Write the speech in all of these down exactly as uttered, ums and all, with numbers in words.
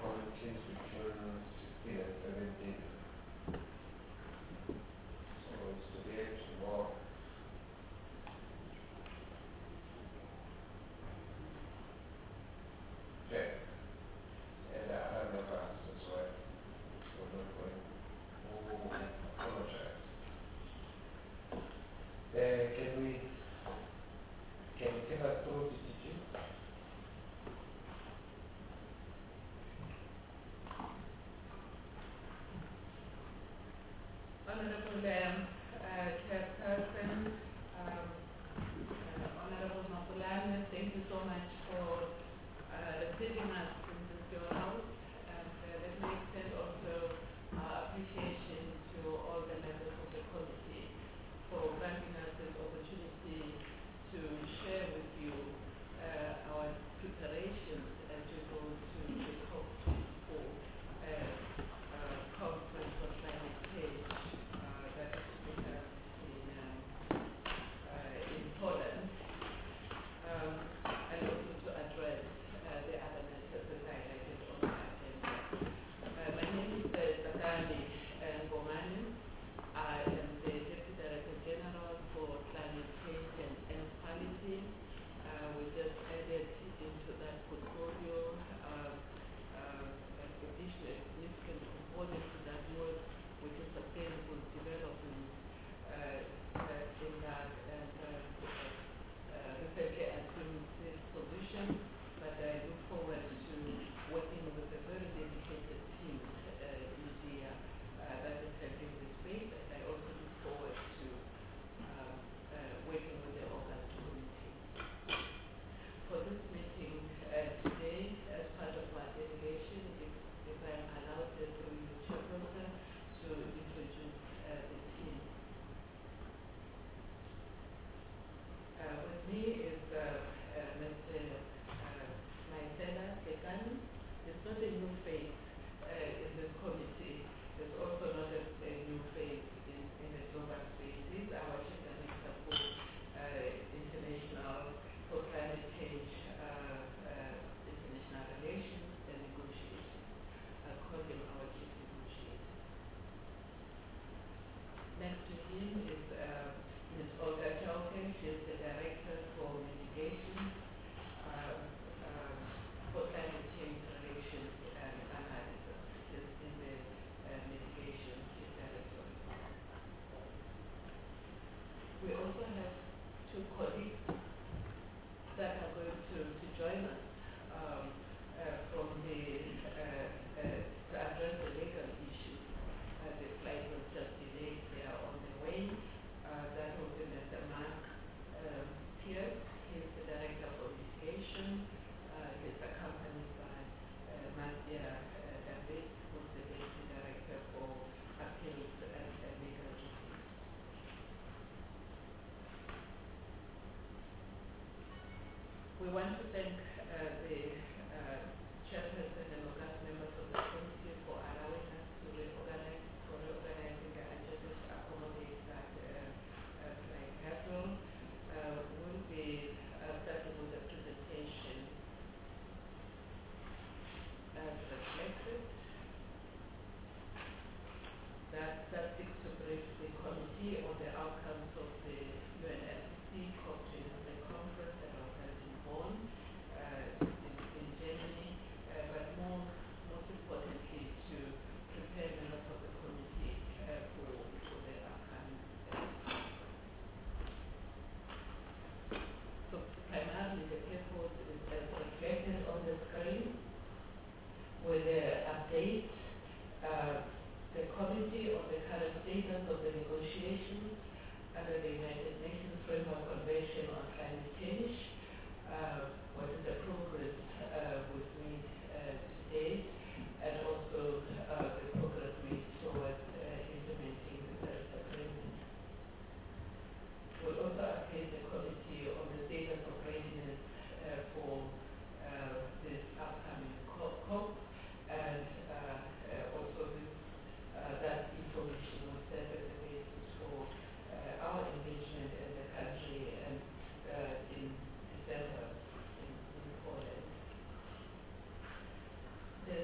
committees between sixteen and seventeen. So it's to be able to work. Okay. And the other members as well. We're not going to apologize. Uh, can we can you take us through the teaching? Honorable um, uh, Chairperson, um, uh, Honorable Mapulana, thank you so much for uh, receiving us in this your house. And uh, let me extend also our appreciation to all the members of the committee for granting us this opportunity to share with you uh, our preparations as we go to the COP twenty-four uh, uh, conference on climate change uh, that is to be held in, um, uh, in Poland, um, and also to address uh, the other matters that I highlighted on the agenda. Uh, my name is uh, Tsakani uh, Ngomane. I am the Deputy Director General for Climate Change and Air Quality. Uh, we just added into that portfolio uh, uh, an additional significant component to that work, which is sustainable development uh, uh, in that. And uh, uh, recently assumed this position, but I look forward to working with a very dedicated team uh, in India uh, that is helping this space, and I also look forward to um, uh, working with the August committee. For this meeting uh, today, as part of my delegation, if, if I am allowed uh, through you, Chairperson, to introduce uh, the team. Uh, with me is uh, uh, Mister Uh, Maitela Sekani. It's not a new face uh, in this committee. It's also not a, a new face in, in the global space. He's our Chief Director for uh, International, for Climate Change, uh, uh, International Relations and Negotiations. I call him our Chief Negotiator. Next to him is uh, Miz Olga Chauke. She is the Director for Mitigation uh, um, for Climate Change Relations and Analysis. She's in the uh, Mitigation Directorate. We also have two colleagues that are going to, to join us um, uh, from the uh, uh, to address the legal issues. Uh, the flight was just delayed; they are on the way. Uh, that will be Mister Mark um, Pierce. He is the Director for Mitigation. Uh, he is accompanied by uh, Marcia uh, David, who is the Deputy Director for Appeals and, and Legal Justice. We want to thank uh, the uh, chairperson and August members of the committee for allowing us to reorganize, for reorganizing the agenda to accommodate that uh, uh, flight schedule. Uh, we'll be uh, starting with a presentation as reflected. That, that seeks to brief the committee on the outcomes of the U N F C C COP twenty-three conference that was held in Bonn uh, in, in Germany, uh, but more, most importantly to prepare members of the committee uh, for, for the upcoming event. So primarily the purpose is as reflected on the screen with the update. Uh, the committee on the current status of the negotiations under the United Nations Framework Convention on Climate Change. Uh, what is the progress uh, we've made uh, to date, and also uh, the progress made towards uh, implementing the Paris Agreement. We'll also update the committee on the status of readiness uh, for uh, this upcoming COP, and uh, uh, also this Uh, that information will serve as a basis for uh, our engagement as a country and uh, in December in, in Poland. There's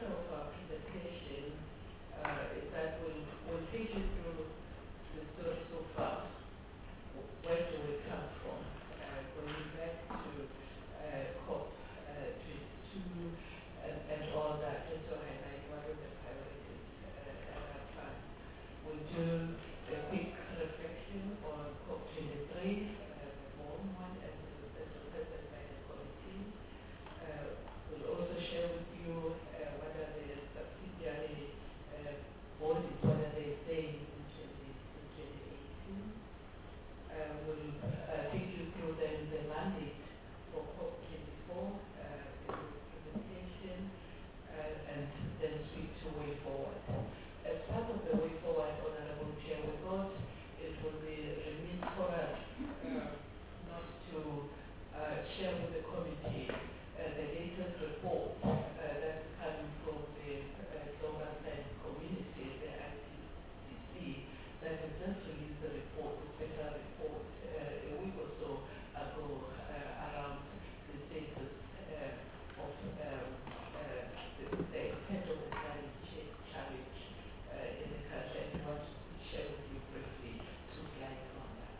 structure of our presentation uh, is that we'll, we'll take you through the story so far. Where do we come from? Uh, going back to uh, COP uh, twenty-two and, and all that, just to highlight what are the priorities uh, and our plan. We'll do a quick reflection on COP twenty-three, uh, the warm one, as, as requested by the committee. Uh, we'll also share with you uh, what are the subsidiary uh, bodies, what are they saying in, twenty, in twenty eighteen. Uh, we'll uh, take you through then the mandate for COP twenty-four uh, in this presentation, uh, and then speak to way forward. As part of the way forward, Honorable Chair, we thought it would be remiss for us uh, not to uh, share with the committee uh, the latest report uh, that's coming from the uh, Global Science Community, the I P C C, that has just released the report, the special report, uh, a week or so ago uh, around the status uh, of um, uh, the, the extent of the climate change challenge uh, in the country. And we want to share with you briefly two slides on that.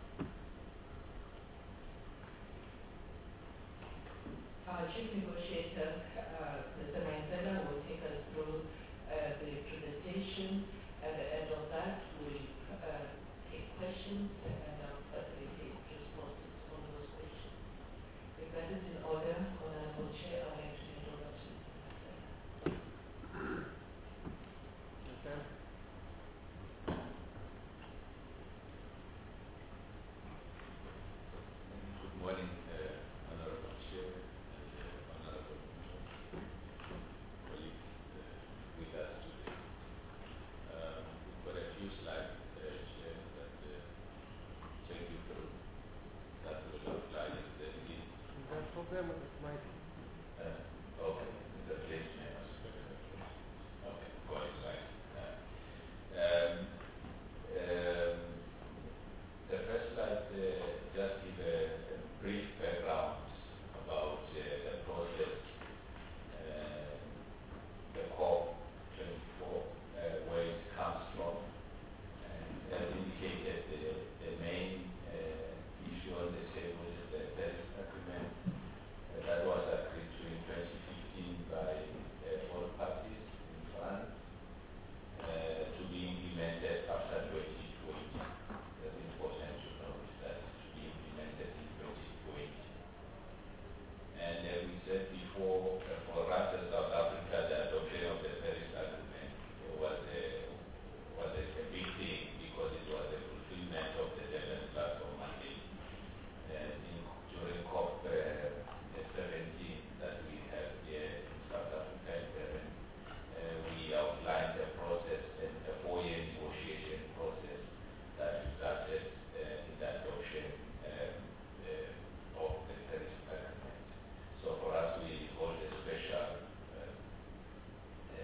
Our chief negotiator, uh, Mister Maizela, will take us through uh, the presentation. At the end of that, we'll uh, take questions and I'll facilitate responses on those questions. If that is in order, Honorable Chair, I'd like to hand over to Mister Maizela. Okay. Good morning, uh, Honorable Chair and uh, Honorable colleagues uh, with us today. Um, we've got a few slides uh, Chair, that uh, take you through that will outline exactly. Is there a problem with this mic? Uh, okay, the placement. Okay, got it right. Uh, um, um, the first slide uh, just give a, a brief background about uh, the process, uh, the COP twenty-four, uh, where it comes from, and as indicated, the, the main uh, issue on the table is the Paris Agreement uh, that was agreed to in twenty fifteen by uh, all parties in France uh, to be implemented after twenty twenty. That's important to know that to be implemented in twenty twenty. And uh, we said before, uh, for us as South Africa, the adoption of the Paris Agreement was a, was a, a big thing because it was a fulfillment of the Durban Platform mandate. And in, during COP uh, seventeen that we have here in South Africa in Durban, uh, we outlined a process and a four-year negotiation process that resulted uh, in the adoption um, uh, of the Paris Agreement. So for us, we hold a special, uh, uh,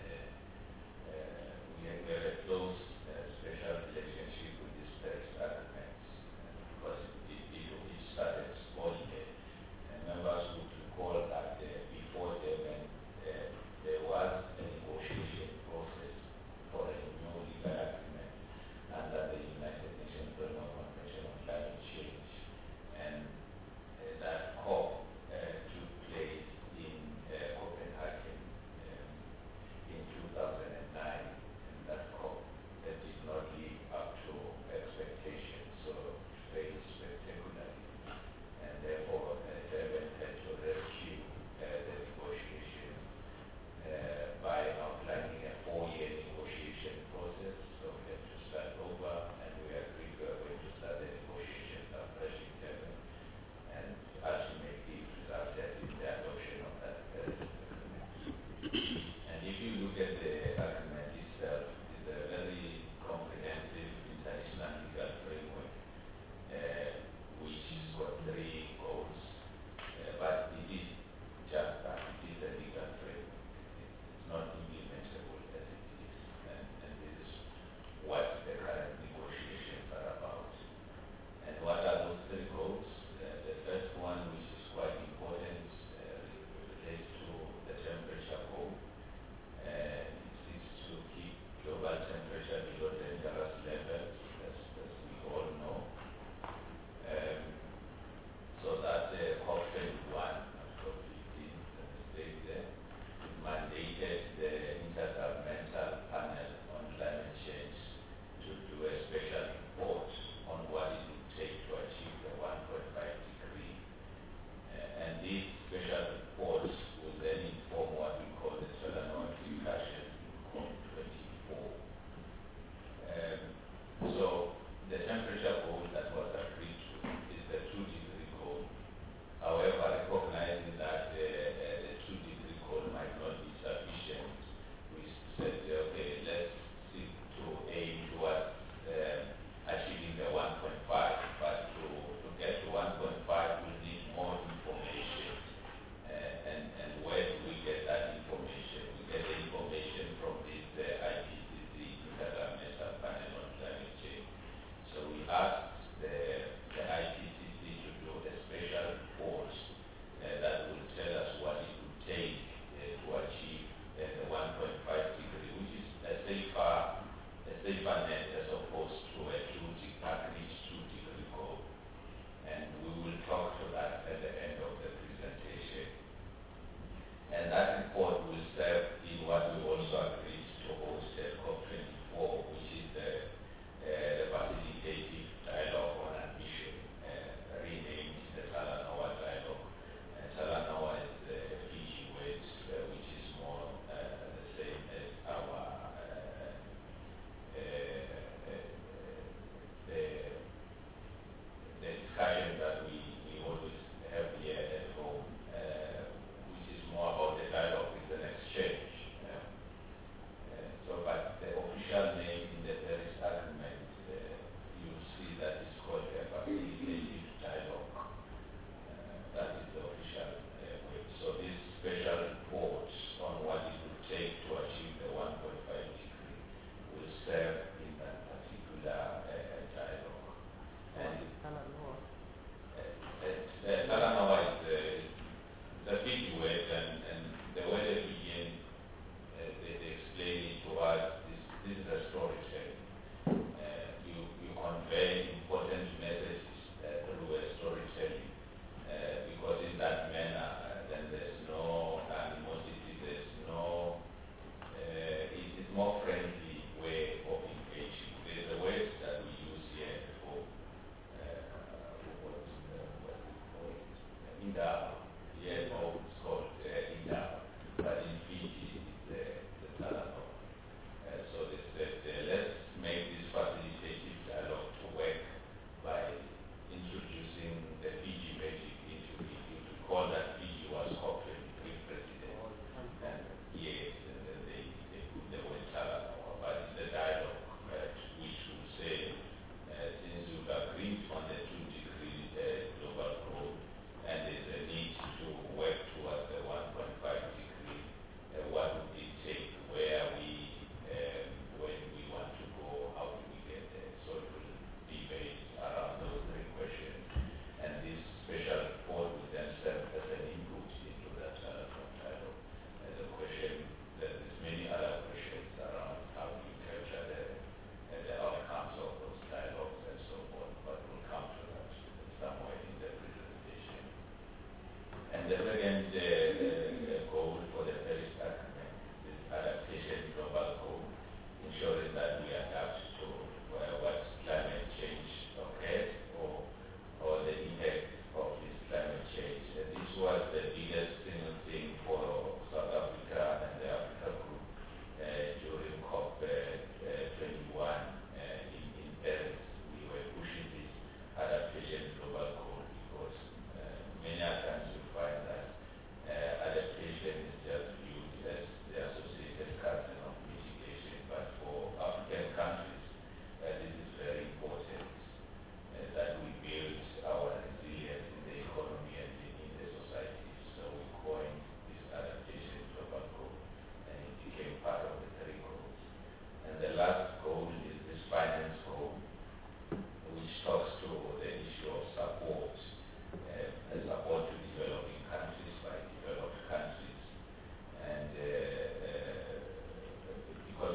uh, we have we have a close uh, special relationship with this Paris Agreement uh, because it, it, it started small here. And members would recall that uh, before Durban, uh, there was a negotiation process for a new legal agreement under the United Nations Framework Convention on Climate Change. And uh, that COP uh, took place in uh, Copenhagen um, in two thousand nine. And that COP that did not live up to expectations, so failed spectacularly. And therefore, uh, Durban had to rescue uh, the negotiation uh, by outlining a four-year negotiation process. So we had to start over, and we agreed we were going to start the negotiations afresh in Durban, and ultimately it resulted in the adoption of that Paris Agreement. And if you look at the agreement itself, it's a very comprehensive international legal framework, uh, which has got three goals, uh, but it is just that, it is a legal framework. It's not implementable as it is, and, and this is what the current negotiations are about. And what are those three goals? Uh, the first one, which is quite important, uh, relates to the temperature goal.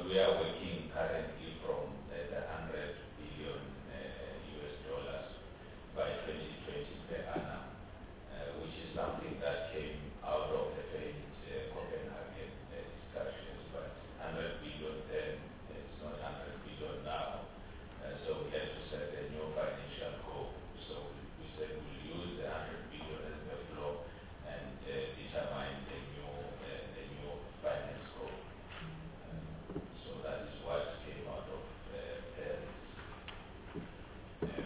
because we are working currently from uh, the one hundred billion uh, U S dollars by twenty twenty per annum, uh, which is something that came out of the failed uh, Copenhagen uh, discussions. But one hundred billion then, it's not one hundred billion now. Uh, so we had to set a new financial goal. So we said we'll use the one hundred billion as the floor and uh, determine the new, uh, the new finance goal. Uh, so that is what came out of uh, Paris. Uh,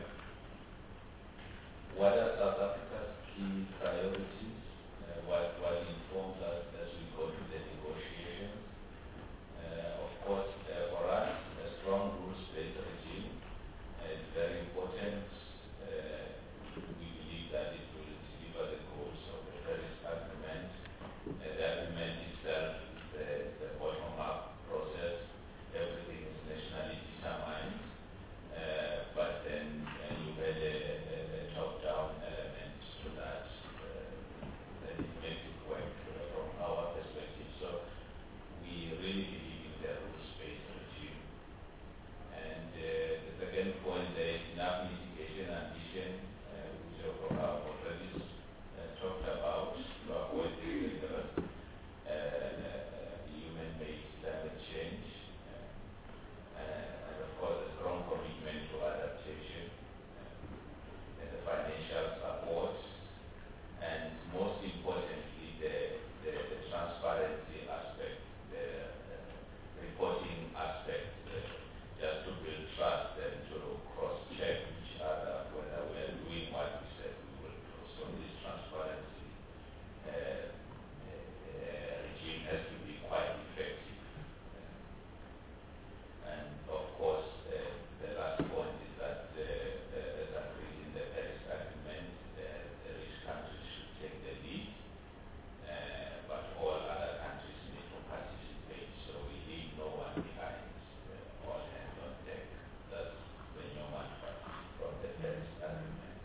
what are South Africa's key priorities? Uh, what, what informs us as we go to the negotiations? Uh, of course, uh, for us, a strong rules-based regime is very important. Uh, we believe that it will deliver the goals of the Paris Agreement. Uh, the agreement itself is the, the bottom-up process. Everything is nationally determined. Uh, but then uh, you had a, a, a top-down element to that. Uh, that it makes it work uh, from our perspective. So we really believe in the rules-based regime. And uh, the second point, there is enough mitigation ambition, uh, which I have already uh, talked about, to avoid the dangerous uh, uh, human-made climate change. Uh, uh, and of course, a strong commitment to adaptation, uh, and the financial support, and most importantly, the, the, the transparency aspect, the uh, reporting aspect, uh, just to build trust and to cross-check each other whether we are doing what we said we will do. So this transparency uh, uh, regime has to be quite effective. Uh, and of course, uh, the last point is that, uh, uh, as agreed in the Paris Agreement, uh, the rich countries should take the lead, uh, but all other countries need to participate, so we leave no one behind. Uh, all hands on deck. That's the new mantra from the Paris Agreement.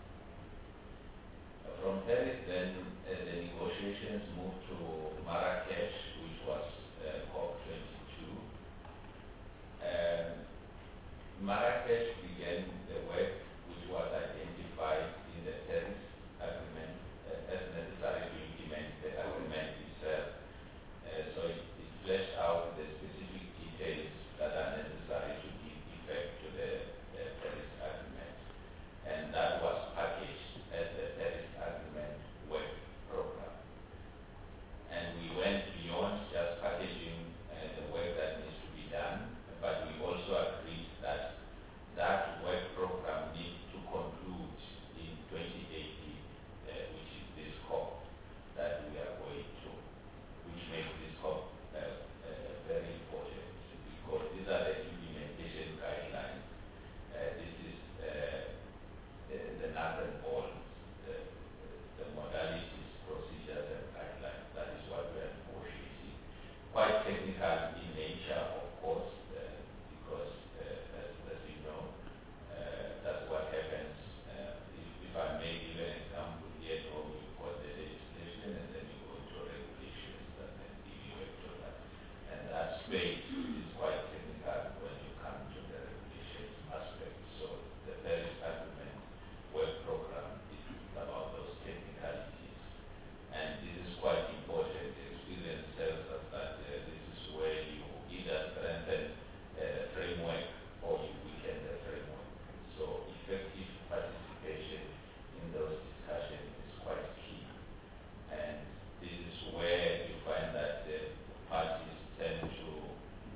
Uh, from Paris, then uh, the negotiations moved to Marrakesh, which was uh, COP twenty-two. Um, Marrakesh began the work which was identified in the Paris Agreement uh, as necessary to implement the agreement itself. Uh, so it, it fleshed out the specific details that are necessary to give effect to the uh, Paris Agreement. And that was packaged as the Paris Agreement work program. And we went beyond just packaging uh, the work that needs to be done, but we also agreed that that work program needs to conclude in twenty eighteen, uh, which is this COP that we are going to, which makes this COP uh, uh, very important, because these are the implementation guidelines. Uh, this is uh, the, the nuts and bolts, the, the modalities, procedures, and guidelines. That is what we are negotiating. Quite technical in nature, of course, uh, because, uh, as, as you know, uh, that's what happens. Uh, if, if I may give an example, here at home you've got the legislation, and then you go into regulations that then give you a to that. And that space is quite technical when you come to the regulations aspect. So the Paris Agreement work program is about those technicalities. And this is quite important. The experience tells us that uh, this is where you either strengthen uh, the framework or you weaken the framework. So effective participation in those discussions is quite key. And this is where you find that the parties tend to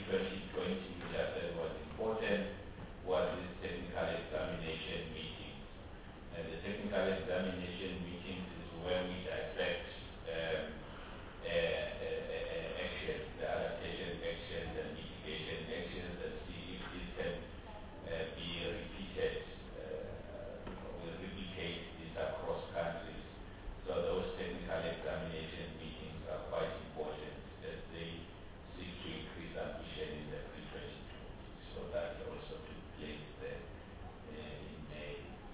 twenty twenty, which I said was important, was this technical examination meetings. And the technical examination meetings is where we dissect um, uh, uh, uh, actions, the adaptation actions and mitigation actions, and see if this can uh, be repeated, uh, will replicate this across countries. So those technical examination meetings are quite important as they seek to increase ambition in the pre twenty twenty. So that also took place there uh, in May.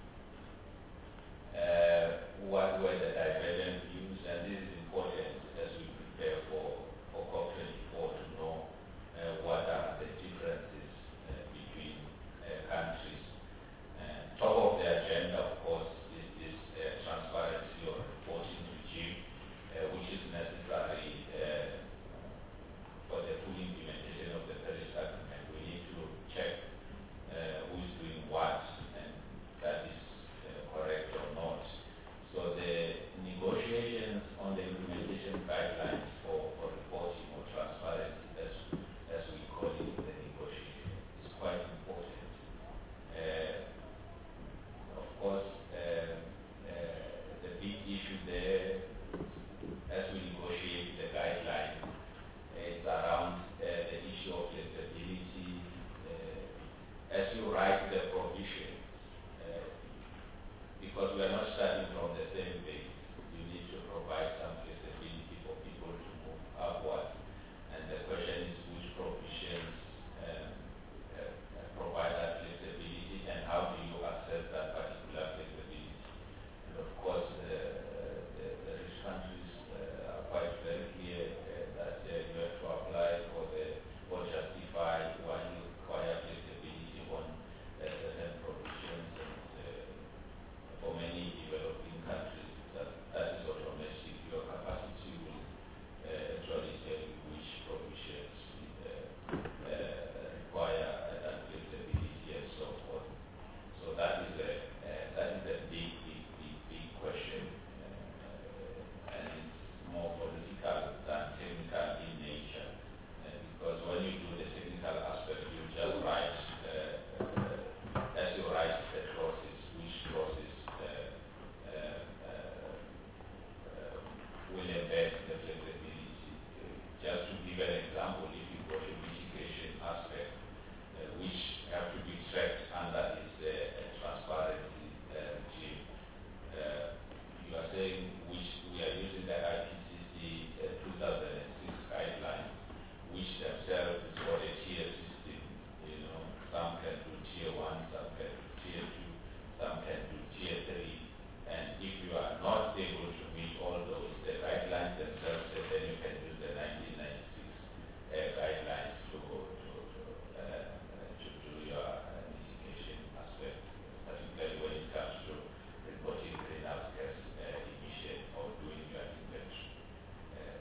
Uh, what were the divergent views? And this is important as we prepare for, for COP twenty-four to know uh, what are the differences uh, between uh, countries. Uh, top of the agenda, of course, is this uh, transparency of reporting regime, uh, which is necessary uh, for the full implementation of the Paris Agreement. We need to check uh, who is doing what, and that is uh, correct or not. So the negotiations on the implementation guidelines for, for reporting or transparency, as, as we call it, the negotiation, is quite important. Uh, of course, uh, uh, the big issue there, as we negotiate the guidelines, is around uh, the issue of flexibility. Uh, as you write the provisions, uh, because we are not starting from the same base, you need to provide some flexibility for people to move upwards. And the question is which provisions um, uh, uh, provide that flexibility, and how do you assess that particular flexibility? And of course, uh, the, the rich countries uh, are quite very clear uh, that uh, you have to apply for the or justify why you require flexibility on uh, certain provisions. And uh, for many developing countries, that, that is automatic. Your capacity will uh, actually tell you which provisions uh, uh, require that flexibility and so forth. So that is a uh, that is a big, big, big, big question, uh, and it's more political than technical in nature. Uh, because when you do the technical aspect, you just write uh, uh, as you write the clauses, which clauses uh, uh, uh, uh, will embed the flexibility. Uh, just to give an example, if you go to mitigation aspect, uh, which have to be tracked under this uh, transparency uh, regime, uh, you are saying which we are using the I P C C uh, two thousand six guidelines, which themselves is for a tier system. You know, some can do tier one, some can do tier two, some can do tier three. And if you are not able to meet all those, the guidelines themselves say then you can use the nineteen ninety-six uh, guidelines to to to, uh, to do your uh, mitigation aspect, particularly when it comes to reporting greenhouse gas uh, emission or doing your inventory. Uh,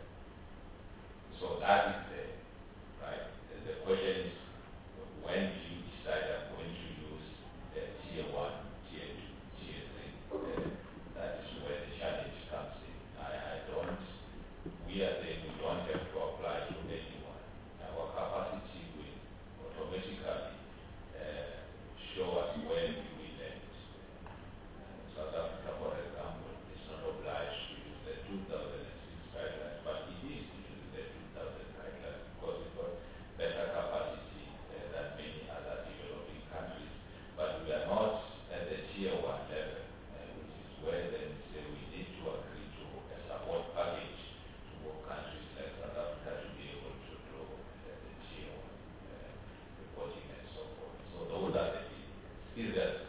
so that is there, right? The, the question is, when do you decide I'm going to use uh, tier one, tier two, tier three? Uh, that is where the challenge comes in. I, I don't, we are saying we don't have to apply to anyone. Our capacity will automatically uh, show us where we will end. Uh, South Africa, for example, is not obliged to use the two thousand six guidelines, but it is using the two thousand guidelines because it got better capacity uh, than many other developing countries. But we are not at the tier one level, uh, which is where then say we need to agree to a support package for countries like South Africa to be able to do uh, the tier one uh, reporting and so forth. So those are the serious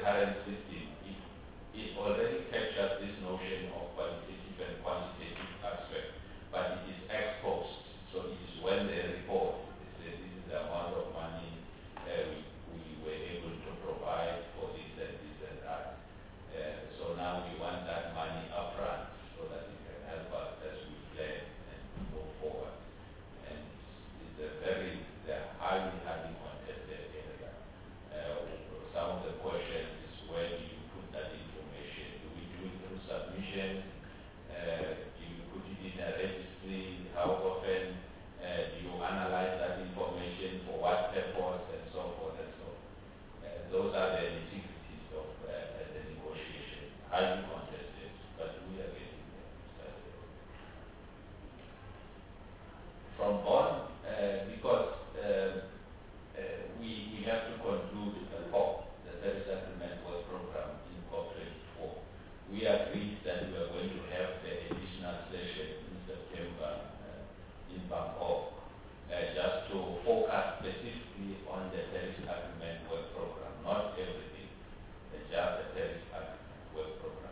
current system, it, it already captures this notion of qualitative and quantitative aspect, but it is ex post. So it is when they report, they say this is the amount of money uh, we, we were able to provide for this and this and that. Uh, so now we want that money upfront so that it can help us as we plan and move forward. And it's a very, they're highly, highly contested area. Uh, some of the questions is where do you put that information? Do we do it through submission? Uh, do you put it in a registry? How often uh, do you analyze that information? For what purpose? And so forth and so on. Uh, those are the nitty-gritties of uh, the negotiation. Highly contested, but we are getting there. From on, uh, because uh, uh, we, we have to conclude the C O P, the Service Agreement Work Program in C O P twenty-four. We agreed that we are going to have the additional session in September uh, in Bangkok, uh, just to focus specifically on the Service Agreement Work Program, not everything, uh, just the Service Agreement Work Program.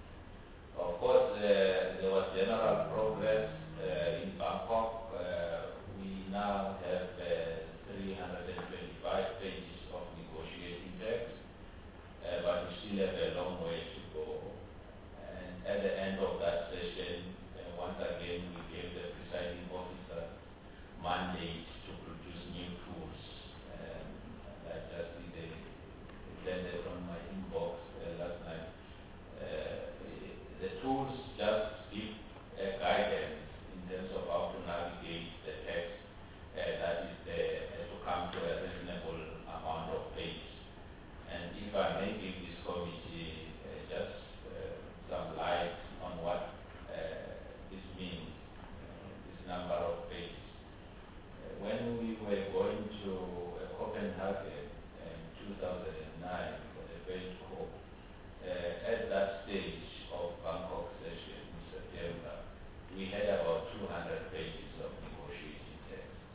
Of course, uh, there was general progress uh, in Bangkok. Uh, we now have uh, three hundred twenty-five pages of negotiating text, uh, but we still have a long way to go. And at the end of that session, uh, once again, we gave the presiding officer mandate to produce new tools. Um, and I just see they landed on my inbox uh, last night. Uh, the tools just give uh, guidance in terms of how to navigate the text uh, that is there uh, to come to a reasonable amount of pages. And if I may give this committee uh, just uh, some light on what uh, this means, uh, this number of pages. Uh, when we were going to uh, Copenhagen in two thousand nine for the Belt Co, uh, at that stage of Bangkok session in September, we had about two hundred pages of negotiating texts,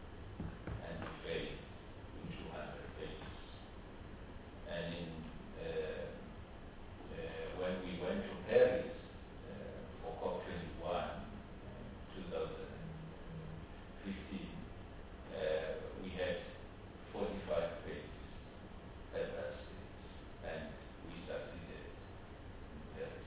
and we failed in two hundred pages. And in, uh, uh, when we went to Paris uh, for COP twenty-one in two thousand fifteen, uh, we had forty-five pages at that stage, and we succeeded in Paris.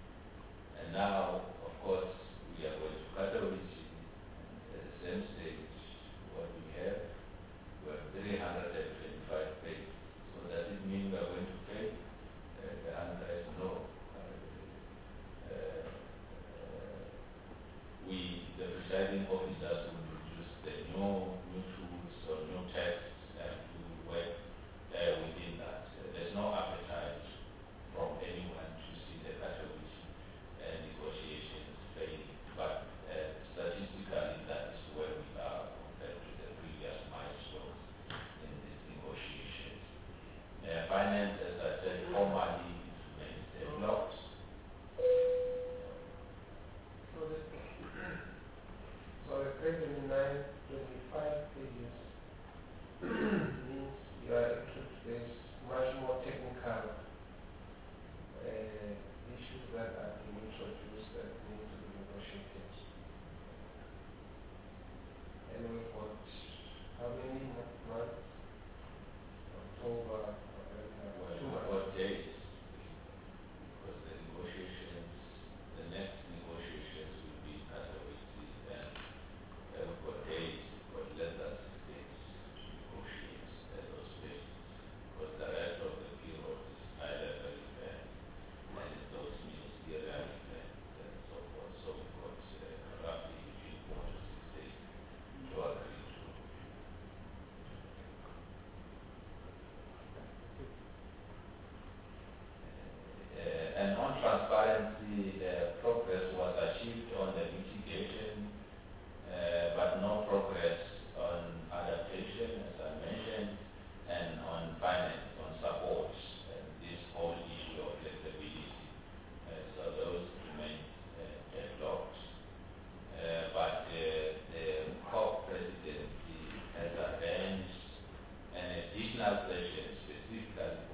And now, of course, we are going to Katowice, and at the same stage, what we have, we have three hundred twenty-five pages. So does it mean we are going to fail? Uh, the answer is no. Uh, uh, we, the presiding officers, will produce the new, new tools or new texts and we will work uh, within that. Uh, there's no appetite from anyone to see the Katowice uh, negotiations failing, but uh, statistically that is where we are compared to the previous milestones in these negotiations. Uh, finance, as I said, formally remains deadlocked. So the, so the three twenty-nine, twenty-five pages means you are into this much more technical uh, issues that are being introduced that need to be negotiated. And we've got how many months? October, Well, two we've months. got dates, because the negotiations, the next negotiations will be in Katowice, and uh, we've got dates, we've got less than six days to negotiate at those stages, because the rest of the period is high-level event, and it's those ministerial events and so forth. So we've got uh, roughly between four to six days to agree to. Uh, and on transparency, uh, progress was achieved on the mitigation, uh, but no progress on adaptation, as I mentioned, and on finance, on support, and this whole issue of flexibility. Uh, so those remain uh, deadlocked. Uh, but uh, the COP presidency has arranged an additional session specifically for this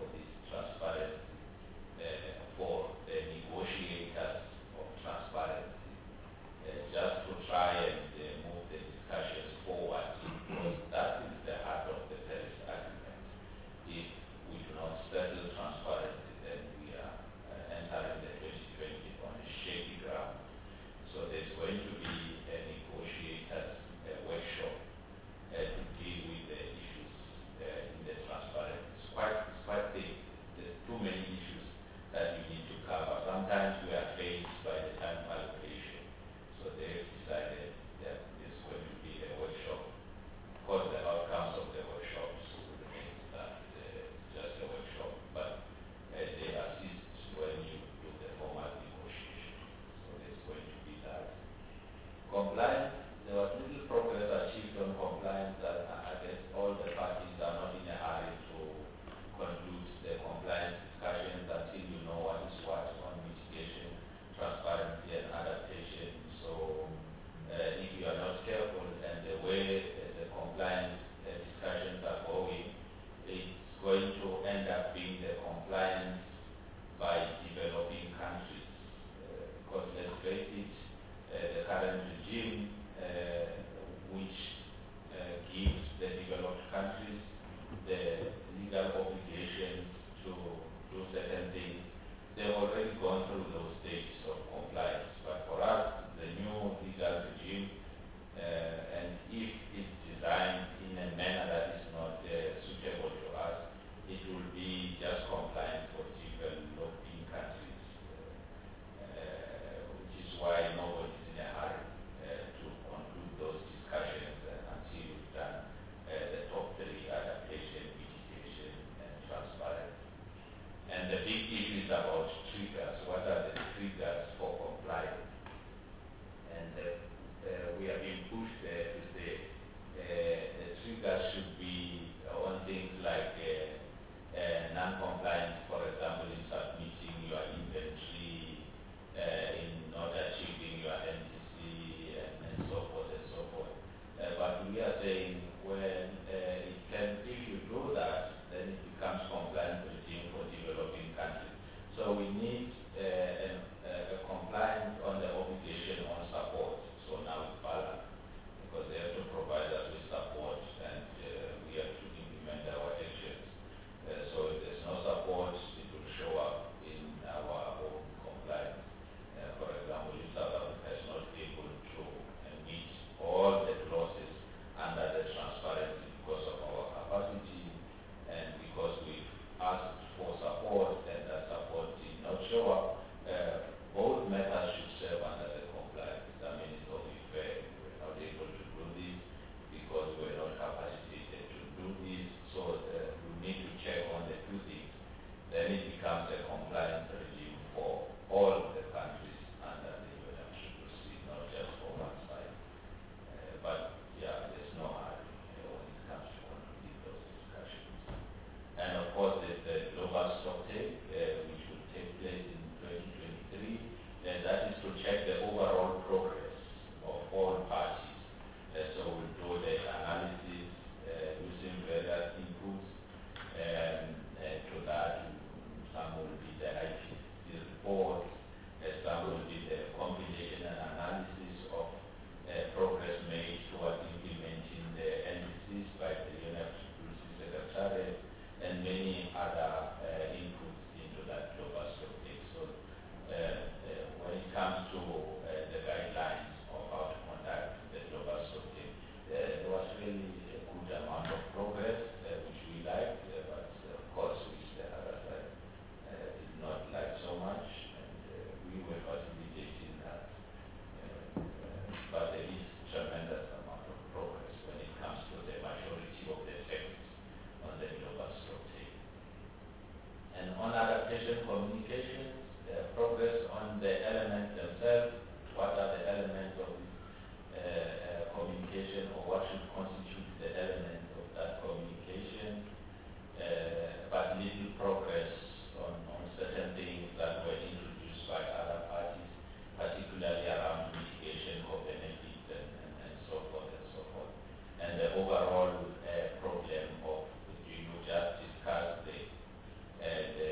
transparency uh, for the negotiators of transparency, uh, just to try and uh, move the discussions forward, because that is the heart of the Paris Agreement. If we do not settle transparency, then we are uh, entering the twenty twenty on a shaky ground. So there's going to be a negotiators uh, workshop uh, to deal with the issues uh, in the transparency. It's quite, it's quite big. There's too many issues that you need to cover. Sometimes we are faced by the time allocation. So they've decided that there's going to be a workshop. Of course, the outcomes of the workshops remains that uh, it's just a workshop, but uh, they assist when you do the formal negotiation. So there's going to be that. Compliance, there was little progress achieved on compliance, and I guess all the parties are not in a hurry to conclude the compliance discussions until you know what is what on mitigation, transparency, and adaptation. So uh, if you are not careful, and the way uh, the compliance uh, discussions are going, it's going to end up being the compliance by developing countries. Uh, because let's face it, uh, the current regime, uh, which uh, gives the developed countries the legal obligations to do certain things, they've already gone through those stages of compliance. But for us, the new legal regime, uh, and if it's designed in a manner that is not uh, suitable to us, it will be just compliance for developing countries, uh, uh, which is why nobody is in a hurry uh, to conclude those discussions uh, until we've done uh, the top three: adaptation, mitigation, and transparency. And the big issue is about triggers. What are the triggers for compliance? And uh, uh, we have been pushed there to say uh, the triggers should be on things like uh, uh, non-compliance, for example, in submitting your inventory, uh, in not achieving your N T C, and, and so forth and so forth. Uh, but we are saying when uh, it can, if you do that, then it becomes compliance regime for developing countries. So we need uh, an, uh, a compliance on the obligation on support. So now it's balanced, because they have to provide us with support, and uh, we have to implement our actions. Uh, so if there's no support, it will show up in our own compliance. Uh, for example, if South Africa is not able to uh, meet all the clauses under the transparency because of our capacity, and because we've asked for support and that support did not show up, uh, both methods should serve under the compliance. I mean, it's only fair. We're not able to do this because we're not capacitated to do this. So uh, we need to check on the two things. Then it becomes a compliance regime for all the countries under the U N C C C, not just for one side. Uh, but yeah, there's no hurry uh, when it comes to concluding those discussions. And of course, there's the global stocktake, uh, which will take place in twenty twenty-three, and that is to check the overall progress of all parties. Uh, so we'll do the analysis uh, using various inputs, um, and to that, some will be the I P C C report, uh, some will be the combination and analysis of uh, progress made towards implementing the N D Cs by the U N F C C C Secretariat, and many other uh, inputs into that global stocktake. So uh, uh, when it comes to uh, the guidelines of how to conduct the global stocktake, uh, there was really a good amount of progress, uh, which we liked, uh, but uh, of course which the other side uh, did not like so much, and uh, we were facilitating that. Uh, uh, but there is tremendous amount of progress when it comes to the majority of the text on the global stocktake. And on adaptation communications, uh, progress on the elements themselves. What are the elements of this uh, uh, communication, or what should constitute the elements of that communication? Uh, but little progress on, on certain things that were introduced by other parties, particularly around mitigation of benefits and, and, and so forth and so forth. And the overall uh, problem of, do you just discuss the, uh, the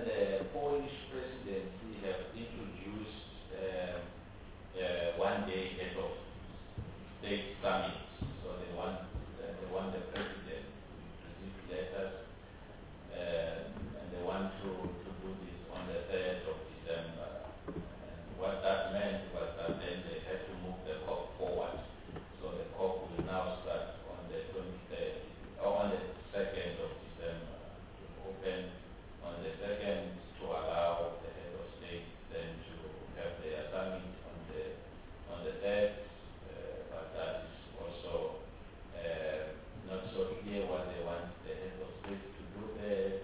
the Polish presidency have introduced um, uh, one day head of state summits. So they want, uh, they want the president to receive letters, um, and they want to, to do this on the third of December. And what that meant was that then they had to move the COP forward. So the COP will now start on the twenty-third, or on the second of December, to open on the second to allow the head of state then to have their summit on the on the third. Uh, but that is also uh, not so clear what they want the head of state to do there.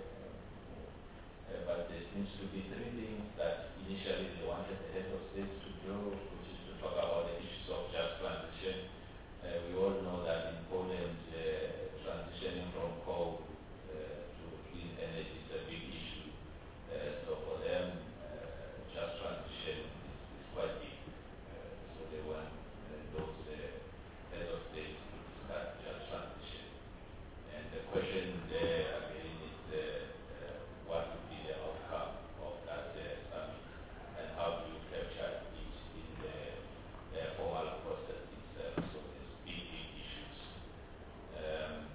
Uh, but there seems to be three things that initially they wanted the head of state to do, which is to talk about the issues of just transition. Uh, we all know that in Poland, uh, transitioning from coal uh, to clean energy is a big issue. Uh, so for them, uh, just transition is, is quite big. Uh, so they want uh, those uh, head of state to discuss just transition. And the question there again is uh, uh, what would be the outcome of that uh, summit, and how do you capture it in the uh, formal process itself? So there's big, big issues. Um,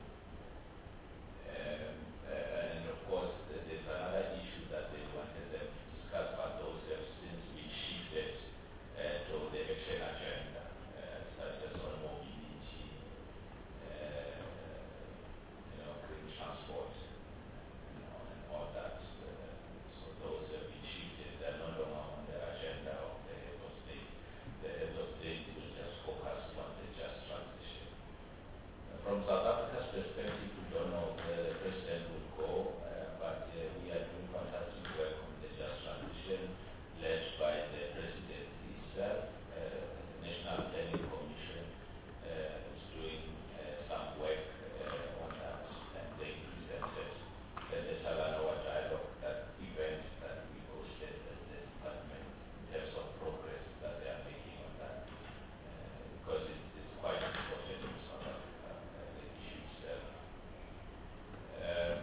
um, uh, and of course, uh, there's another issue that they wanted them to discuss, but those have since been shifted uh, to the action agenda, uh, such as on mobility, uh, you know, green transport, you know, and all that. Uh, so those have been shifted. They're no longer on the agenda of the head of state. The head of state will just focus on the just transition. Uh, From South Africa's perspective, we don't know where the president will go, uh, but uh, we are doing fantastic work on the just transition, led by the presidency itself. Uh, the National Planning Commission uh, is doing uh, some work uh, on that, and they presented at the Talanoa Dialogue, that event that we hosted as the department, in terms of progress that they are making on that, uh, because it's, it's quite important in South Africa, uh, the issue itself. Um,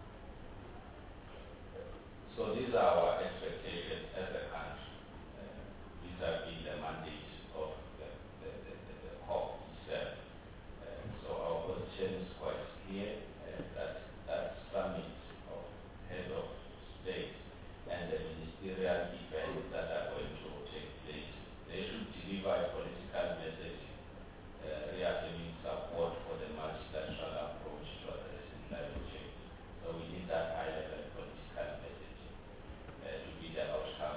so these are our expectations as a country. Uh, vis-a-vis the mandate of the, the, the, the, the COP itself. Uh, so our position is quite clear, uh, that that summit of head of state and the ministerial events that are going to take place, they should deliver a political message uh, reaffirming support for the multilateral approach to addressing climate change. So we need that high-level political message uh, to be the outcome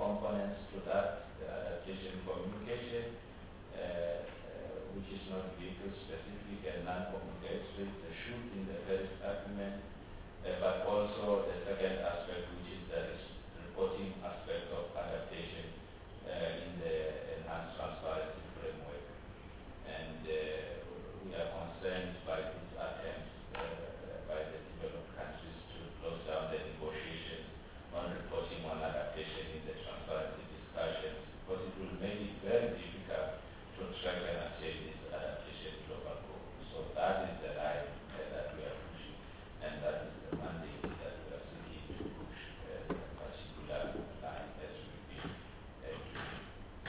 components to that, the adaptation communication, uh, uh, which is not vehicle specific and non-communicatory, the should in the Paris Agreement, uh, but also the second aspect, which is the reporting aspect of adaptation uh, in the enhanced transparency framework. And uh, we are concerned by these attempts uh, by the developed countries to close down the negotiations on reporting on adaptation in the transparency discussions, because it will make it very difficult to track and attain this adaptation global goal. So that is the line uh, that we are pushing, and that is the mandate that we are seeking to push uh, a particular line as we've been uh, doing.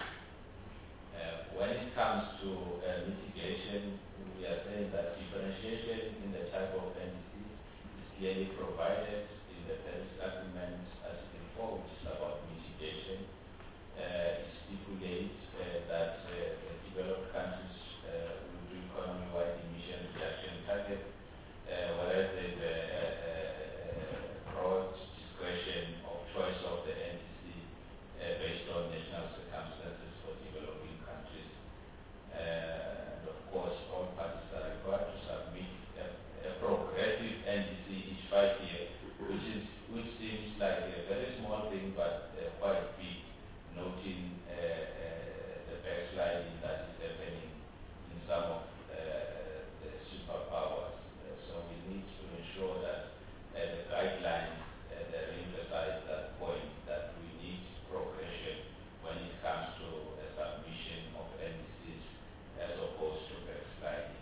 Uh, when it comes to uh, mitigation, we are saying that differentiation in the type of N D C is clearly provided in the Paris Agreement Article four, which is about mitigation. Uh, it stipulates uh, that uh, the developed countries uh, will do economy-wide emission reduction target, uh, whereas there is a, a, a broad discretion of choice of the N D C uh, based on national circumstances for developing countries. Uh, and of course, all parties are required to submit a, a progressive N D C each five years, which is which seems like a very small thing, but uh, quite big, noting uh, uh, the backsliding that is happening in some of uh, the superpowers. Uh, so we need to ensure that uh, the guidelines uh, that emphasize that point, that we need progression when it comes to a submission of N D Cs as opposed to backsliding.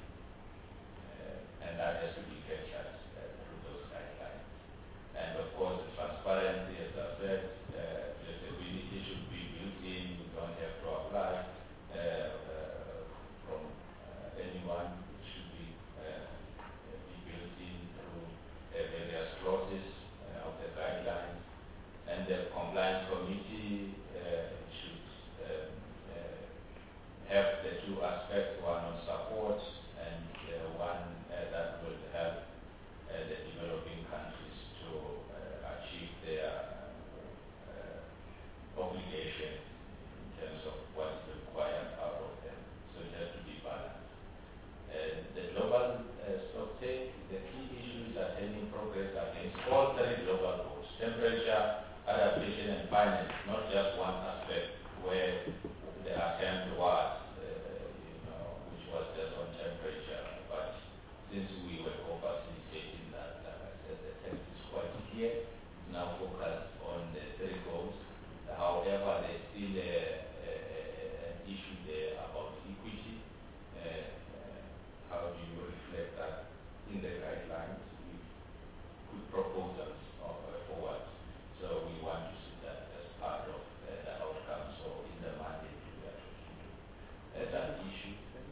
Uh, and that has to be captured uh, through those guidelines. And of course, the transparency, as I said, uh, flexibility should be built in. We don't have to apply uh, uh, from uh, anyone. It should be, uh, be built in through uh, various clauses uh, of the guidelines. And the compliance committee uh, should um, uh, have the two aspects, one on support and uh, one uh, that will help uh, the developing countries to uh, achieve their uh, obligation in terms of what is required out of them. So it has to be balanced. Uh, the global uh, stock take, the key issue is attaining progress against all three global goals: temperature, adaptation, and finance, not just one aspect where the attempt was, uh, you know, which was just on temperature. But since we were co-facilitating that, like I said, the text is quite clear. It's now focused on the three goals. However, there's still a, a, a, an issue there about equity. Uh, uh, how do you reflect that in the guidelines with good proposals of uh, forward? So we want to see that as part of uh, the outcome. So in the mandate we are talking to uh, that issue.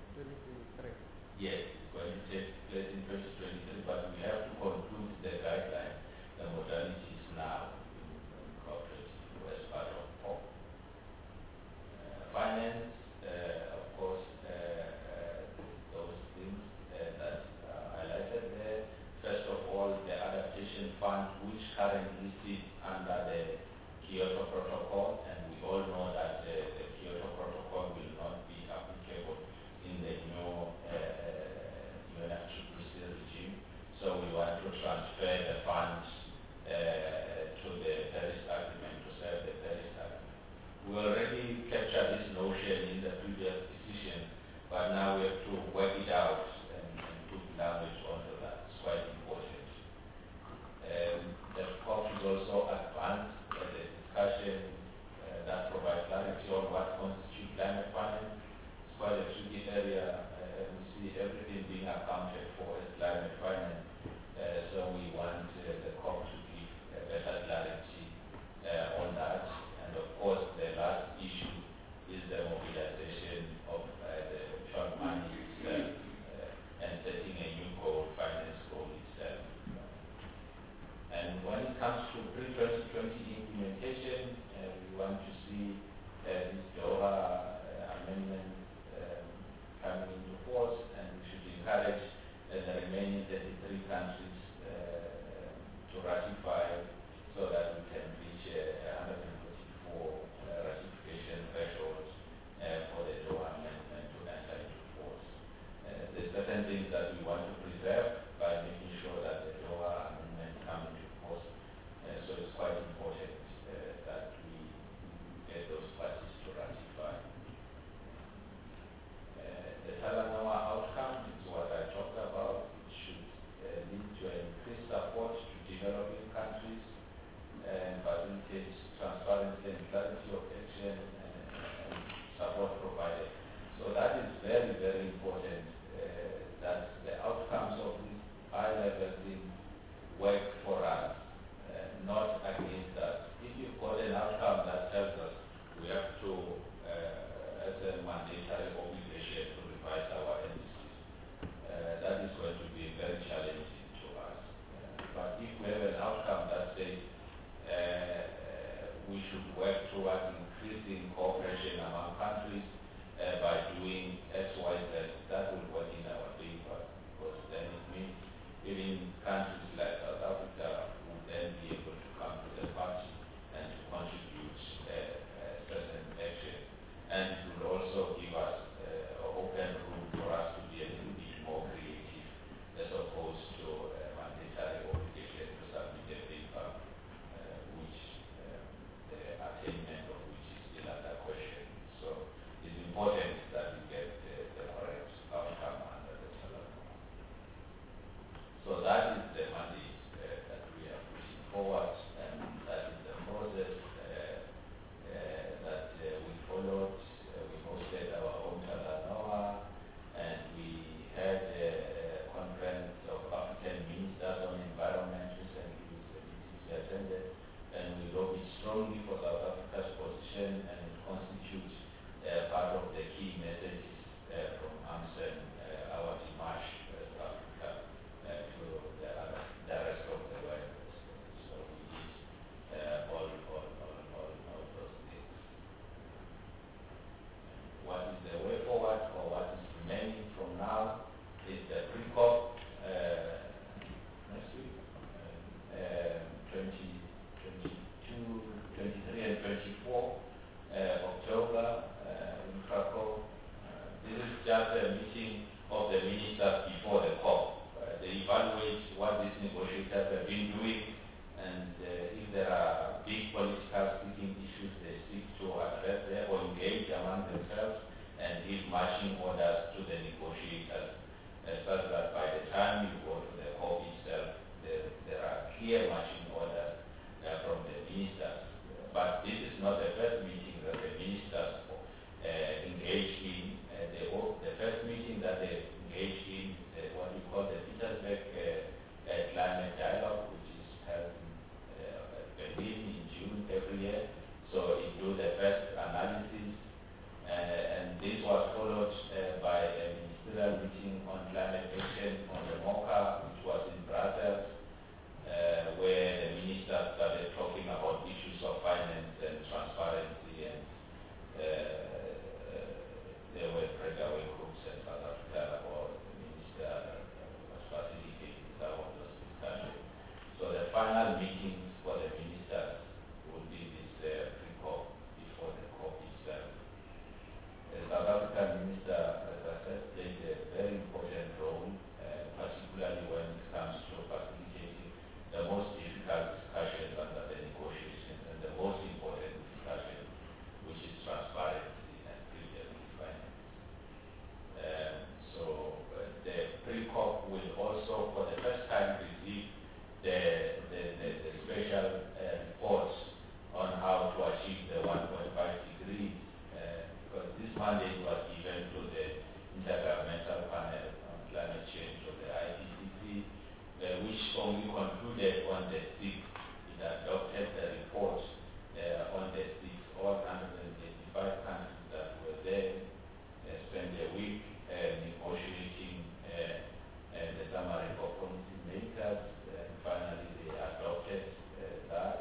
Yes, it's going to take place in twenty twenty-three, but we have to conclude the guidelines, the modalities now incorporated as part of P O P. Uh, finance, uh, of course, uh, uh, those things uh, that are highlighted there. First of all, the adaptation fund, which currently sits under the Kyoto Protocol, and we all know that uh, the Kyoto Protocol will not be applicable in the new uh, U N F C C C regime. So we want to transfer the funds uh, to the Paris Agreement, to serve the Paris Agreement. We already captured this notion in the previous decision, but now we have to work it out and, and put language onto that. It's quite important. Um, the C O P should also advance uh, the discussion uh, not against that. If you've got an outcome that tells us we have to, uh, as a mandatory obligation, to revise our N D Cs, uh, that is going to be very challenging to us. Uh, but if we have an outcome that says uh, we should work towards increasing cooperation among countries uh, by doing X, Y, Z, that will work in our favor, because then it means even countries like South Africa will then be able to come to the party and to contribute uh, uh, certain action. And it will also give us uh, open room for us to be a little bit more creative as opposed to a mandatory obligation to submit a paper uh, which um, the attainment of which is still under question. So it's important that we get the, the correct outcome under the Salon. So that is the mandate uh, that we are pushing forward, and that is the process uh, uh, that uh, we followed. Uh, we hosted our own Talanoa, and we had a, a conference of African ministers on environment recently, which the meetings we attended, and we lobbied strongly for South Africa's position, and it constitutes uh, part of the key messages uh, from AMSEN, uh, our demarche as Africa uh, to the, other, the rest of the world. So we did uh, all, all, all, all, all those things. What is the way forward, or what is remaining from now, is the pre-COP uh, next week, uh, uh, twenty twenty-two, twenty-three and twenty-four uh, October uh, in Krakow. Uh, this is just a meeting of the ministers before the COP. Uh, they evaluate what these negotiators have been doing, and uh, if there are big political sticking issues, they seek to address them or engage among themselves and give marching orders to the negotiators, uh, such that by the time you go to the COP itself, there, there are clear marching orders uh, from the ministers. But this is not the first meeting that the ministers uh, engage in. Uh, the, the first meeting that they engage in is uh, what we call the Petersburg uh, uh, Climate Dialogue, which is held in uh, Berlin in June every year. So it do the first analysis, uh, and this was followed uh, by a ministerial meeting on climate action on the MOCA, which was in Brussels, uh, where the ministers started talking about issues of finance and transparency, and uh, there were breakaway groups in South Africa, or the minister was facilitating some of those discussions. So the final meetings for the ministers would be this uh, pre-COP before the COP itself. The South African minister, as I said, played a very important role, uh, particularly when it comes to facilitating the most difficult discussions under the negotiations, and the most important discussion, which is transparency and credibility finance. Um, so uh, the pre-COP will also, for the first time, receive the, the, the, the special uh, reports on how to achieve the one point five degrees, uh, because this mandate was given to the Intergovernmental Panel on Climate Change, or the I P C C, uh, which only concluded on the sixth. It adopted the report uh, on the sixth. All one hundred eighty-five countries that were there uh, spent a week uh, negotiating uh, uh, the summary for policy makers, and finally they adopted uh, that.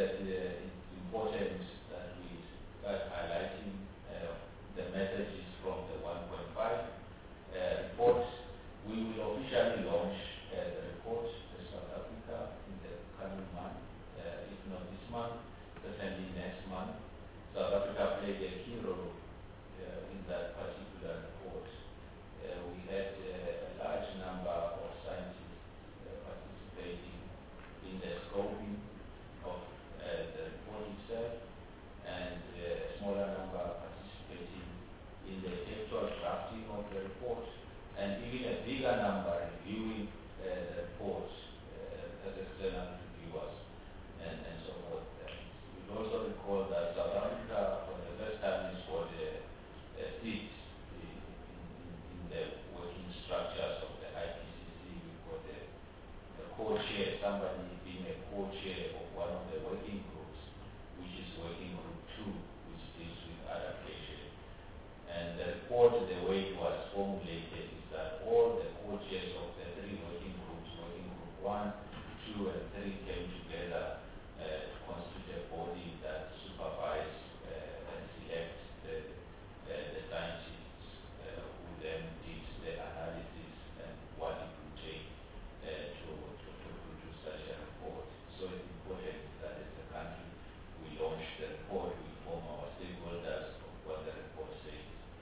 that uh, it's important that we start highlighting uh, the messages from the one point five uh, report. We will officially launch uh, the report to South Africa in the coming month, uh, if not this month, certainly next month. South Africa played a key role uh, in that particular report. Uh, we had uh, a large number of scientists uh, participating in the scoping of uh, the report itself, and uh, a smaller number participating in the actual drafting of the report, and even a bigger number reviewing uh, the report uh, as external reviewers and, and so forth. And we also recall that South Africa, for the first time, is for the uh, seat in, in, in the working structures of the I P C C. We've got the, the co-chair, somebody being a co-chair of one of the working groups, which is working group two, which deals with adaptation. And the report, the way it was formulated, is that all the co-chairs of the three working groups, working group one, two, and three, came together uh, to constitute a body that supervise uh, and select the, uh, the scientists uh, who then did the analysis and what it would take uh, to, to, to produce such a report. So it's important that as a country we launch the report, we inform our stakeholders of what the report says.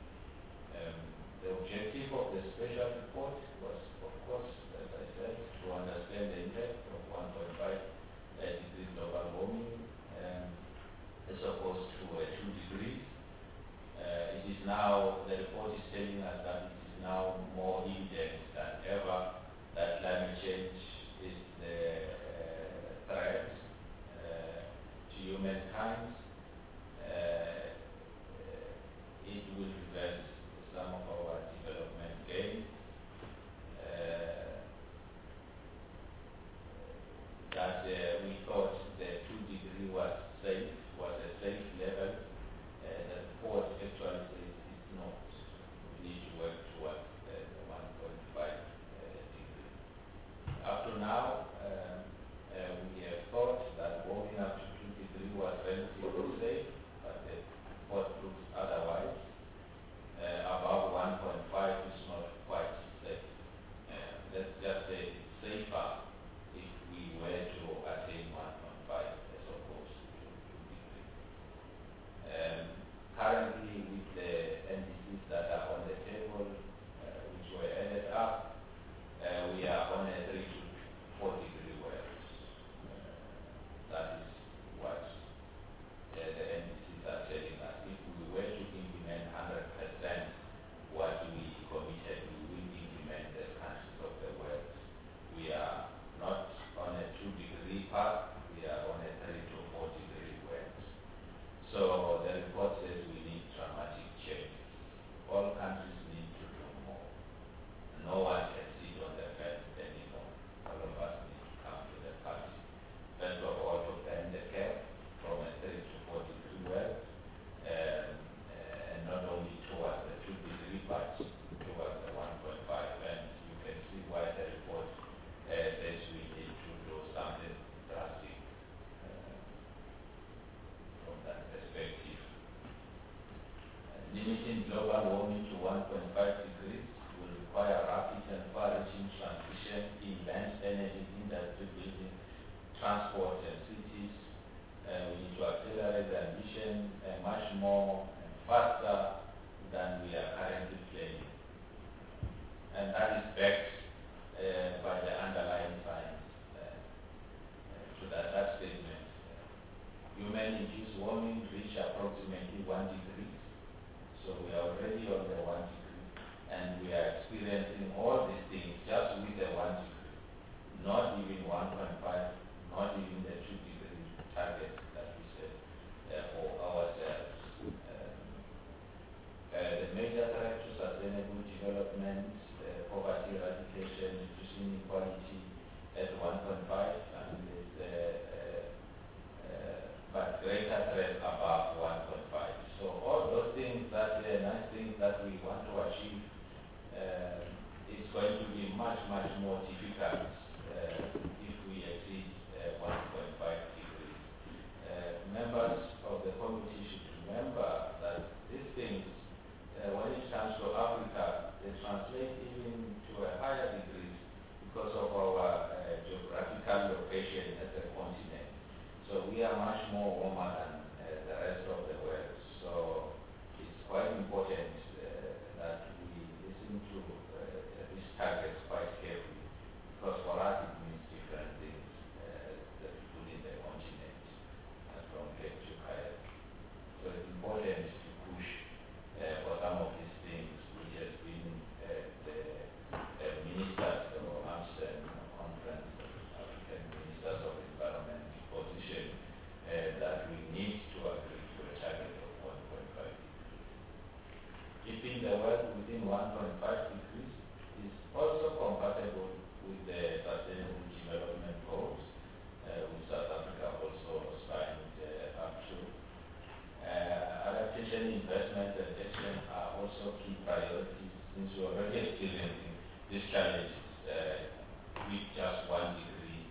Um, the objective of the special report was, of course, as I said, to understand the impact of one point five uh, degrees global warming um, as opposed to uh, two degrees. Uh, it is now, the report is telling us that it is now more evident than ever that climate change is the uh, threat uh, to humankind. Uh, it will prevent some of our development gains. Uh, that uh, we thought the two degree was safe, was a safe level. Uh, the report actually says it's not. We need to work towards uh, the one point five uh, degree. Up to now, uh, uh, we have thought that warming up to two degree was relatively safe, but the report proves otherwise. Uh, above one point five is not quite safe. Uh, let's just say it's safer if we were to attain one point five as opposed to two degrees. Um, currently, with the N D Cs that are on the table, uh, which were added up, uh, we are on a three to four degree world. Uh, that is what uh, the N D Cs are telling us. If we were to implement one hundred percent what we committed, we will implement as countries of the world. We are not on a two degree path, we are on a three to four degree world. So the report says we need dramatic change. All countries need to do more. No one can sit on the fence anymore. All of us need to come to the party. First of all, to bend the curve from a three to four degree world, um, uh, and not only towards the two degree, but towards the one point five. And you can see why the report uh, says we need to do something drastic uh, from that perspective. Uh, limiting global warming to one point five degrees will require rapid and far-reaching transition in land, energy, industry, building, transport, and cities. Uh, we need to accelerate the ambition uh, much more and faster than we are currently planning. And that is backed uh, by the underlying science uh, uh, to that, that statement. Uh, Human-induced warming reached approximately one degree. So we are already on the one degree. And we are experiencing all these things just with the one degree. Not even one point five, not even the two degree target that we set uh, for ourselves. Um, uh, the major threat to sustainable development, uh, poverty eradication, reducing inequality at one point five, and with, uh, uh, uh, but greater threat above one point five. So all those things that are nice things that we want to achieve, uh, it's going to be much, much more difficult uh, if we exceed uh, one point five degrees. we are much more warmer than uh, the rest of the world. So it's quite important uh, that we listen to uh, these targets quite carefully, because for us it means different things uh, that people in the continent uh, from Cape to Kayak. So it's important to push uh, for some of these things, which has been uh, the uh, ministers or Amsterdam Conference of African Ministers of Environment position uh, that we need to agree to a target of one point five degrees. Keeping the world within one point five degrees is also compatible with the Sustainable Development Goals, uh, which South Africa also signed uh, up to. Uh, adaptation, investment, and action are also key priorities, since we're already experiencing these challenges uh, with just one degree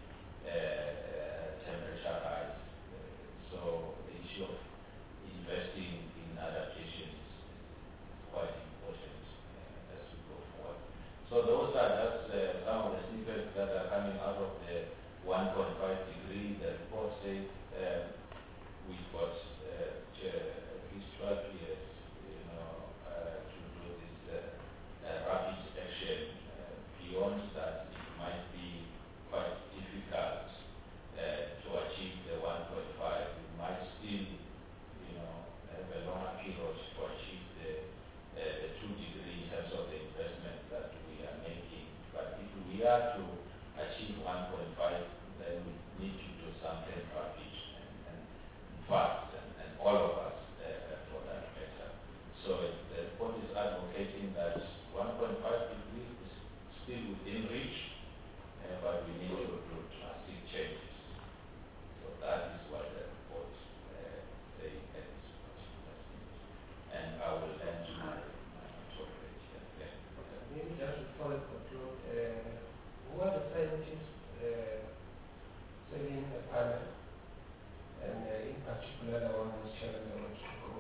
uh, temperature rise. Uh, so the issue of investing in adaptation is quite important uh, as we go forward. So those are just uh, some of the snippets that are coming out of the one point five degree. The report says uh, we've got uh, at least twelve years, you know, uh, to do this uh, uh, rapid action. Uh, beyond that, it might be quite difficult uh, to achieve the one point five. We might still, you know, have a longer period to achieve the, uh, the two degree in terms of the investment that we are making. But if we are to achieve one point five, then we need to do something rapid and, and fast, and, and all of us uh, for that matter. So it, the report is advocating that one point five degrees is still within reach, uh, but we need to do drastic changes. So that is what the report uh, saying at this particular stage. And I will end my, my talk right here. Yeah. Maybe just before I conclude, uh, who are the scientists uh, selling the panel, and uh, in particular the one who's chairing the Watch to Go?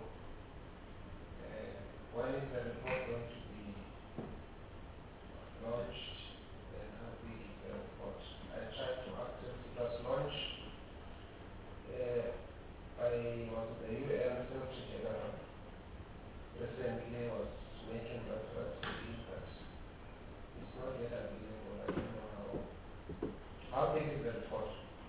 Uh, when is the report going to be launched, and how big is the report? I tried to access, it was launched uh, by, was it the U N Secretary General recently was making reference to it, but it's not yet available. I don't know how. How big is the report?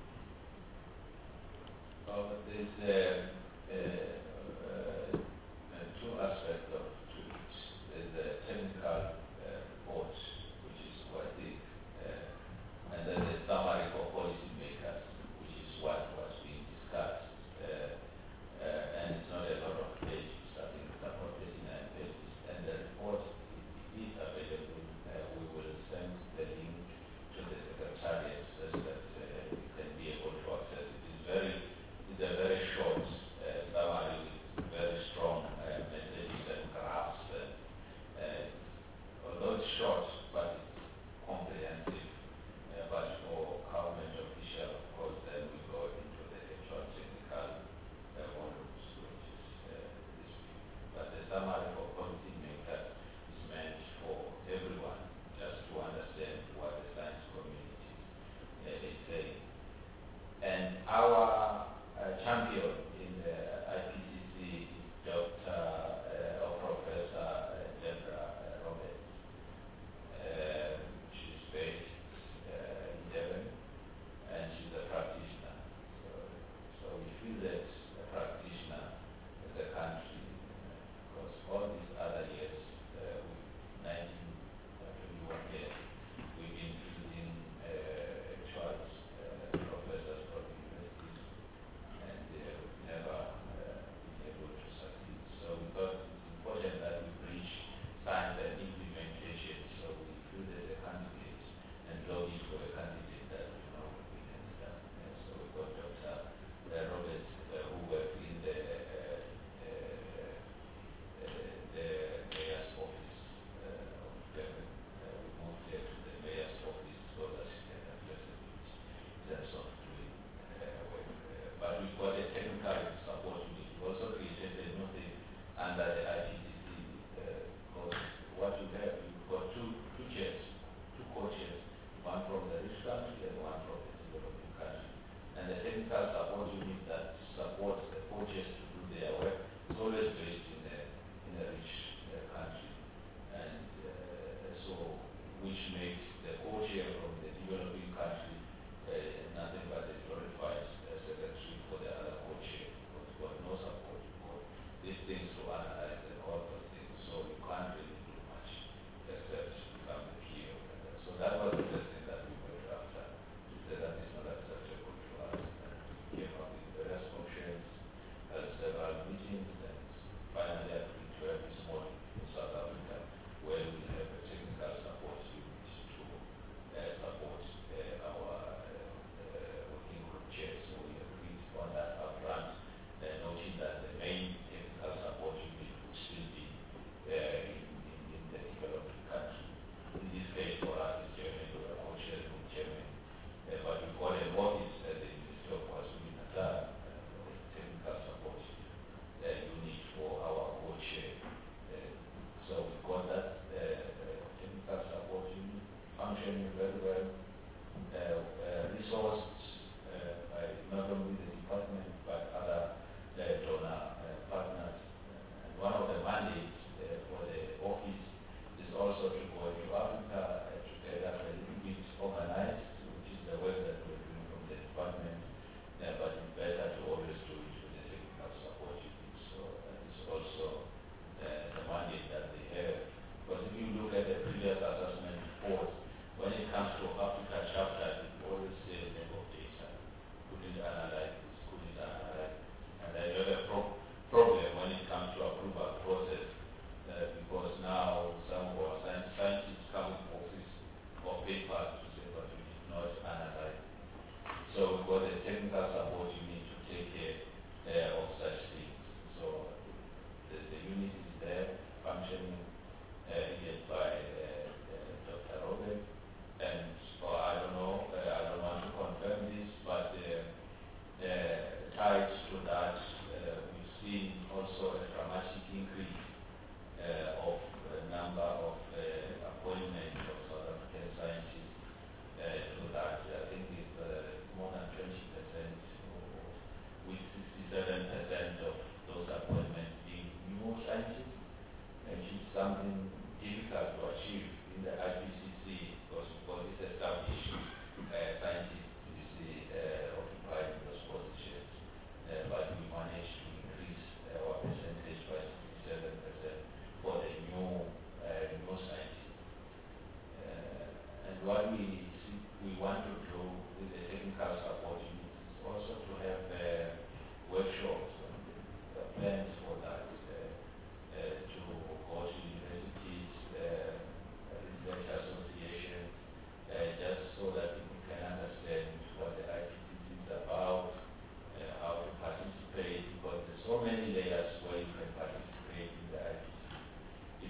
Well, there's uh, uh, uh, uh, two aspects of to it. There's a technical uh, report, which is quite big, uh, and then the summary for policymakers, which is what was being discussed. Uh, uh, and it's not a lot of pages. I think it's about thirty-nine pages. And the report is available. Uh, we will send the link to the secretariat so that uh, you can be able to access it. It's very It's a very short uh, summary with very strong uh, messages and graphs. And, uh, although it's short, but it's comprehensive. Uh, but for government officials, of course, then we go into the actual technical uh, volumes, which is uh, this week. But the summary for policymakers is meant for everyone, just to understand what the science community uh, is saying. And our uh, champion in the I P C C is Doctor Uh, or Professor uh, Deborah uh, Roberts. Uh, she's based uh, in Devon, and she's a practitioner. So, so we feel that a practitioner as a country, because uh, all these other years, uh, nineteen, twenty-one years, we've been fielding uh, actual uh, professors from universities, and uh,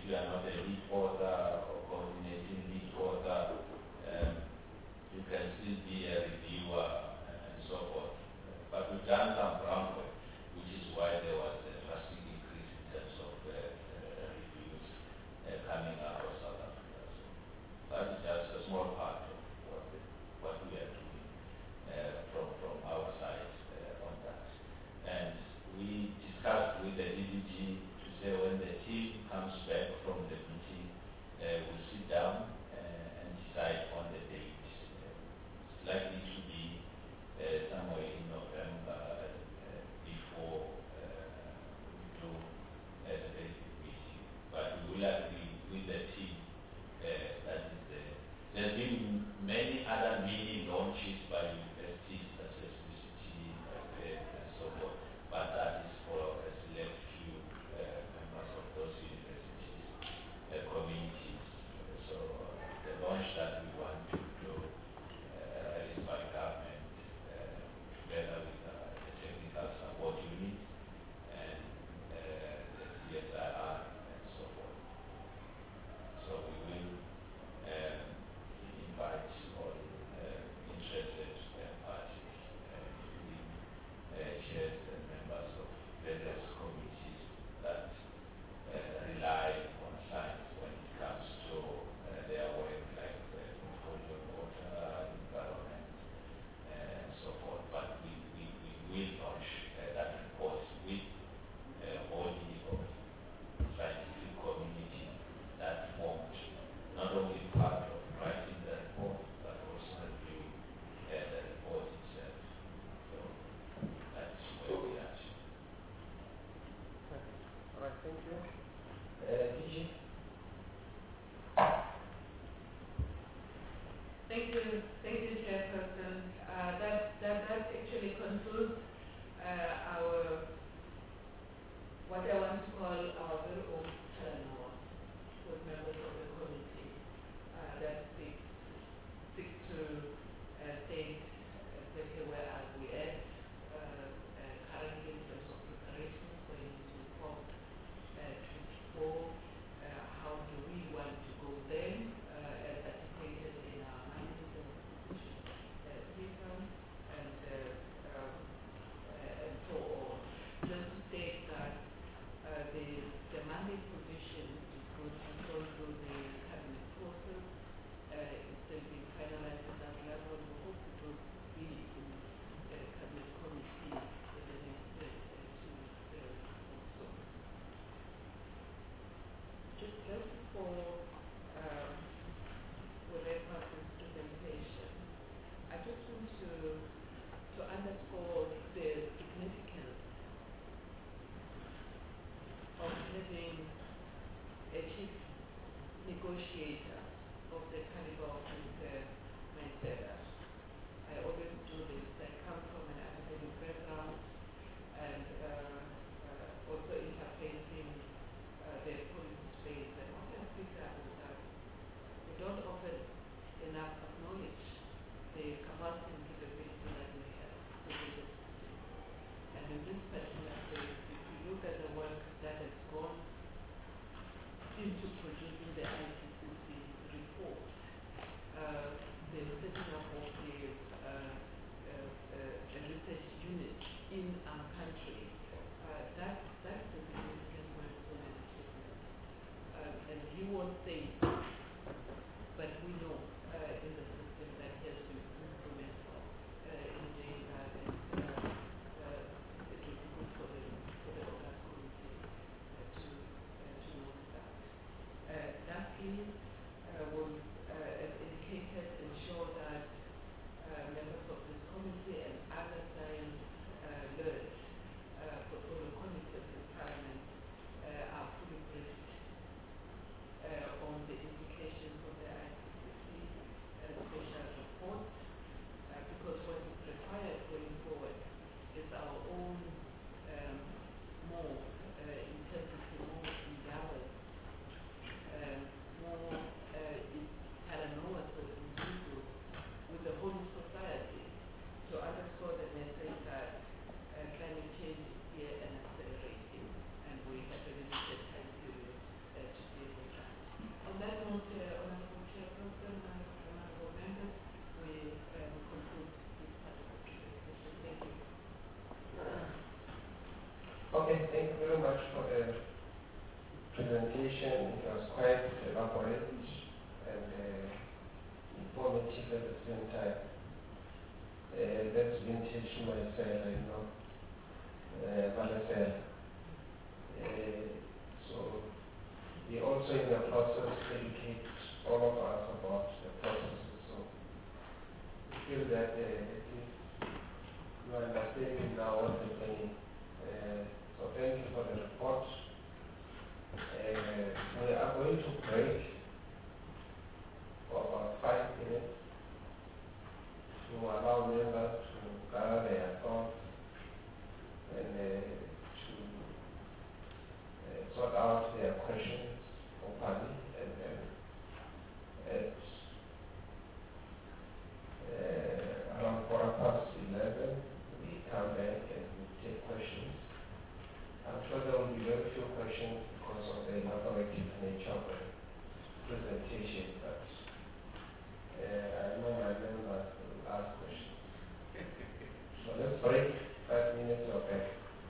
you are not a lead author or coordinating lead author, um, you can still be a reviewer and, and so forth. But we've done some groundwork, which is why there was a drastic increase in terms of uh, uh, reviews uh, coming out of South Africa. So that is just a small part of what, the, what we are doing uh, from, from our side uh, on that. And we discussed with the D D G to say when the team comes back from the meeting, uh, we'll sit down uh, and decide on the date. Uh, it's likely to be uh, somewhere in November uh, before uh, we do uh, the basic meeting. But we will agree with the team. Uh, that is the. There's been many other mini launches by universities such as U C T, F and so forth, but that is for a select few uh, members of those universities, uh, communities. So uh, the launch that we want to do uh, is by government uh, together with uh, the technical support unit and uh, the C S I R and so forth. So we will um, invite all uh, interested uh, parties, uh, including uh, chairs and members of various committees that uh, rely on science when it comes to uh, their work, like uh, portfolio water, environment, uh, and so forth. But we, we, we will launch uh, that report with a body of scientific community that formed, not only part of writing the report, but also reviewing uh, the report itself. So that's where we are. All right, thank you. Uh, D G? Thank you, thank you, Chairperson. Uh, that, that, that actually concludes uh, our, what I want to call our very own turnover with members of the committee uh, that speaks, speaks to uh, state exactly where are we at uh, uh, currently in terms of preparations going into COP uh, twenty-four. Uh, how do we want to go then, uh, as articulated in our mandate and position uh, paper, and, uh, um, uh, and so on. Just to state that uh, the, the mandate position is going to go through the cabinet process. Uh, it's still being finalized at that level. We hope it will be in the uh, cabinet committee in the next uh, two weeks uh, or so. Just, just before um, we wrap up this presentation, I just want to to underscore the significance of having a chief negotiator of the caliber of Mister Maitela. I always do this. I come from an academic background and uh, uh, also interfacing uh, the policy space. And what I picked up is that we don't often enough acknowledge the capacity and capability that we have within the system. And in this particular case, if you look at the work that has gone into producing the I P C C report, uh, the setting up of the uh, uh, uh, research unit in our country, uh, that, that's a significant milestone and achievement. Uh, and he won't say it, but we know uh, in the system that he has been instrumental uh, in doing that, and uh, uh, it will be good for the, for the August committee uh, to, uh, to note that. Uh, lastly, uh, we'll, uh, as indicated, ensure that uh, members of this committee and other science-led uh, portfolio committees in Parliament uh, are fully briefed uh, on the implications of the I P C C uh, special report, uh, because what is required going forward is our own um, more uh, intensity, more endeavors, um, more uh, paranoia as individuals with the whole society to underscore the message that uh, climate change is here and accelerating, and we have a limited time period uh, to deal with Okay, thank you very much for the presentation. It was quite elaborate and uh, informative at the same time. Uh, that's vintage myself, I know. Uh, Valecel. Uh, so we also in the process educate all of us about the processes. So I feel that uh, at least you are understanding now what we're doing. Uh, so thank you for the report. Uh, we are going to break for about five minutes to allow members to gather their thoughts and uh, to uh, sort out their questions openly, and then at uh, around quarter past eleven we come back and we take questions. I'm sure there will be very few questions because of the elaborative nature of the presentation, but uh, I know my members will ask questions. So let's break five minutes of that.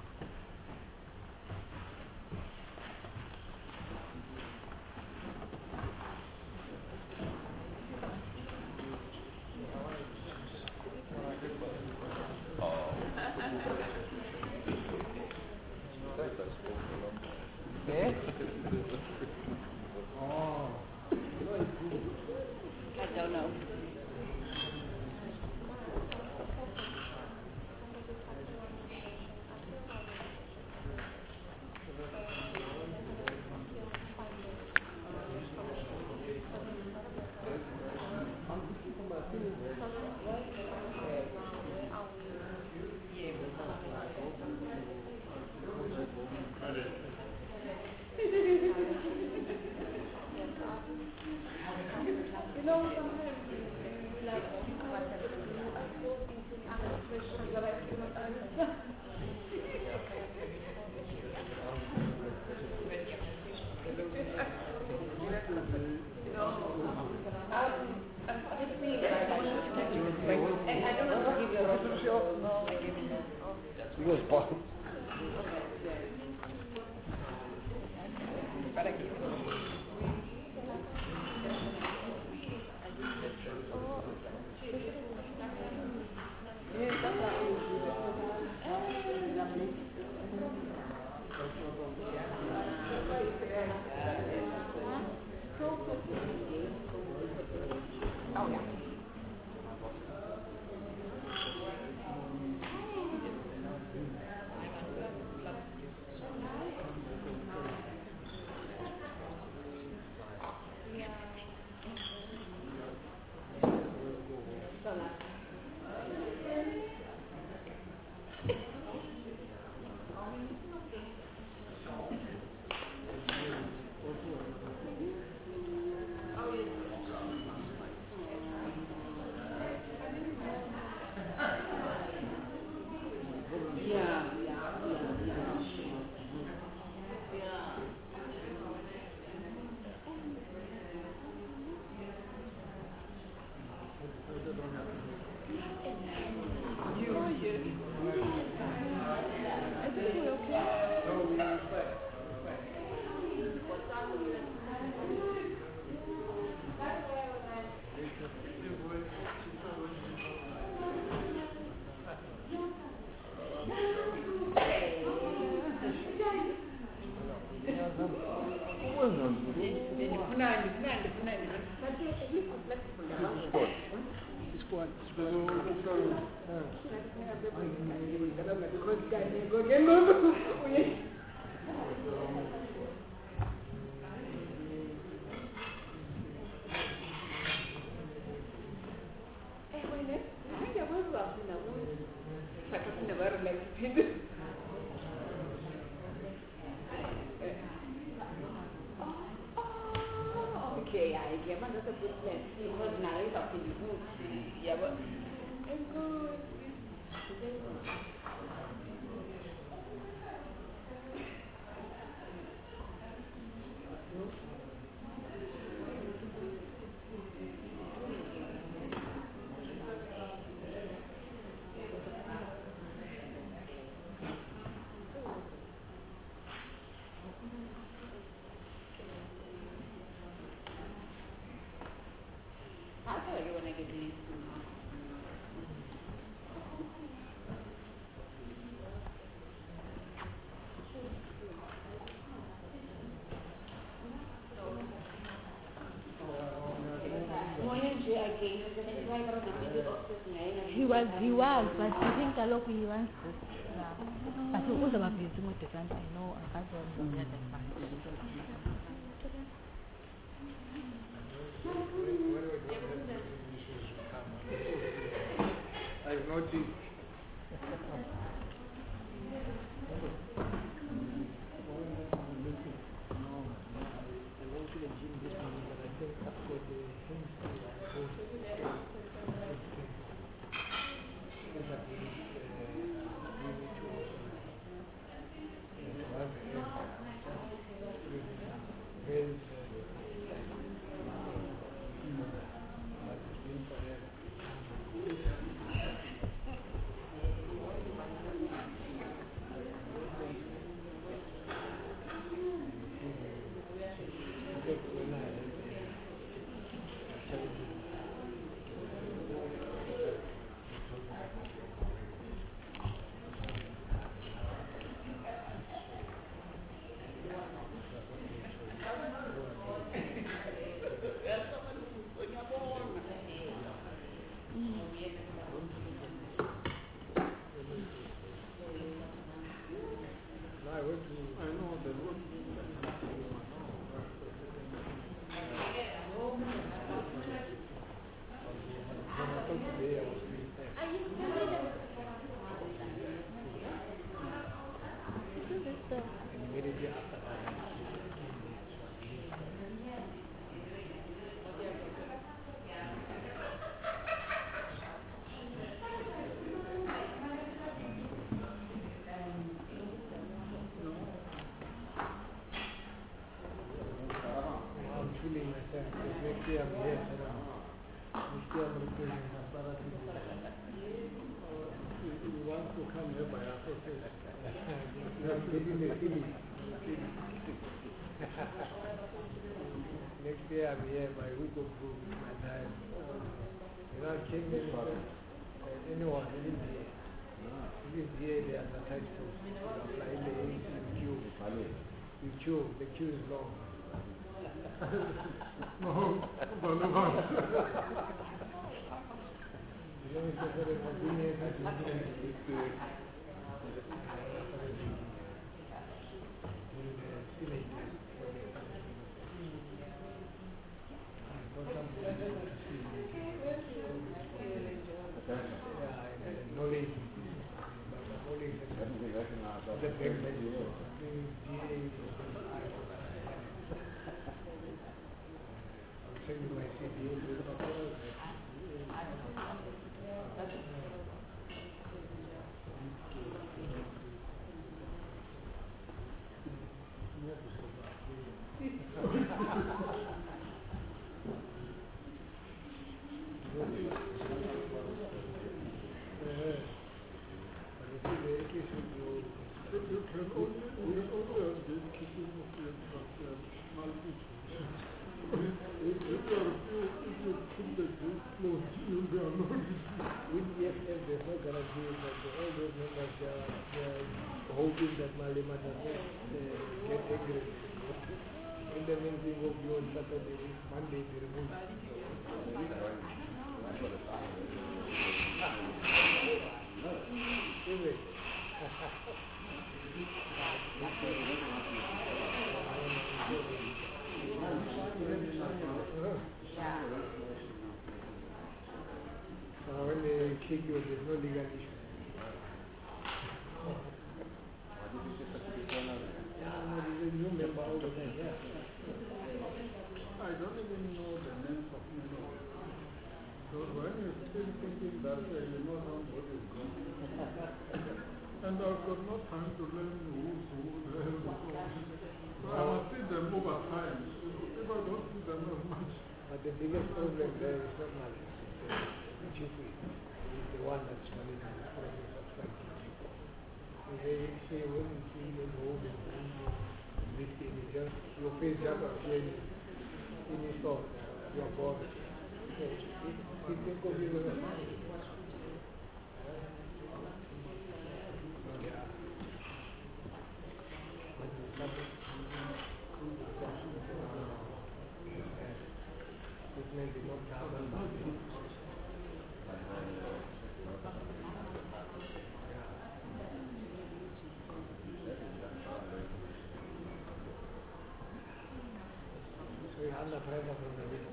I don't know. was, he was, but I think kaloku he wants this now. But uzaba busy with the grant, I know, I can't remember that much. I've noticed. Next day I'm here, my week of food, my time. You know, King Minister, uh, anyone, any D A. Even D A, they advertise to apply the A C queue. You queue, the queue is long. No, no, no. You know, it's a very convenient hoping that Malima does not uh, get angry. In the meeting of you on Saturday, Monday, they remove it. Is it? So when they kick you, there's no legal issue. New member all the time, yeah. I don't even know the names of members. So when you're still thinking that way, you know somebody is gone. And I've got no time to learn who's who, the hell is who. So I must see them over time. If I don't see them as much. But the biggest problem there is not money. The chief is the one that's managing the process of fighting people. They say when you see them moving, this thing is just, your face just appears in your thought, your body. So, you think of you as a man. It may be not common, but under pressure from the wind.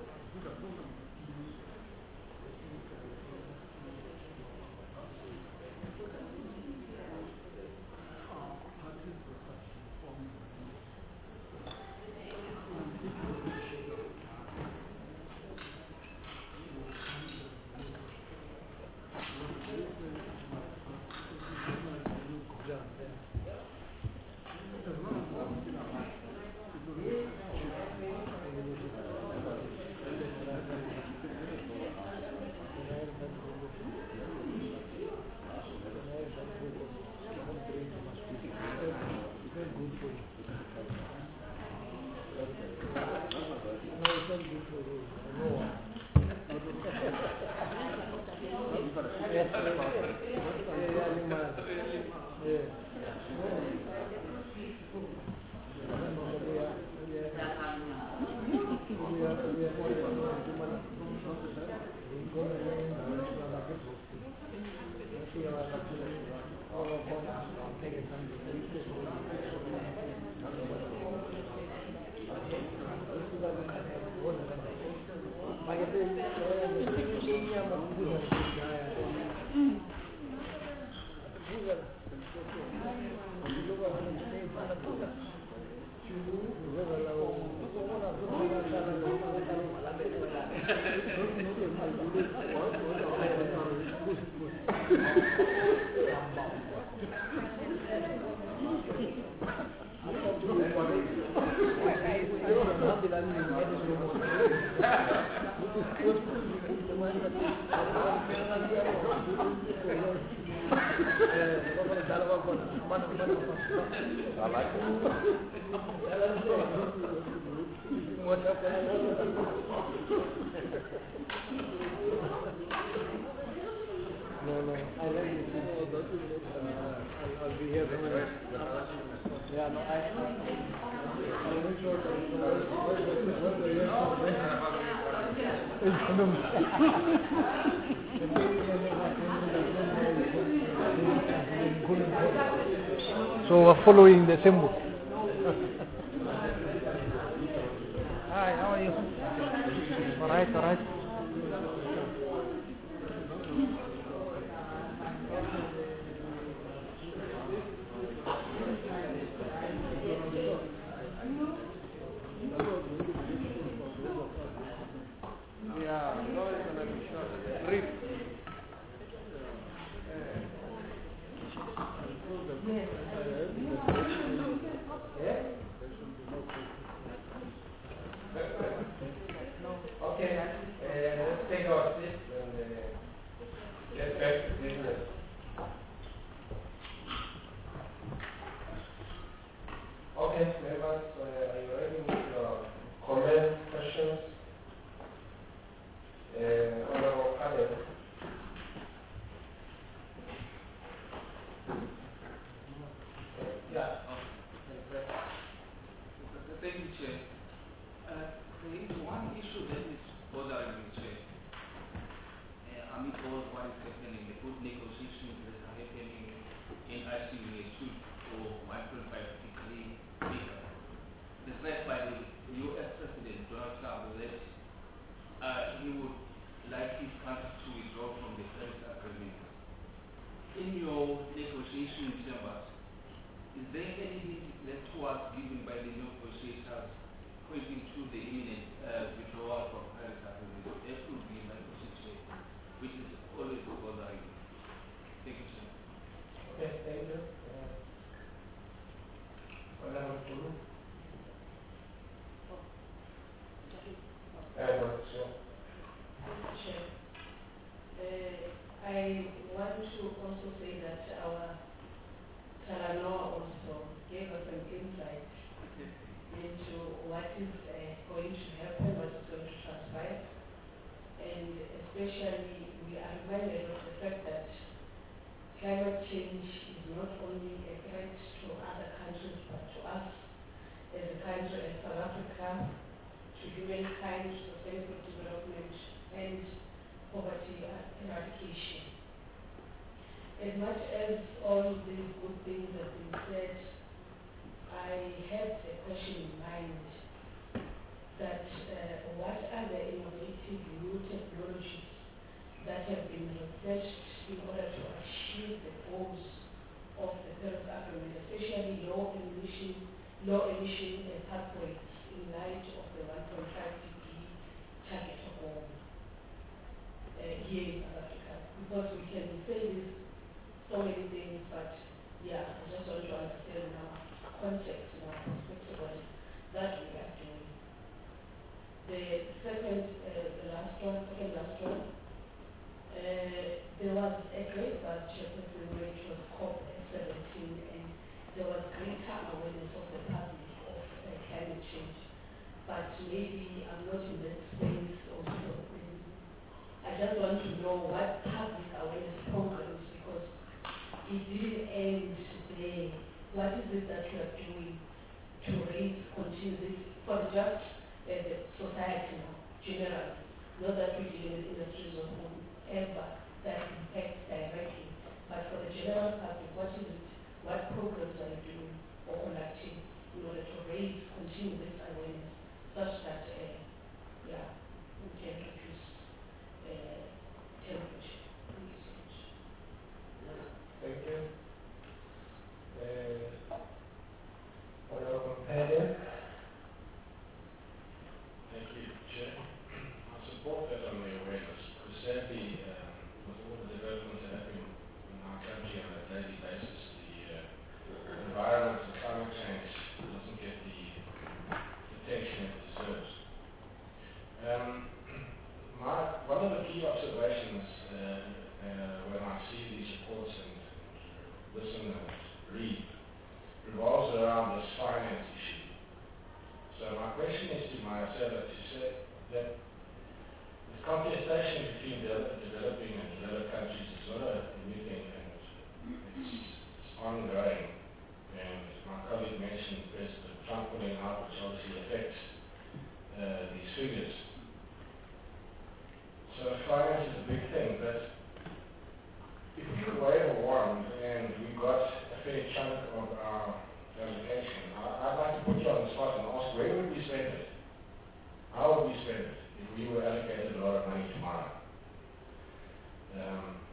No, no, I like this. Uh, I'll be here for a minute. Yeah, no, I, I'll make sure that what the years of this. So we're following the symbol. Hi, how are you? All right, all right. Yeah, no, it's gonna be short. Brief. Okay, uh, let's take our seats and uh, get back to business. Okay, members, uh, are you ready with your comments, questions? Uh, Honorable Khaled. Yeah. Thank you, Chair. Uh, there is one issue that is bothering me, Chair. Uh, amid all what is happening, the good negotiations that are happening in I C U two for one point five degree meter. The threat by the U S President Donald Trump that uh, he would like his country to withdraw from the Paris Agreement. In your negotiation chambers, is there anything that was given by the negotiators pointing to the imminent uh, withdrawal from Paris Agreement? That would be my position, which is always bothering me. Thank you, sir. Okay, thank you. Uh, Honorable Kulu. Uh, no, sure. Chair. Uh, I want to also say that our Talanoa also gave us an insight into what is uh, going to happen, what is going to transpire, and especially we are reminded of the fact that climate change is not only a threat to other countries but to us as a country, as South Africa, to humankind, sustainable development, and poverty eradication. As much as all these good things have been said, I had a question in mind. that uh, what are the innovative new technologies that have been researched in order to achieve the goals of the Paris Agreement, especially low emission, low emission uh, pathways in light of the one point five degree target goal uh, here in South Africa. Because we can say this so many things, but yeah, I just want to understand our context and our perspective on that we are doing. The second, uh, the last one, second last one, uh, there was a great budget which was COP seventeen, and there was greater awareness of the public of uh, climate change. But maybe I'm not in that space also. I just want to know what public awareness programs, because it didn't end there. What is it that you are doing to raise, continue this, for just uh, the society now, generally? Not that we deal with industries or whoever that impacts directly, but for the general public, what is it, what programs are you doing or conducting in order to raise, continue this awareness, such that, uh, yeah, we can reduce uh, temperature. Thank you so much. Thank you. Uh, Honorable Padian. Thank you, Chair. I support that on the awareness, because sadly, um, with all the developments that happen in our country on a daily basis, the uh, environment and climate change doesn't get the attention it deserves. Um, my, one of the key observations uh, uh, when I see these reports and listen and read revolves around this finance issue. So my question is to Marcella to say that the contestation between de- developing and developed countries is not a new thing, and it's, it's ongoing. And my colleague mentioned President Trump pulling out, which obviously affects uh, these figures. So finance is a big thing, but if we could wave a wand and we got a fair chunk of our allocation, I, I'd like to put you on the spot and ask, where would we spend it? How would we spend it if we were allocated a lot of money tomorrow? Um,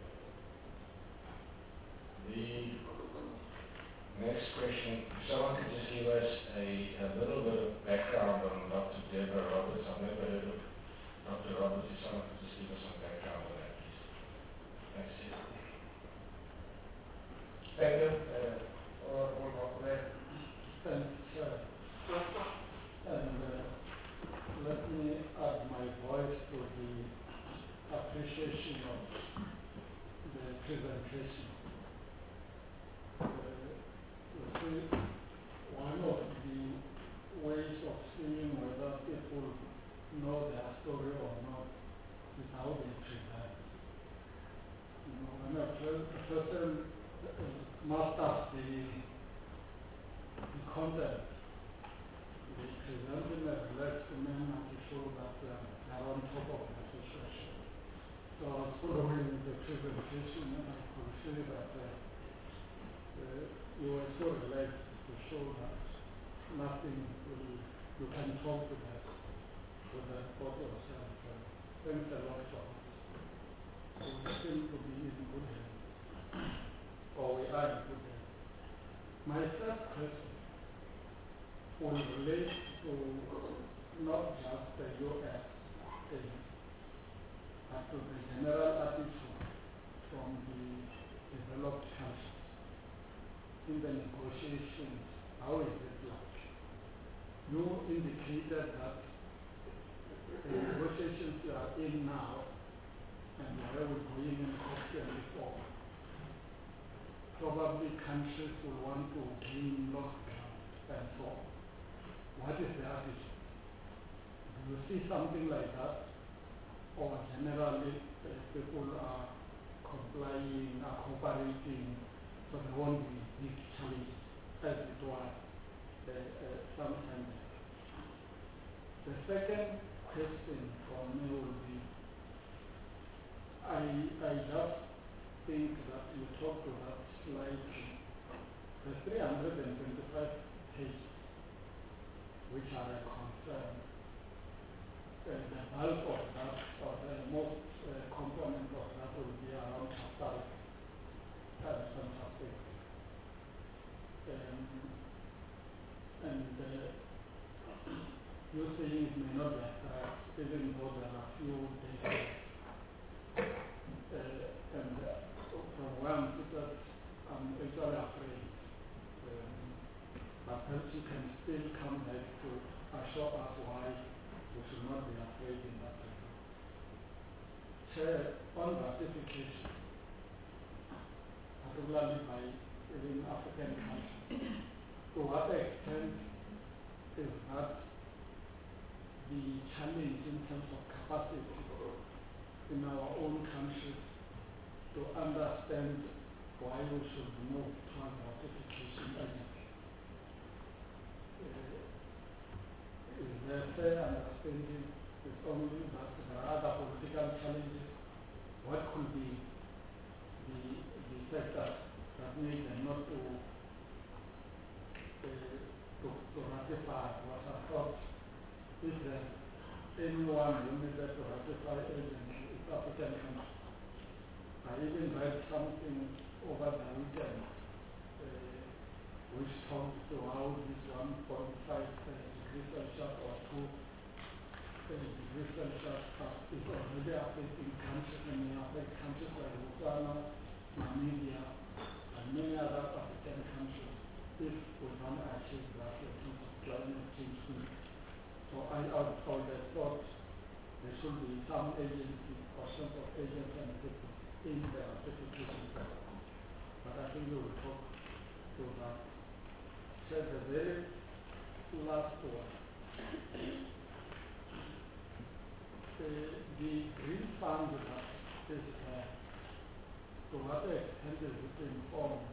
the next question, if someone could just give us a, a little bit of background on Doctor Deborah Roberts. I've never heard of Doctor Roberts. If someone could just give us some background on that, please. Thanks, Chair. Thank you. Uh, Honorable Mohammed. Thanks, Chair. And uh, let me add my voice to the appreciation of the presentation. Uh, you see, one of the ways of seeing whether people know their story or not is how they present. You know, when a per- a person uh, masters the, the content, they present in a relaxed manner to show that uh, they are on top of the situation. So I was following the presentation and I could see that uh, uh, you were so relaxed to show that nothing will, you can talk to that, to the report yourself. Uh, thanks a lot for that. So we seem to be in good hands, or we are in good hands. My first question will relate to not just the U S aid, but to the general attitude from the developed countries in the negotiations. How is it like? You indicated that the negotiations you are in now and where we're going in COP twenty-four, probably countries will want to gain lost ground and so on. What is the attitude? Do you see something like that? Or generally uh, people are complying, are cooperating, so there won't be big change as it was uh, uh, some time ago. The second question for me will be, I, I just think that you talked about slightly the three hundred twenty-five pages, which are a concern. uh, the bulk of that, or the most uh, component of that will be around chapter tariffs and subsidies. Um, and uh, you saying it may not be a threat, even though there are few data. Uh, and uh, from where I'm seated, I'm actually afraid. Um, but perhaps you can still come back to assure us why we should not be afraid in that regard. Chair, on ratification, particularly by even African countries, to what extent is that the challenge in terms of capacity in our own countries to understand why we should move towards ratification urgently? Uh, is there fair understanding? It's only that there are other political challenges. What could be the, the factors that make them not to, uh, to, to ratify what I thought if there's anyone who needed to ratify urgently, it's African countries. I even read something over the weekend uh, which talks to how this one point five uh, degrees Celsius or two uh, degrees Celsius is already affecting countries, and may affect countries like Botswana, Namibia, and many other African countries if we don't achieve that in terms of climate change. So I, I would have thought there should be some agency or sense of agency and people in the ratification process. But I think we will talk to that. So the very last one. the, the green fund that is there, to what extent is it informed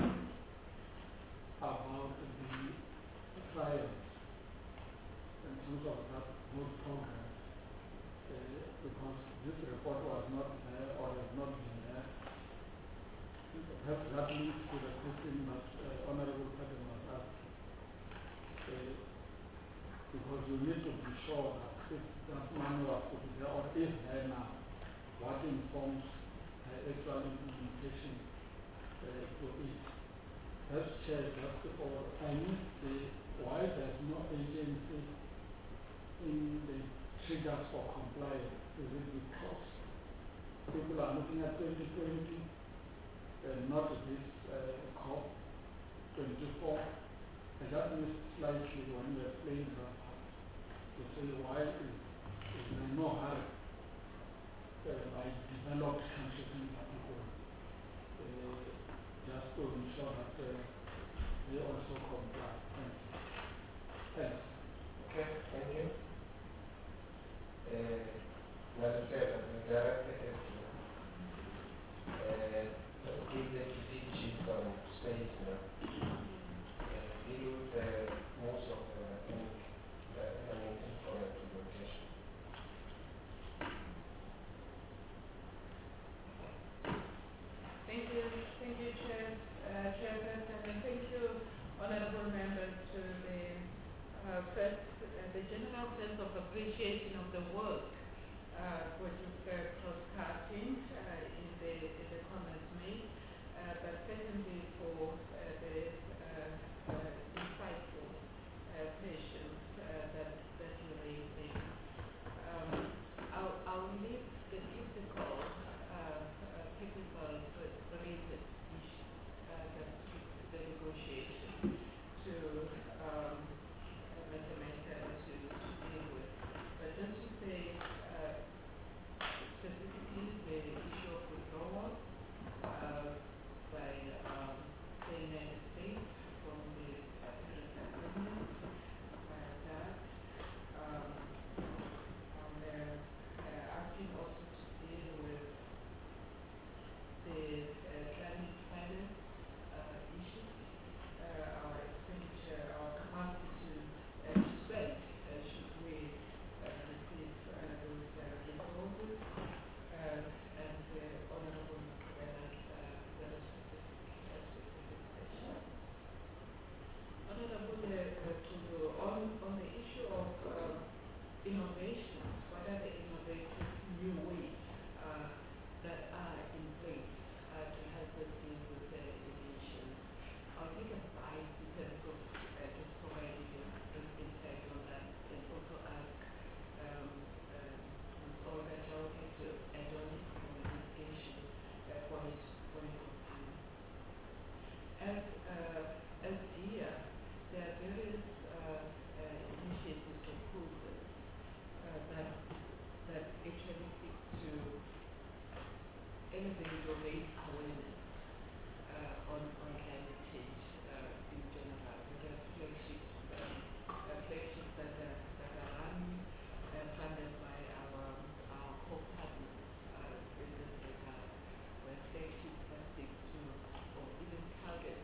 about the science in terms of that good program? Uh, because this report was not there or has not been there. Perhaps that leads to the question that uh, Honorable President was asking. Uh, because you need to be sure that if that money was to be there or is there now, what informs the actual implementation uh, to it. As Chair, just for I need the why there's no agency in the triggers for compliance. Is it because people are looking at twenty twenty and not this uh, COP twenty-four? I just missed slightly when you explained that to say why is, is there no hurry uh, by developed countries in particular, uh, just to ensure that uh, they also comply. Thanks. Thanks. Okay, thank you. Uh, Madam Chair, the Director has to uh, give the key chief some space now. Uh, deal with uh, most of the I think, uh, I mean, important implementation. Thank you, thank you, Chair, uh, Chairperson, and thank you, honourable members, to the uh, first, uh, the general sense of appreciation of the work, uh, which is very cross-cutting uh, in the in the comments made, uh, but secondly for uh, the uh, uh, insightful uh, patience uh, that that you raised. Um, I'll I'll leave the typical uh, uh, technical related issues uh, that the negotiation to um, uh, Mathemata to, to deal with. But just to say uh, specifically the issue of withdrawal uh, by um, the United States from the Paris Agreement, uh, that um, um, they're uh, asking also to deal with the uh, climate finance uh, issues, uh, our expenditure, our capacity to, uh, to spend, uh, should we uh, receive uh, those uh, resources, uh, and the Honourable Makubena's uh, very specific, uh, specific question. Honourable uh, Tudu, on, on the issue of uh, innovations, there are various uh, uh, initiatives or process uh, that that actually seek to elevate or raise awareness uh, on, on climate change uh, in general. There are flagships, um, uh, flagships that are, that are run, uh, funded by our, our co-partners uh, in this regard, where flagships that seek to, or even target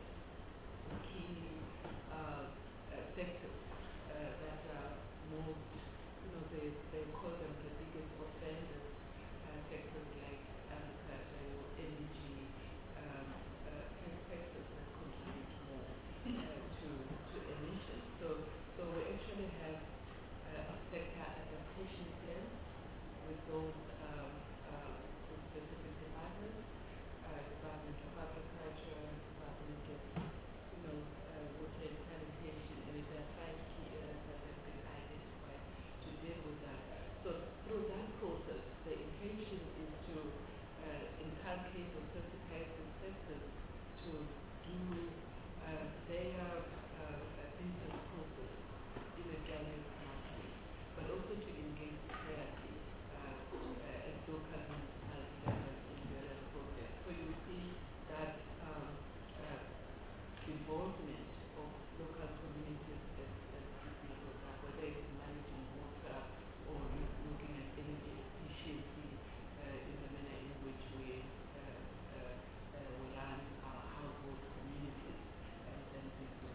key uh, uh, sectors uh, that are most, you know, they, they call them the biggest offenders, uh, sectors like agriculture, energy, um, uh, se- sectors that contribute more uh, to, to emissions. So, so we actually have uh, sector adaptation plans with those um, uh, with specific departments, uh, Department of Agriculture, Department of you know, uh, water and sanitation, and there are five key areas that have been identified to deal with that. So through that process, the intention is to uh, inculcate or sensitize the sectors to do uh, their uh, business process in a climate smart way, but also to engage society uh, uh, at local municipality levels in various projects. So you see that um, uh, involvement of local communities as, as people, whether it is managing water or look, looking at energy efficiency uh, in the manner in which we, uh, uh, uh, we run our household communities and then business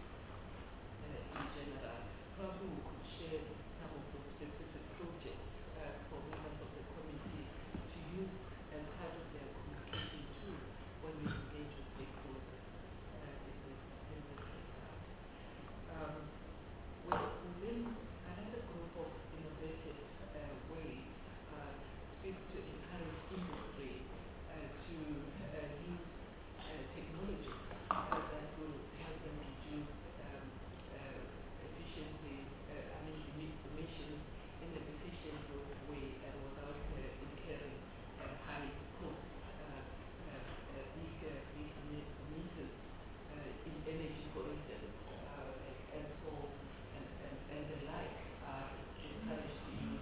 uh, in general. Probably we could share some of those specific projects uh, for members of the committee to use as part of their communication tool when we engage with stakeholders uh, in this in this regard. Um, with- within another group of innovative uh, ways uh, is to encourage industry uh, to uh, use uh, technologies uh, that will help them reduce um, uh, efficiency, uh, I mean emi- emissions in an efficient way and without uh, incurring uh, high costs, uh, uh, uh, big, uh, big me- meters uh, in energy, for instance, uh, like ENSCO and, and, and the like are encouraged to use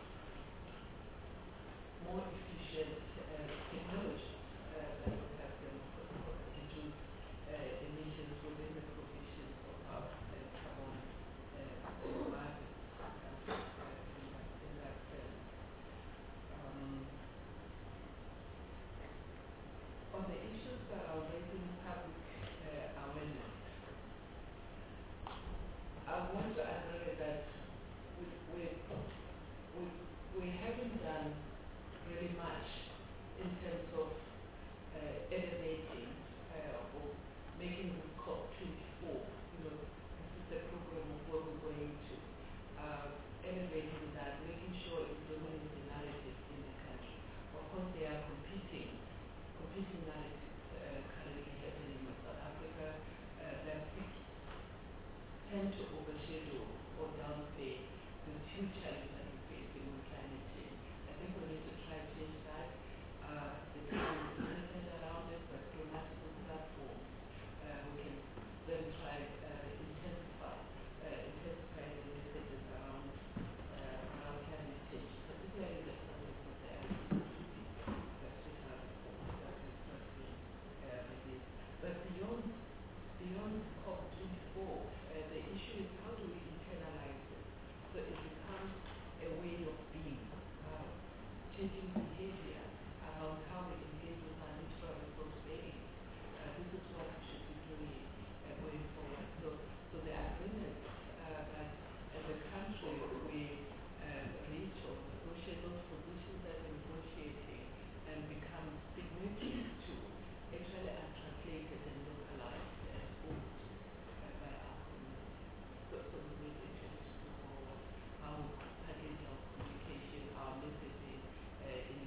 more efficient uh, technologies uh, that will help them co- co- reduce uh, emissions within the provisions of our uh, carbon uh, markets uh, uh, in, that, in that sense. Um, on the issues around raising public uh, awareness, I want to agree that we, we, we, we haven't done really much in terms of uh, elevating uh, or making this COP twenty-four, you know, this is the program of where we're going to, uh, elevating that, making sure it dominates the narrative in the country. Of course, there are competing, competing narratives uh, currently happening in South Africa uh, that seek tend to overshadow or downplay the huge challenges that we're facing with climate change. I think we need to try to change that. Uh, the time is limited around it, but through multiple platforms, uh, we can then try uh, intensify, uh, intensify the messages around, uh, around climate change, particularly in the context of the I P C C, the special report that is just being uh, released. But beyond Beyond COP twenty-four, uh, the issue is how do we internalize it so it becomes a way of being, uh, changing behavior around how we engage with our natural resource base. Uh, this is what we should be doing uh, going forward. So, so the agreement uh, that as a country we uh, reach or negotiate those positions that we're negotiating and become signatories to actually are translated and localized and owned uh, by our community. So, so we need actually to do more how we package our communication, our messaging uh, in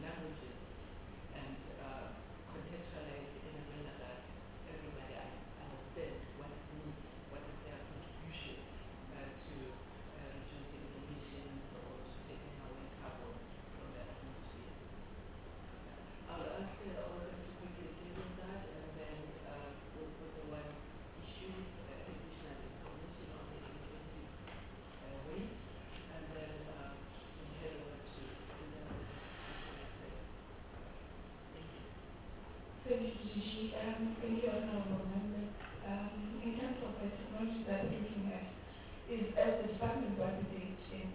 Um, thank you, Honorable Members. Um, in terms of the technology that we're looking at, is as the department what we did in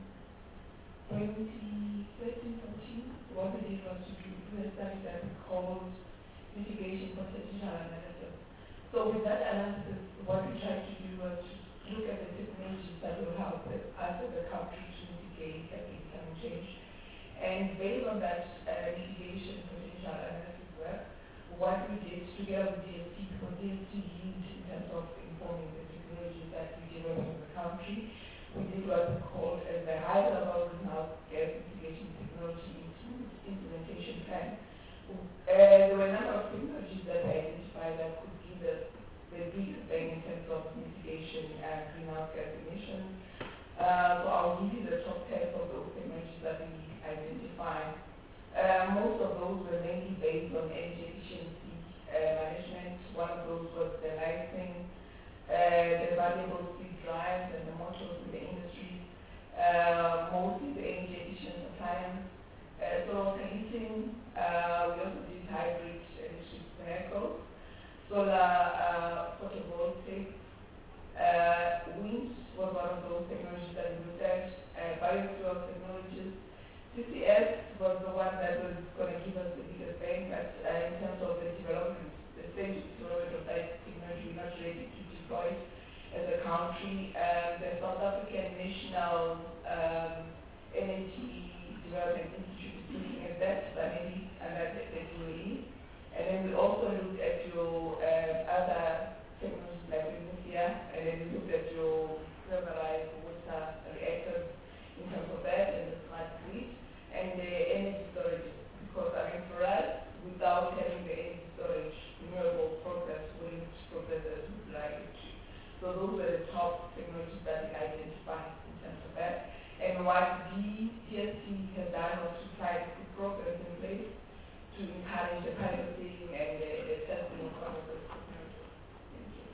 twenty thirteen fourteen, what we did was to do a study that we called mitigation for statistical analysis. So with that analysis, what we tried to do was to look at the technologies that will help us as a country to mitigate against climate change. And based on that uh, mitigation potential analysis work, what we did together with D S T, because D S T lead in terms of informing the technologies that we develop in the country, we did what we called as the high level greenhouse gas mitigation technology implementation plan. Uh, there were a number of technologies that we identified that could give us the biggest bang in terms of mitigation and greenhouse gas emissions. Uh, so I'll give you the top ten of those technologies that we identified. Uh, most of those were mainly based on energy efficiency uh, management. One of those was the lighting, uh, the variable speed drives and the motors in the industry, uh, mostly the energy efficient appliance, uh, solar heating. Uh, we also did hybrid electric vehicles, solar uh, photovoltaic, uh, wind was one of those technologies that we looked at, uh, biofuel technologies. C C S was the one that was going to give us the biggest bang, but uh, in terms of the development, the stage of development of that technology, we're not ready to deploy it as a country. Um, the South African National um, Energy Development Institute is looking at that, but maybe under the, the D O E. And then we also looked at your uh, other technologies like nuclear, and then we looked at your rubberized water reactors in terms of that and the smart grid and the energy storage. Because I mean, for us, without having the energy storage, renewable progress wouldn't progress as we would like it to. So those were the top technologies that we identified in terms of that. And what the T S T has done was to try to put programs in place to encourage the piloting and the, the testing of some of those technologies. Thank you.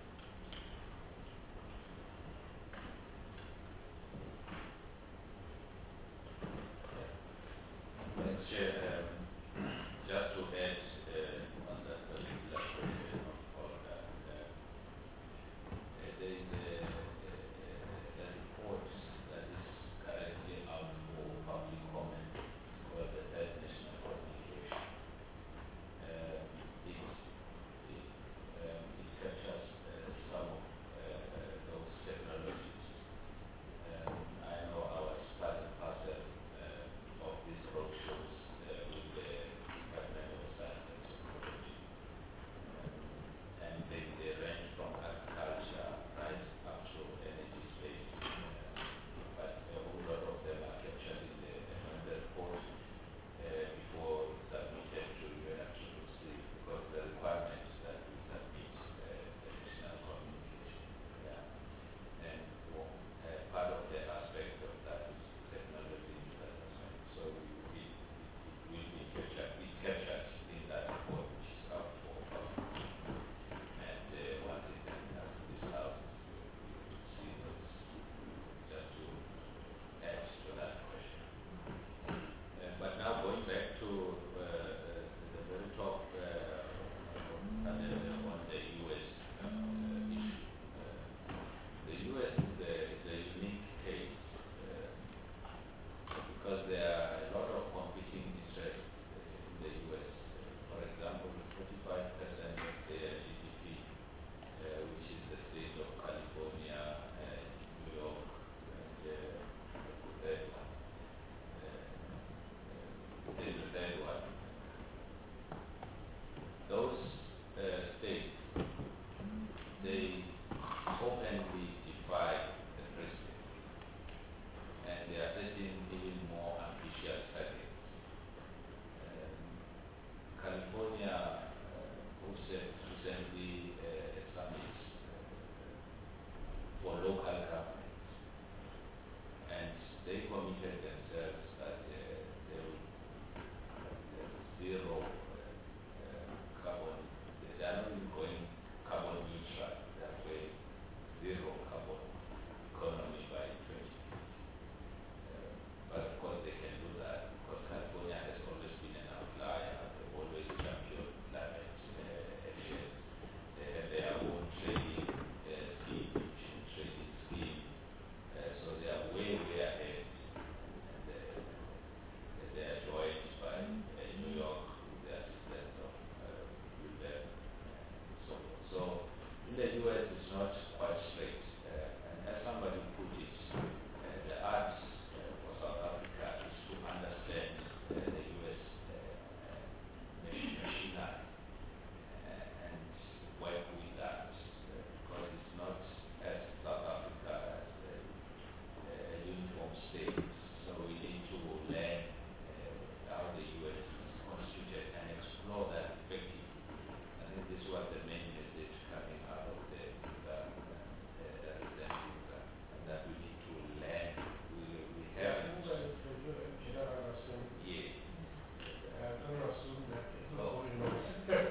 Thanks, Chair. Um, just to add uh, on that particular question of Olga, uh, uh, there is a, a, a report that is currently out for public comment called the Third National Communication. Um, it, it, um, it captures uh, some of uh, those technologies. Um, I know I was part and parcel uh, of these roadshows uh, with the Department of Science and Technology. Um, and they, they range from agriculture right up to energy space. Uh, but a whole lot of them are captured in the, in the report uh, before submitted to U N F C C C because the requirement is that we submit uh, additional communication. Yeah. And uh, part of the aspect of that is technology development. So it, it, it will be captured, it captured in that report which is out for public. And uh, once it is out, you will see those just to add to that question. Uh, but now going back to uh, uh, the very top uh, on, the, on the U S uh, issue. Uh, the U S is a, is a unique case uh, because there are a lot of competing interests uh, in the U S. Uh, for example, forty-five percent of their G D P, uh, which is the state of California and New York and uh, the third one. Uh, uh, the third one. Those uh, states, they openly defy the president, and they are setting even more ambitious targets. Um, California uh, hosted recently uh, a summit uh, for local governments, and they committed themselves that uh, they will uh, zero uh, uh, carbon. They are not even going carbon neutral. They are going zero carbon economy by twenty fifty. Uh, but of course they can do that because California has always been an outlier. They've always championed climate uh, not quite straight. Uh, and as somebody put it, uh, the art uh, for South Africa is to understand uh, the U S uh, uh, mach- machinery uh, and work with that, uh, because it's not as South Africa as a, a uniform state. So we need to learn uh, how the U S is constituted and explore that effectively. I think this was the main message coming out of the uh, uh, the recent program, and that we need to learn. We, we have Uber is the U- General Assembly. yeah. Uh, don't assume that Oh. everybody knows.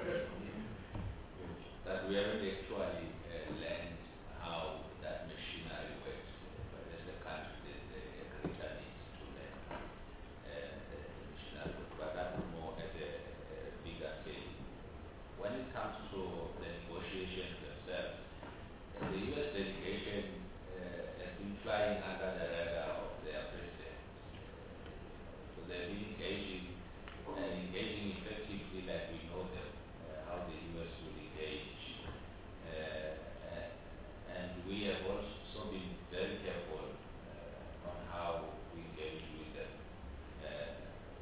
That we haven't actually uh, learned how that machinery works, but as a country, there's a, a greater need to learn uh, the, the machinery, but that more at a, a bigger scale. When it comes to the negotiations themselves, uh, the U S delegation uh, has been flying under the radar of their president. So they've been engaging and engaging effectively like we know them, uh, how the U S will engage. Uh, uh, and we have also been very careful uh, on how we engage with them. Uh,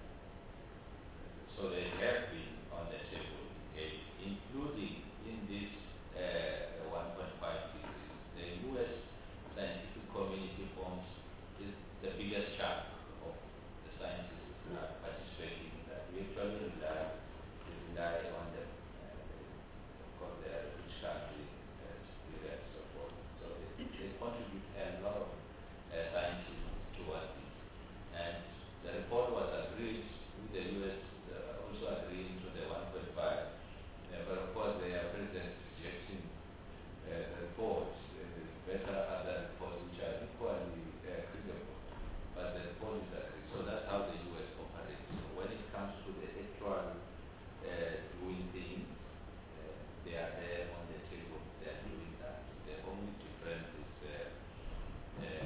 so they have been on the table, engaged, including in this uh, one point five degrees. The U S scientific community forms is the biggest chunk of the scientists who are participating in that. We actually rely, we rely on them. Uh, because they are a rich country, uh, experience so forth. So they, they contribute a lot of uh, scientists towards it. And the report was agreed with the U S uh, also agreeing to the one point five. Uh, but of course, their president rejecting uh, the report. Uh, there's better other reports which are equally uh, credible. But the report is agreed. So that's how the U S operates. So when it comes to the actual uh, doing things, uh, they are there on the table. They are doing that. The only difference is uh, uh,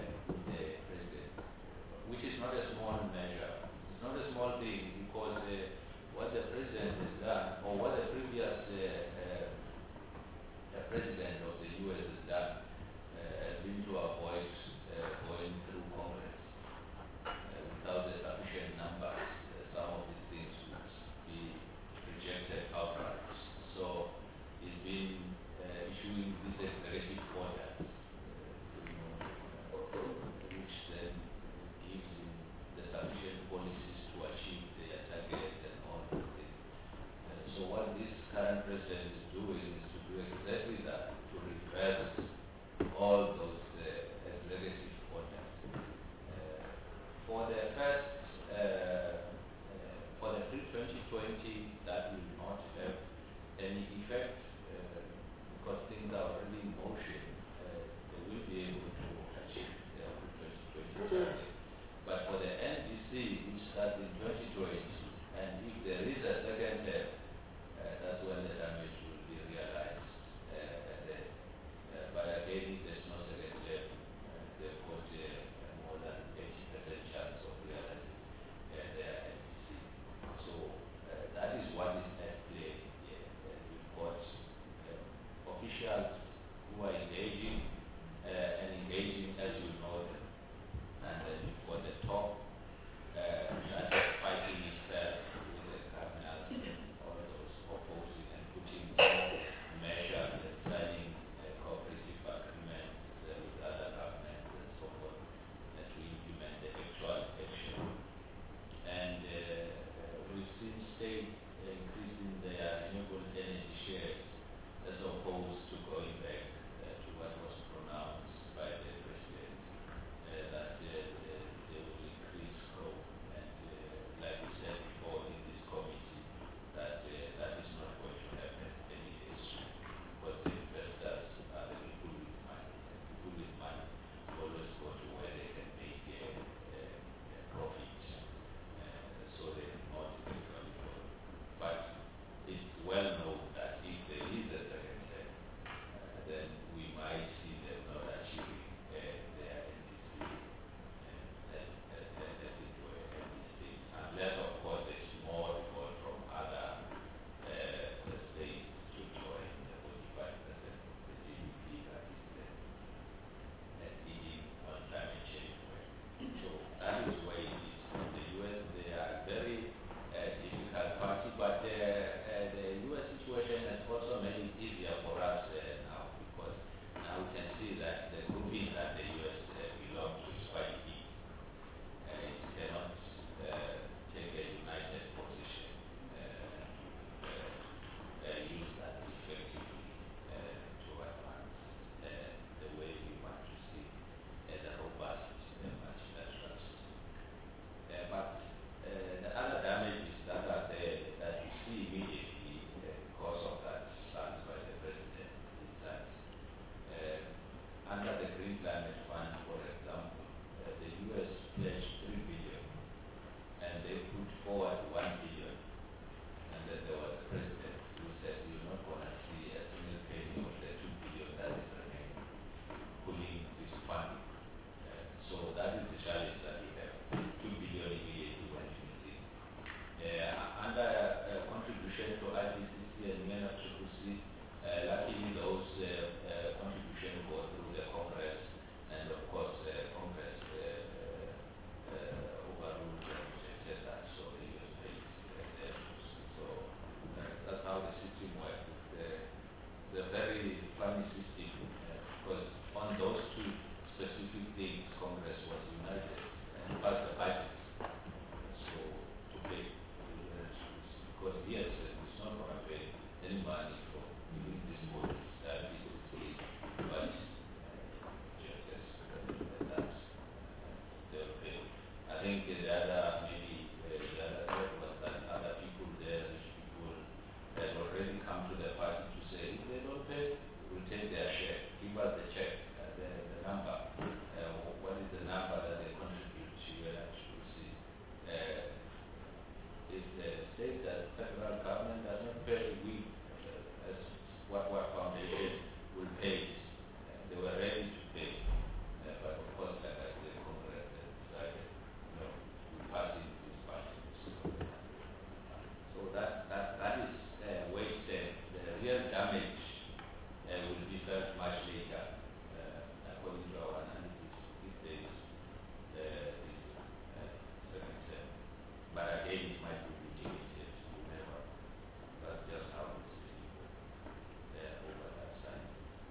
Climate Fund, for example, uh, the U S pledged three billion, and they put forward one billion, and then there was a president who said, "You're not going to see a single penny of the two billion that is remaining, pulling this funding." Uh, so that is the challenge that we have. Two billion immediately went missing. Uh, under uh, contribution to I P C C and U N F C C C, uh, luckily those uh, uh, contributions go through the Congress, and of course uh, Congress uh, uh, uh, overruled and rejected that, so the U S paid uh, their dues. So uh, that's how the system works. It's, uh, it's a very funny system, uh, because on those two specific things, Congress was united and passed the budget. So to pay, uh, because yes, it's not going to pay any money for giving this body uh, P C C, but uh, just as uh, that uh, they'll pay. I think the other maybe uh, the other threat was that other people there, rich people, had already come to the party to say if they don't pay, we'll take their share. Give us the check, uh, the, the number. Uh, what is the number that they contribute to U N F C C? Uh, if the state that federal government does not pay, we uh, as what what foundation will pay it. Uh, they were ready to pay, uh, but of course, like I said, Congress has decided, no, we pass it this budget. So, so that that that is uh, wasted. The real damage uh, will be felt much later, uh, according to our analysis. If there is uh, this uh, second term. But again, it might be limited. You never. That's just how it's there over that time.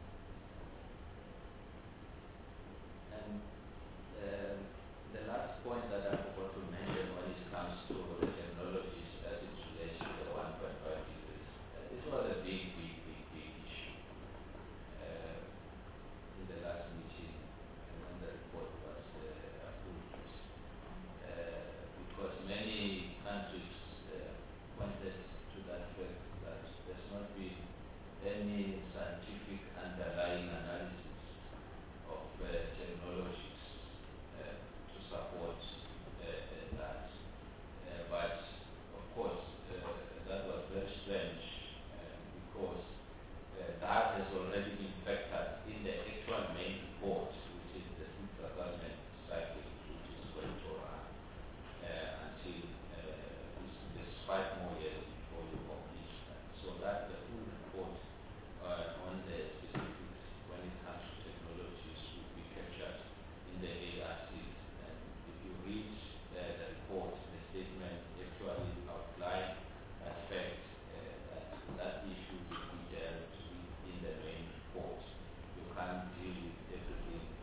And um, the last point that I forgot to mention when it comes to the technologies as it relates to the one point five degrees, uh, this was a big, big, big, big issue uh, in the last meeting and when the report was uh, approved. Uh, because many countries uh, pointed to that fact that there's not been any scientific underlying analysis of uh, technologies uh, to support uh, uh, that. Uh, but of course, uh, that was very strange uh, because uh, that has already been factored in the actual main report, which is the sixth assessment cycle, which is going to run uh, until uh, this, this five more years before you complete that. So that the full report uh, on the specifics when it comes to technologies will be captured in the A R Cs. And if you read uh, the report, the statement actually outline that fact uh, that that issue will be dealt with in the main report. You can't deal with everything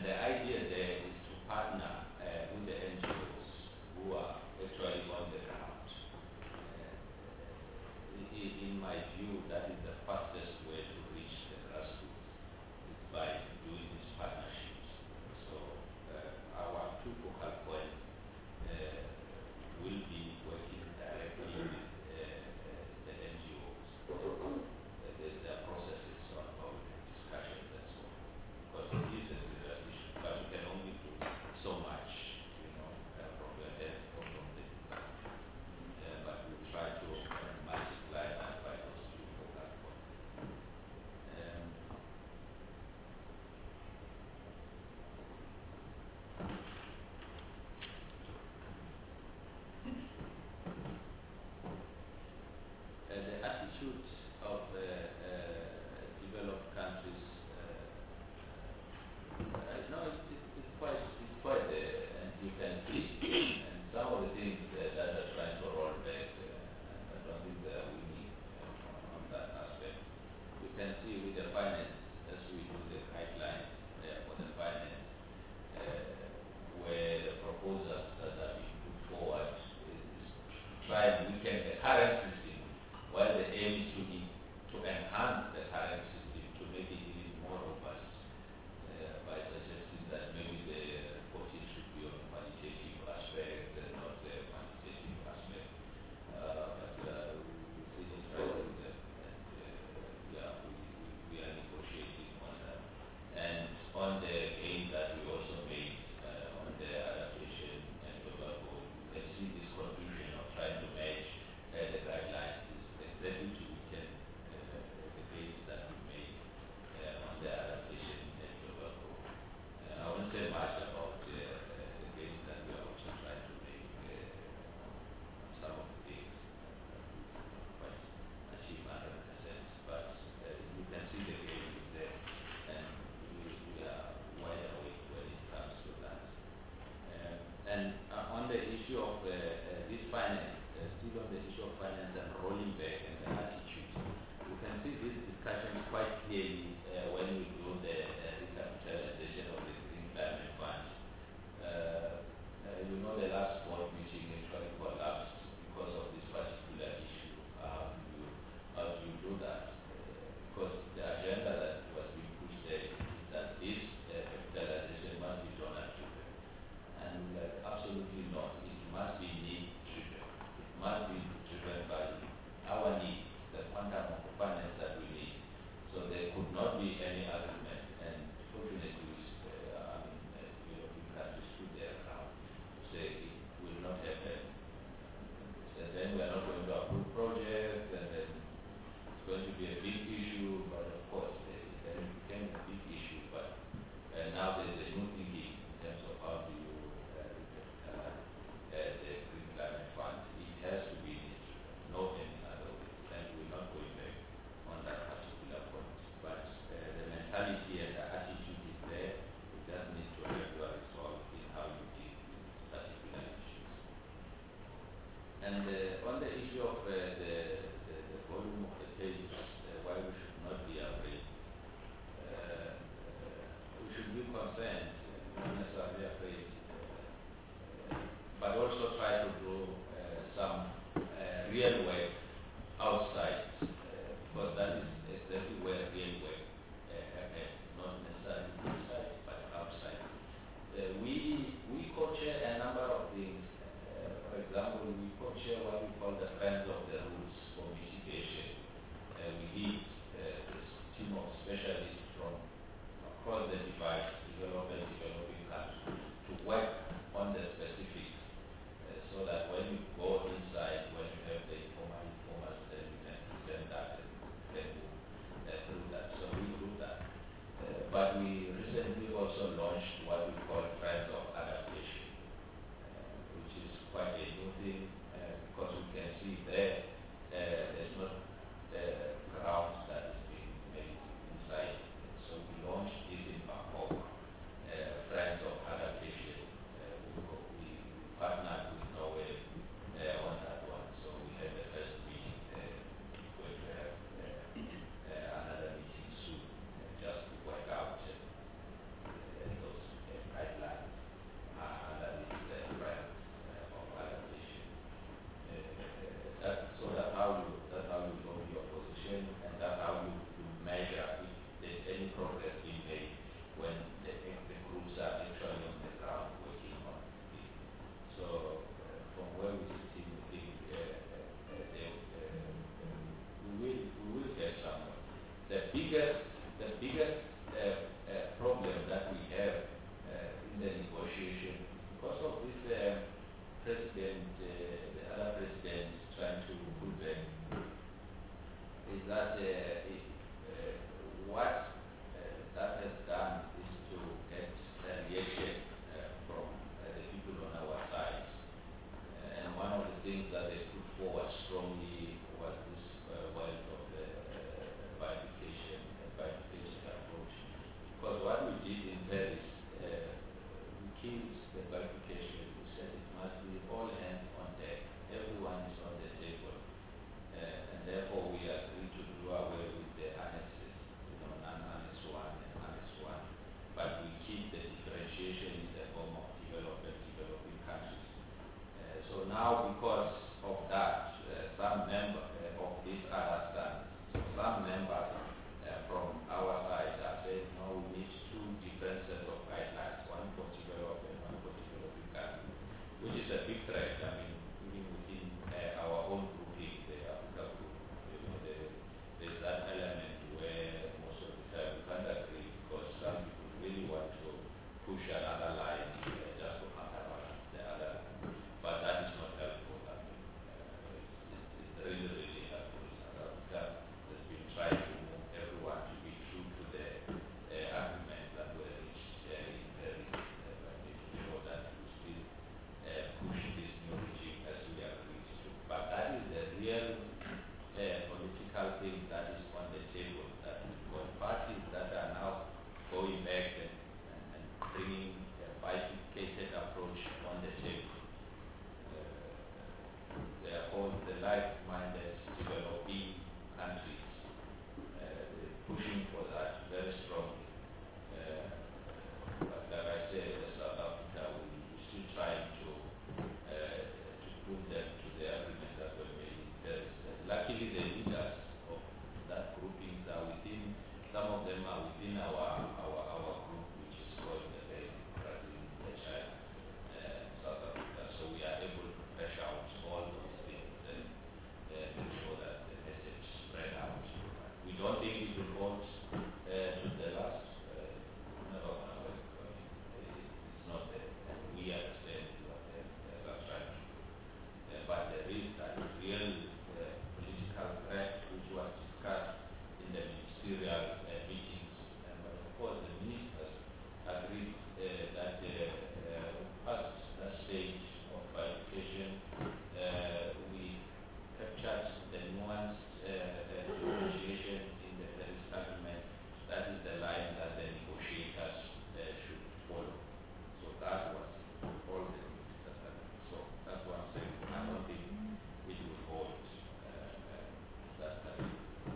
the idea there is to partner uh, with the N G Os who are actually on the ground. Uh, in, in my view, that is the fastest way to reach the grassroots, is by doing these partnerships. So uh, our two focal points uh, will be working directly with uh, uh, the N G Os. Uh, there, there are processes on public discussions and so on. Because it is a serious issue, but you can only do so much, you know, uh, from your end or from the design. Uh, but we try to uh, multiply that by those two focal points. Um, Uh, the attitude of uh, uh, developed countries, uh, uh, no, it, it, it's quite, it's quite there, and you can see. And some of the things uh, that are trying to roll back, uh, I don't think they are winning uh, on, on that aspect. You can see with the finance, as we do the guidelines uh, for the finance, uh, where the proposals that are being put forward is, is to try and weaken the current system, while the aim is to, be, to enhance the current system to make it even more robust uh, by suggesting that maybe the focus should be on qualitative aspect and not the quantitative aspect. Uh, but uh, we see it right with them, and uh, yeah, we, we, we are negotiating on that. And on the aim that we also made uh, on the adaptation and global goal, you can see this confusion of trying to match uh, the guidelines is exactly to weaken uh, the gains that we made uh, on the adaptation and global goal. Uh, I won't say much about uh, uh, the gains that we are also trying to make uh, on, on some of the things uh, that we quite achieve one hundred percent, but uh, you can see the gain is there, and we, we are wide awake when it comes to that. Um, and uh, on the issue of uh, uh, this finance, uh, still on the issue of finance and rolling back and the attitude, you can see this discussion quite clearly uh, when we do the uh, recapitalization of the Green Climate Fund. Uh, uh, you know, the last board meeting actually collapsed because of this particular issue. How do you, how do, you do that? Uh, because the agenda that was being pushed there is that this uh, capitalization must be donor driven. And like, absolutely not. It must be need driven. It must be driven by our needs, the quantum of finance that we need. So there could not be any argument. And fortunately, uh, I mean, uh, European countries stood their ground to say it will not happen. So then we are not going to approve projects, and then it's going to be a big issue. But of course, it then became a big issue. But uh, now there's a new thinking in terms of how do you uh, uh, uh, the Green Climate Fund. It has to be no any other way, and we're not going back on that particular point. But uh, the mentality and the attitude is there. We just need to have your resolve in how you deal with particular issues. And uh, on the issue of uh, the, the the volume of the pages, uh, why we should not be afraid. Uh, uh, we should be concerned, uh, not necessarily afraid, uh, but also try to do uh, some uh, real work outside, uh, because that is exactly where real work uh, happens, not necessarily inside, but outside. Uh, we we co-chair a number of things. Uh, for example, we co-chair what we call the Friends of the Rules for mitigation. Uh, we need uh, this team of specialists from across the divide, developing developing countries, to work on the specifics, uh, so that when you go inside, when you have the informal informers, then you can present that and then move uh, through that. So we do that. Uh, but we recently also launched what we call Friends of Adaptation, uh, which is quite a new thing, uh, because we the biggest, the biggest uh, uh, problem that we have uh, in the negotiation, because of this uh, president, uh, the other president trying to pull back, is that uh, it, uh, what uh, that has done is to get a reaction uh, from uh, the people on our side. Uh, and one of the things that they put forward strongly was this uh, wealth of the uh, bifurcation, uh, bifurcation approach. Because what we did in Paris, uh, we killed the bifurcation. We said it must be all hands on deck. Everyone is on the table. Uh, and therefore we agreed to do away with the annexes, you know, non-annex one and annex one. But we keep the differentiation in the form of developed and developing countries. Uh, so now, because of that, uh, some member uh, of this other stance, so some members uh, from our side are saying, no, we need two different sets of guidelines, one for developed and one for developing countries, which is a big threat. I mean, even within uh, our own grouping, the Africa group, you know, the, there's that element where most of the time we can't agree because some people really want to push another line uh, just to counterbalance the other. But that is not helpful. I mean, uh, it's, it's really, really helpful. South Africa has been trying to move everyone to be true to the uh, agreements that were reached uh, in Paris, uh, by making sure that we still uh, push this new regime as we agreed to. But that is the real uh, political thing that is on the table. That we've got parties that are now going back and, and, and bringing a bifurcated approach on the table. They are called the like-minded developing countries. Uh, they're pushing for that very strongly. Uh, but like I said, as South Africa, we, we're still trying to uh, to put them to the agreements that were made in Paris. Uh, luckily, the leaders of that grouping are within. Some of them are within our our our group, which is called the Brazil, the China, uh, South Africa. So we are able to pressure out all those things and uh, make sure that the message spread out. We don't think it will hold uh, to the last. Uh, never gonna work. I mean, it, it's not there. And we understand what they uh, are trying to do. Uh, but there is that real uh, political threat which was discussed in the ministerial uh, meetings. And but of course, the ministers agreed uh, that uh, uh, past that stage of bifurcation, uh, we captured the nuanced uh, uh, negotiation in the Paris agreement. That is the line that the negotiators uh, should follow. So that was all the ministers agreed. So that's what I'm saying. I don't think it will hold uh, uh, that time.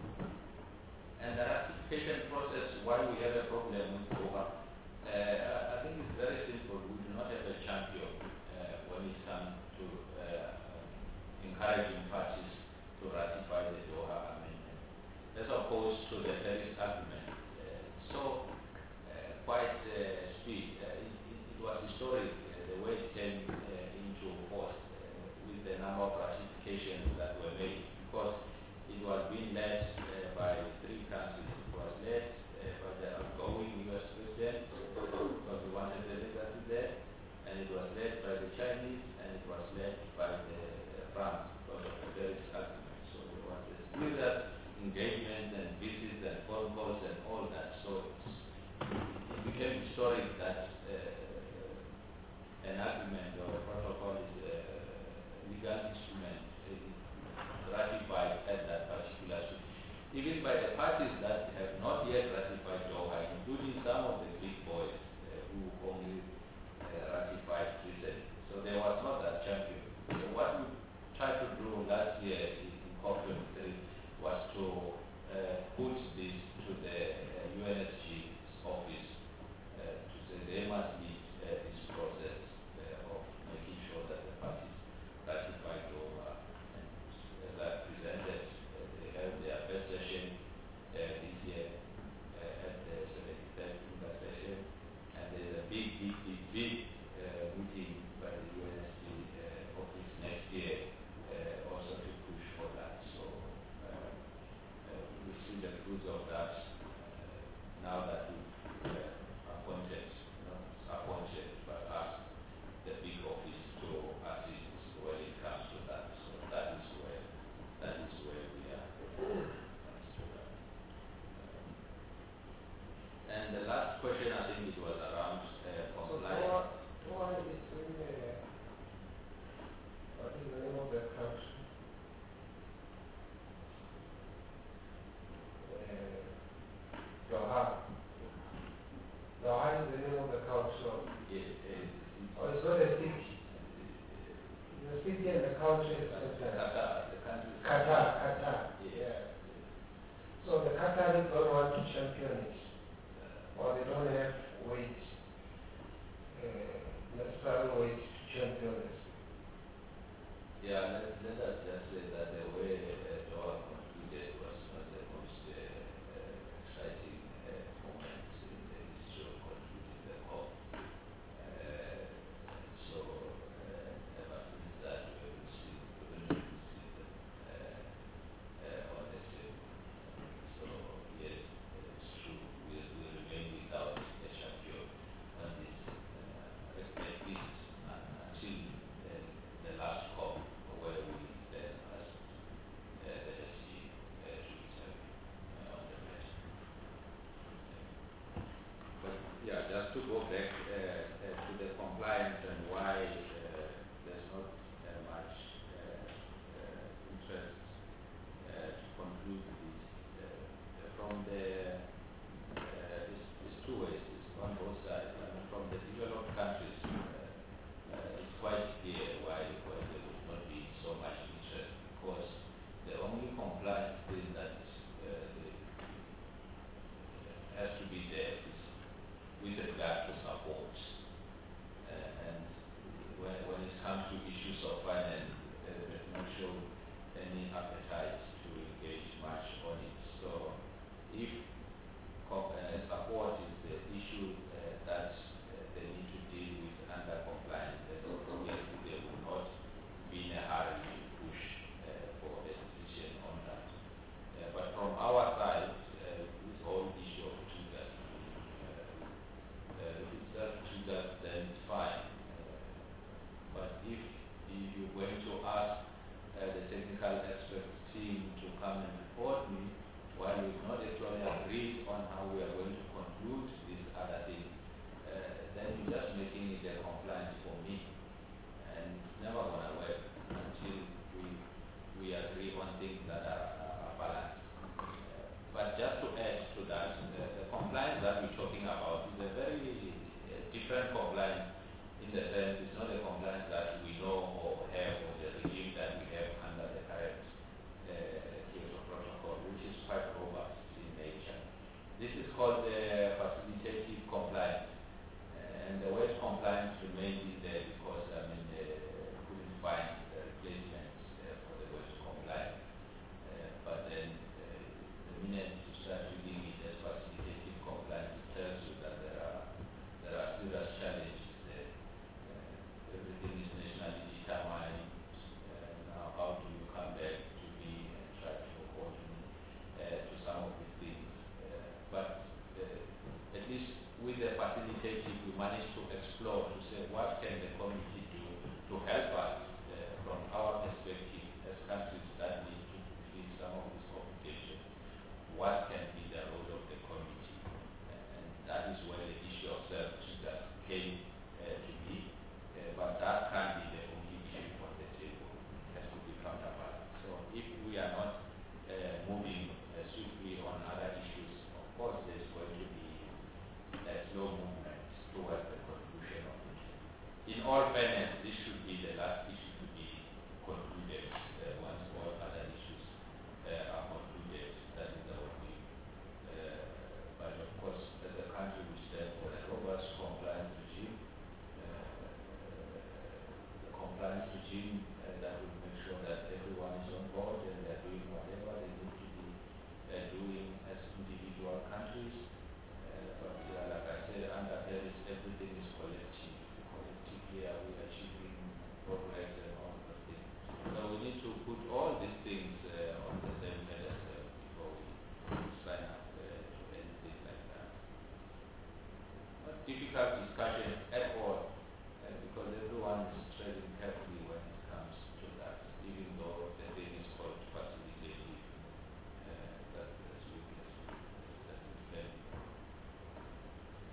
And the ratification process, why we have a problem with Doha, uh, I think it's very simple. We do not have a champion uh, when it comes to uh, encouraging parties to ratify the Doha Amendment, as opposed to the Paris Agreement. Uh, so, uh, quite uh, speed, uh, it, it, it was historic uh, the way it came uh, into force uh, with the number of ratifications that were made, because it was being led uh, by three countries. It was led uh, by the outgoing U S president, because we wanted the legacy there, and it was led by the Chinese, and it was led by the uh, France, because of the Paris Agreement. So there was a serious engagement and visits and phone calls and all that. So it's, it became historic that uh, an agreement or a protocol is a legal instrument ratified at that particular time. Even by the parties that have not yet ratified Doha, including some of the big boys uh, who only uh, ratified recently. So there was not that champion. So what we tried to do last year in, in COP twenty-three was to uh, put this to the uh, U N S G's office uh, to say they must lead uh, this process uh, of making sure that the parties ratify Doha. And as I presented, uh, they held their first session uh, this year uh, at the seventy-third Inter session, and there's a big, big, big, big uh, meeting by the U N S G uh, office next year uh, also to push for that. So uh, uh, last question, I think it was around uh, So compliance. Toa, Toa is in the, what is the name of the country? Uh, Doha. Doha is the name of the country. Yes, uh, Oh, it's not a city. The city and the country is different. Qatar, the country. Qatar, Qatar. Yes. Yeah. So the Qataris don't want to champion it, or they don't have weight, uh, necessary weight to champion it. Yeah, let, let us just say that the way uh, Doha concluded was not the most uh, uh, exciting uh, moment in the history of concluding the COP. Uh, so, uh, ever since that, we will see, we will not see them uh, uh, on the table. So, yes, it's true. We will remain without a champion on this, uh, at least uh, until uh, the last COP, where we then asked uh, the S C uh, to be champion uh, on the matter. But yeah, just to go back uh, uh, to the compliance and why uh, there's not uh, much uh, uh, interest uh, to conclude this. Uh, uh, from the, uh, it's, it's two ways, it's on both sides. I mean, from the developed countries, uh, uh, it's quite clear why, why there would not be so much interest, because the only compliance thing that is, uh, the, has to be there is with regard to support. Uh, and when, when it comes to issues of finance, uh, they've not shown any appetite to engage much on it. So if co- uh, support is the issue uh, that uh, they need to deal with under compliance, then obviously they will not be in a hurry to push uh, for a decision on that. Uh, but from our side, uh, this whole issue of triggers, uh, uh, if it's just triggers, then it's fine. Uh, but if, if you're going to ask uh, the technical expert team to come and report me, while we've not actually agreed on how we are going to conclude this other thing, uh, then you're just making it a compliance for me. And it's never going to work until we, we agree on things that are, are balanced. Uh, but just to add to that, uh, the compliance that we're talking about is a very uh, different compliance, in the sense it's not a compliance that we know or have, or the regime that we have under the current uh, Kyoto Protocol, which is quite robust in nature. This is called the facilitative compliance. Uh, and the word compliance remains in there because, I mean, uh, couldn't find uh, replacements uh, for the word compliance. Uh, but then, uh, the minute you start using it as facilitative compliance, it tells you that there are there are serious challenges there. Uh, everything is nationally determined. Uh, now, how do you come back to me and try to hold me uh, to some of these things? Uh, but uh, at least with the facilitative, we managed to explore to say what can the community do to help us uh, from our perspective as countries that need to fulfill some of these obligations. What can be the role of the community? Uh, and that is where the issue of self-triggers came uh, to be. Uh, but that can't be the only issue on the table. It has to be counterbalanced. So if we are not uh, moving uh, swiftly on other issues, of course there's going to be a slow movement towards the conclusion of it. In all fairness, this should be the last issue to be concluded uh, once all other issues uh, are concluded. That is our view. Uh, but of course, as a country, we stand for a robust compliance regime. Uh, the compliance regime uh, that will make sure that everyone is on board and they are doing whatever they need to be uh, doing as individual countries. Uh, but yeah, like I said, under Paris, everything is collective. Collectively, are we achieving progress and all those things? So we need to put all these things uh, on the same pedestal before we sign up uh, to anything like that. Not difficult discussion at all, uh, because everyone is treading carefully when it comes to that, even though the thing is called facilitative. Uh, that, that's, that's, that's, that's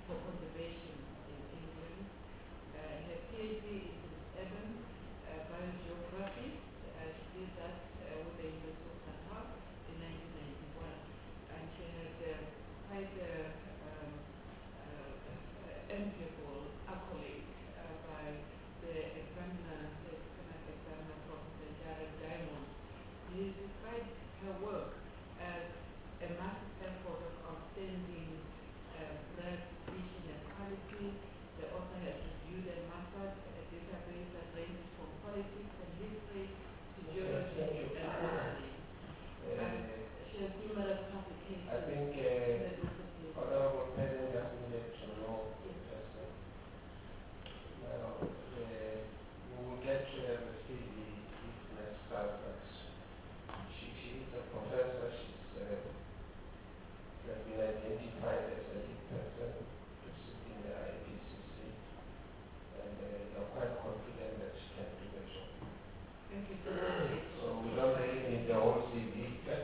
for conservation in England. Uh, her PhD is in urban uh, biogeography. Uh, she did that uh, with the University of Natal in nineteen ninety-one. And she had uh, quite a um, uh, uh, enviable accolade uh, by the examiner, the external examiner, Professor Jared Diamond. He described her work as a massive effort of outstanding uh, breadth, vision, and quality. The author has reviewed and mastered a database that ranges from politics and history to geology and botany. And she has numerous publications I think in the uh, discipline. Honorable President just needed to know the person. Now, uh, we will get to her the C V if necessary, but she, she is a professor. She's uh, has been identified as a lead person to sit in the I P C C, and uh, you're quite confident that she can do the job. Thank you so much. So we don't really need the whole C V.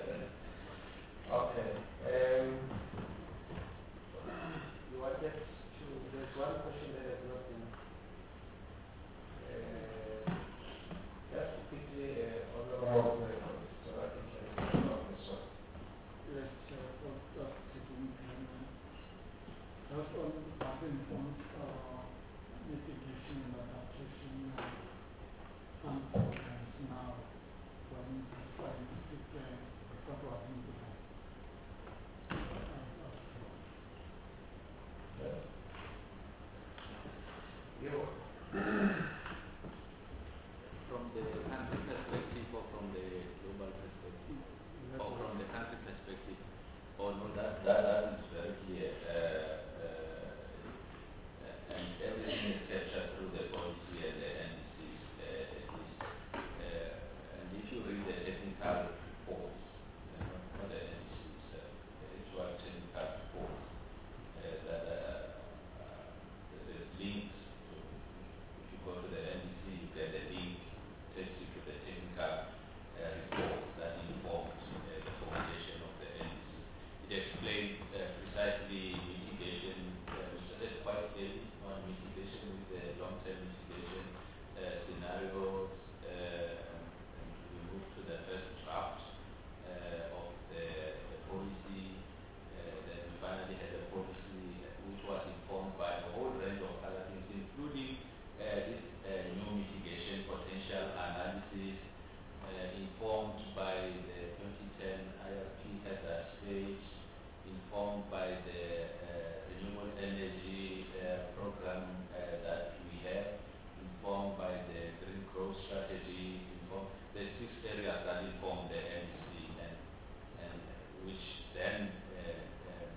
Okay. Um, you wanted to, there's one question that has not been, uh, just quickly, uh, on the road, so that we can talk this one. Yes, uh, for Doctor Secretary, just on having on uh, mitigation and adaptation uh, some programs now when the scientific uh, report was implemented. You. From the country perspective or from the global perspective? Or from the country perspective? Or no, That, that, that is very clear. Uh, uh, and everything is captured through the policy and the N D Cs, uh, at least. Uh, and if you read the technical reports, uh, not, not the N D Cs, uh, the actual technical reports, uh, that uh, uh, there's links to, if you go to the N D C, you get the link, takes you to the technical uh, reports that inform uh, the formulation of the N D C. It explains uh, precisely mitigation. Uh, we started quite early on mitigation with the long-term mitigation uh, scenarios, uh, and we moved to the first draft uh, of the, the policy. Uh, then we finally had a policy uh, which was informed by a whole range of other things, including uh, this uh, new mitigation potential analysis, uh, informed by the twenty ten I R P at that stage, informed by the uh, renewable energy uh, program uh, that we have, informed by the green growth strategy, informed the six areas that inform the N D C, and, and which then uh, um,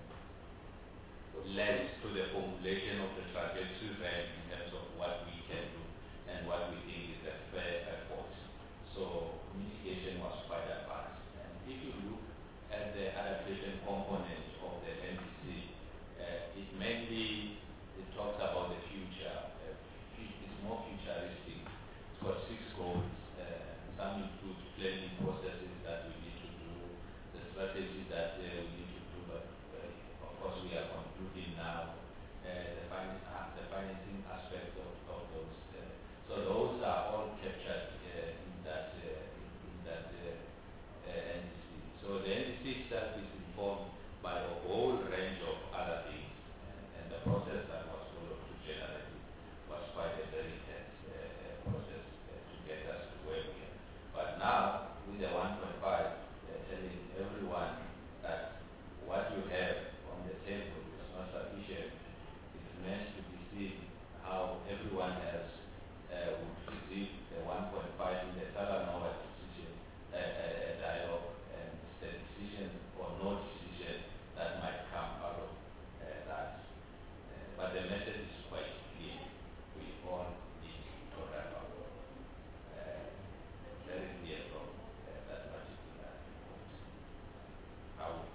led to the formulation of the trajectory plan in terms of what we can do and what we think is a fair effort. So mitigation was quite advanced. And if you look at the adaptation component of the N D C, uh, it mainly it talks about the future. Uh, it's more futuristic. It's got six goals. Uh, some include planning processes that we need to do, the strategy that uh, we need to do, but uh, of course we are concluding now uh, the, fin- uh, the financing aspect of, of those. Uh, so those are all captured uh, in that uh, in, in that uh, uh, N D C. So the N D C itself is informed by a whole range of other things, and, and the process that was followed to generate it was quite a very intense uh, uh, process uh, to get us to where we are. But now, with the one point five, uh, telling everyone that what you have on the table is not sufficient, it's meant to be seen how everyone else uh, would receive the one point five in the Talanoa decision, uh, a, a dialogue, and it's the decision or no decision that might come out of uh, that. Uh, but the message is quite clear. We all need to wrap up. Uh, very clear from uh, that particular report. How it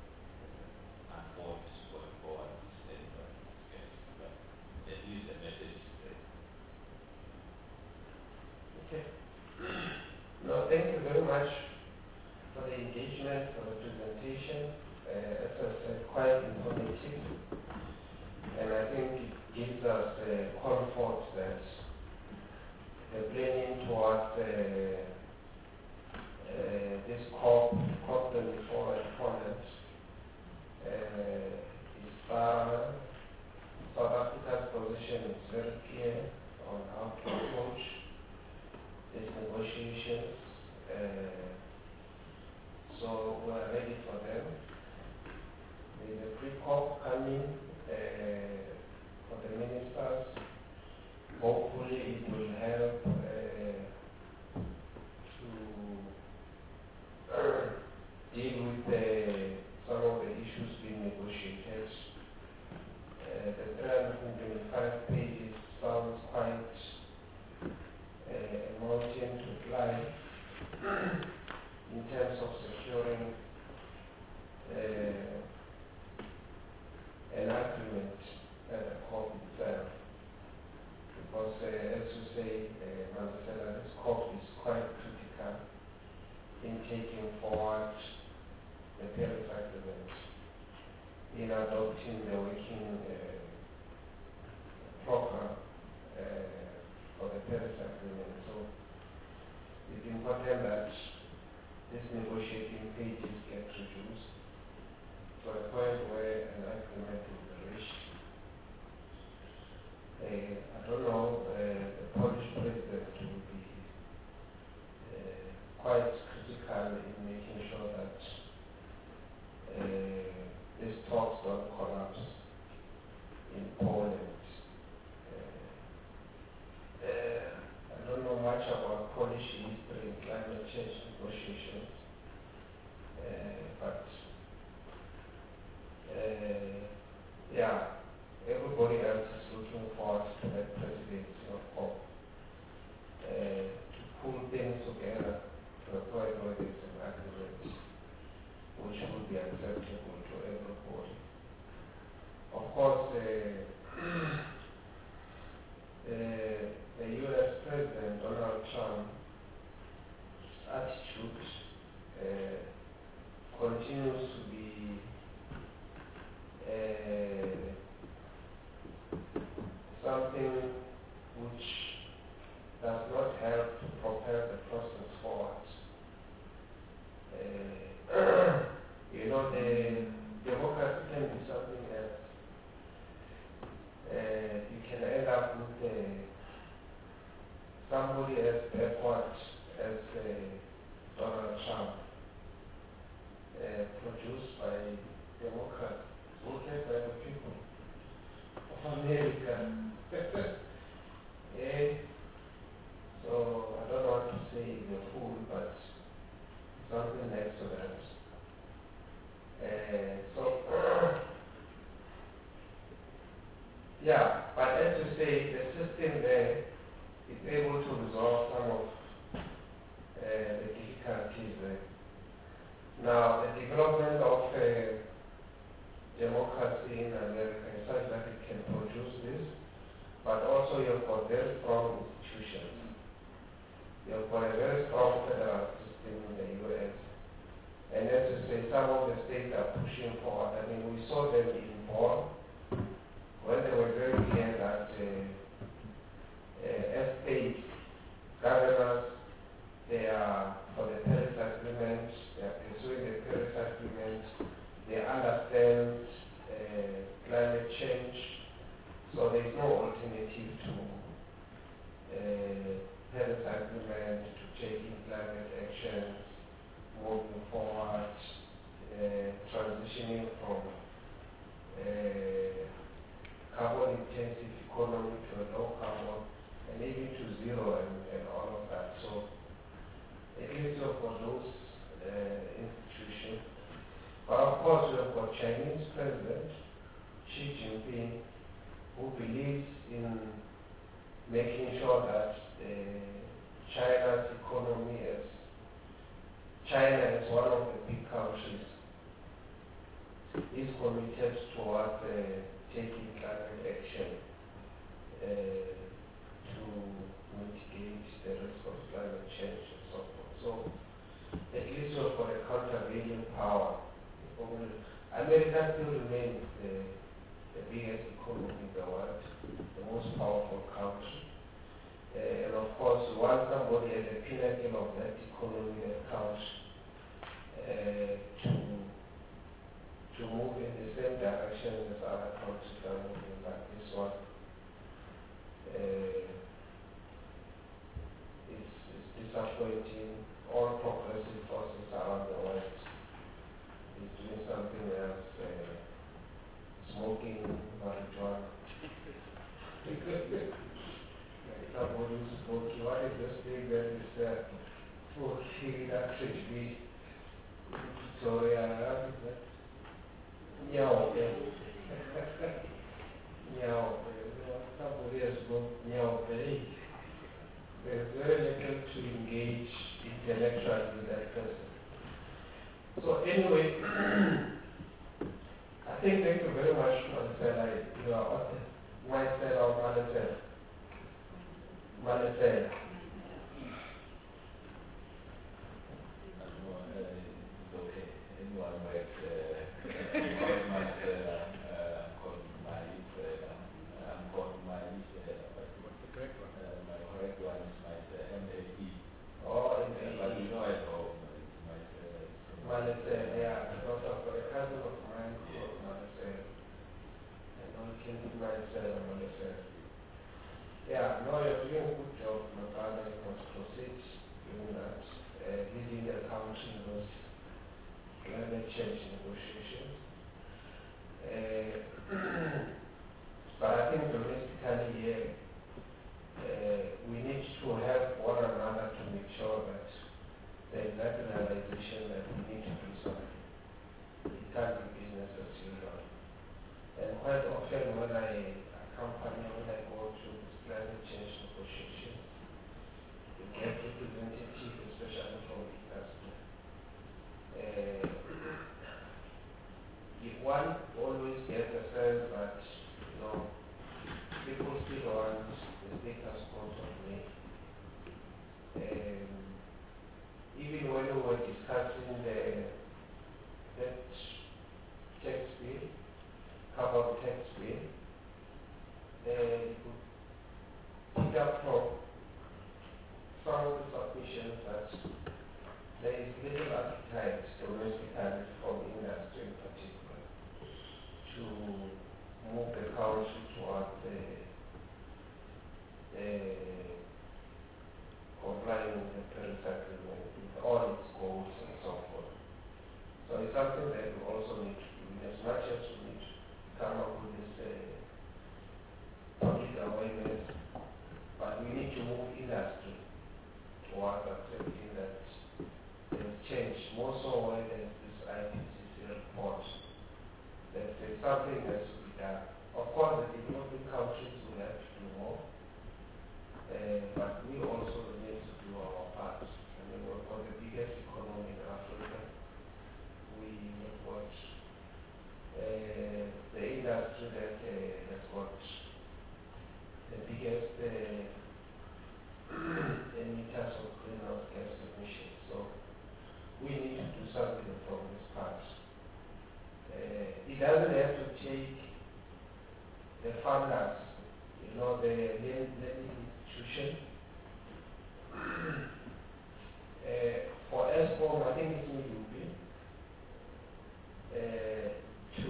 uh, unfolds going forward is anybody's guess. But at least the message is clear. Okay. No, thank you very much for the engagement, for the presentation. Uh, as I said, quite informative. And I think it gives us uh, comfort that the planning towards uh, uh, this COP, COP twenty-four in Poland uh, is thorough. South Africa's position is very clear on how to approach these negotiations. Uh, so we are ready for them. There's a pre-COP coming uh, for the ministers. Hopefully it will help uh, to uh, deal with uh, some of the issues being negotiated. Uh, the three hundred twenty-five pages sounds quite uh, a mountain to climb in terms of securing uh, an agreement at the COP itself. Because, uh, as you say, uh, Mandela, this COP is quite critical in taking forward the Paris Agreement, in adopting the working uh, program uh, for the Paris Agreement. So it's important that these negotiating pages get reduced to a point where an agreement will be reached. Uh, I don't know, uh, the Polish president will be uh, quite critical in making sure that uh, these talks don't collapse in Poland. Uh, uh, I don't know much about Polish history in climate change negotiations, uh, but uh, yeah, everybody else is looking forward to that presidency of COP uh, to pull things together to a point where there's an agreement which will be acceptable to everybody. Of course, uh, the, the U S President Donald Trump's attitude uh, continues to be uh, something which does not help to propel the process forward. Uh, you know, the democracy can be something else. Uh, you can end up with uh, somebody as backward as uh, Donald Trump, uh, produced by Democrats, voted by the people of America. Yeah. So I don't want to say the fool, but something next to that. Uh, so yeah, but as you say, the system there is able to resolve some of uh, the difficulties there. Now, the development of uh, democracy in America is such that it can produce this, but also you've got very strong institutions. You've got a very strong federal system in the U S. And as you say, some of the states are pushing forward. I mean, we saw them in Bonn when they were very clear that uh, uh, as state governors, they are for the Paris Agreement, they are pursuing the Paris Agreement, they understand uh, climate change, so there is no alternative to uh, Paris Agreement, to taking climate actions, moving forward, uh, transitioning from uh, carbon intensive economy to a low carbon, and even to zero and, and all of that. So at least you've got those uh, institutions. But of course we have got Chinese President Xi Jinping, who believes in making sure that uh, China's economy is, China is one of the big countries, is committed towards uh, taking climate action uh, to mitigate the risk of climate change and so forth. So at least we've got a countervailing power. America still remains the, the biggest economy in the world, the most powerful country. Uh, and of course, you want somebody at the pinnacle of that economy, that country, uh, to to move in the same direction as other countries are moving, like this one. Uh, it's, it's disappointing. All progressive forces around the world is doing something else, uh, smoking marijuana. Like somebody who's smoking, what is this thing that is uh, smoking that should be Victoria? How is that? Nyao, Nyao, somebody has smoked Nyao. There's very little to engage intellectually with that person. So anyway, I think thank you very much, Marcella. You are on the Marcella or Marcella? Marcella. It's okay. Anyone might uh, must uh, call Maricela. I'm called Maricela, but uh, my correct one is my M A E. Oh, Yeah, but you know I know Maricela. Marcella, yeah, because I've got a cousin of mine called Marcella. And all came to Marcella, Marcella. Yeah, no, you're doing a good job, my father. You must proceed doing that, uh, leading the country in those climate change negotiations. Uh, but I think domestically here, uh, we need to help one another to make sure that there is that realization that we need to do something. It can't be business as usual. And quite often when I accompany, when I go to these climate change negotiations, we get representatives, especially from industry. Uh, if one always gets a sense that, you know, people still want the status quo to remain. Um, even when we were discussing the that tax bill, carbon tax bill, uh, you could pick up from some of the submissions that there is little appetite domestically from industry in particular to move the country towards the uh, complying with the Paris Agreement with all its goals and so forth. So it's something that we also need to do. As much as we need to come up with this uh, public awareness, but we need to move industry towards accepting that there's change. More so when there's this I P C C report, that there's something that should be done. Of course, the developing countries will have to do more, uh, but we also need to do our part. I mean, we're for the biggest economy in Africa. We have got uh, the industry that uh, has got the biggest uh, emitters of greenhouse gas emissions. So we need to do something from this part. Uh, it doesn't have to take the funders, you know, the lending institution. uh, for ESCOM, I think it's new uh, to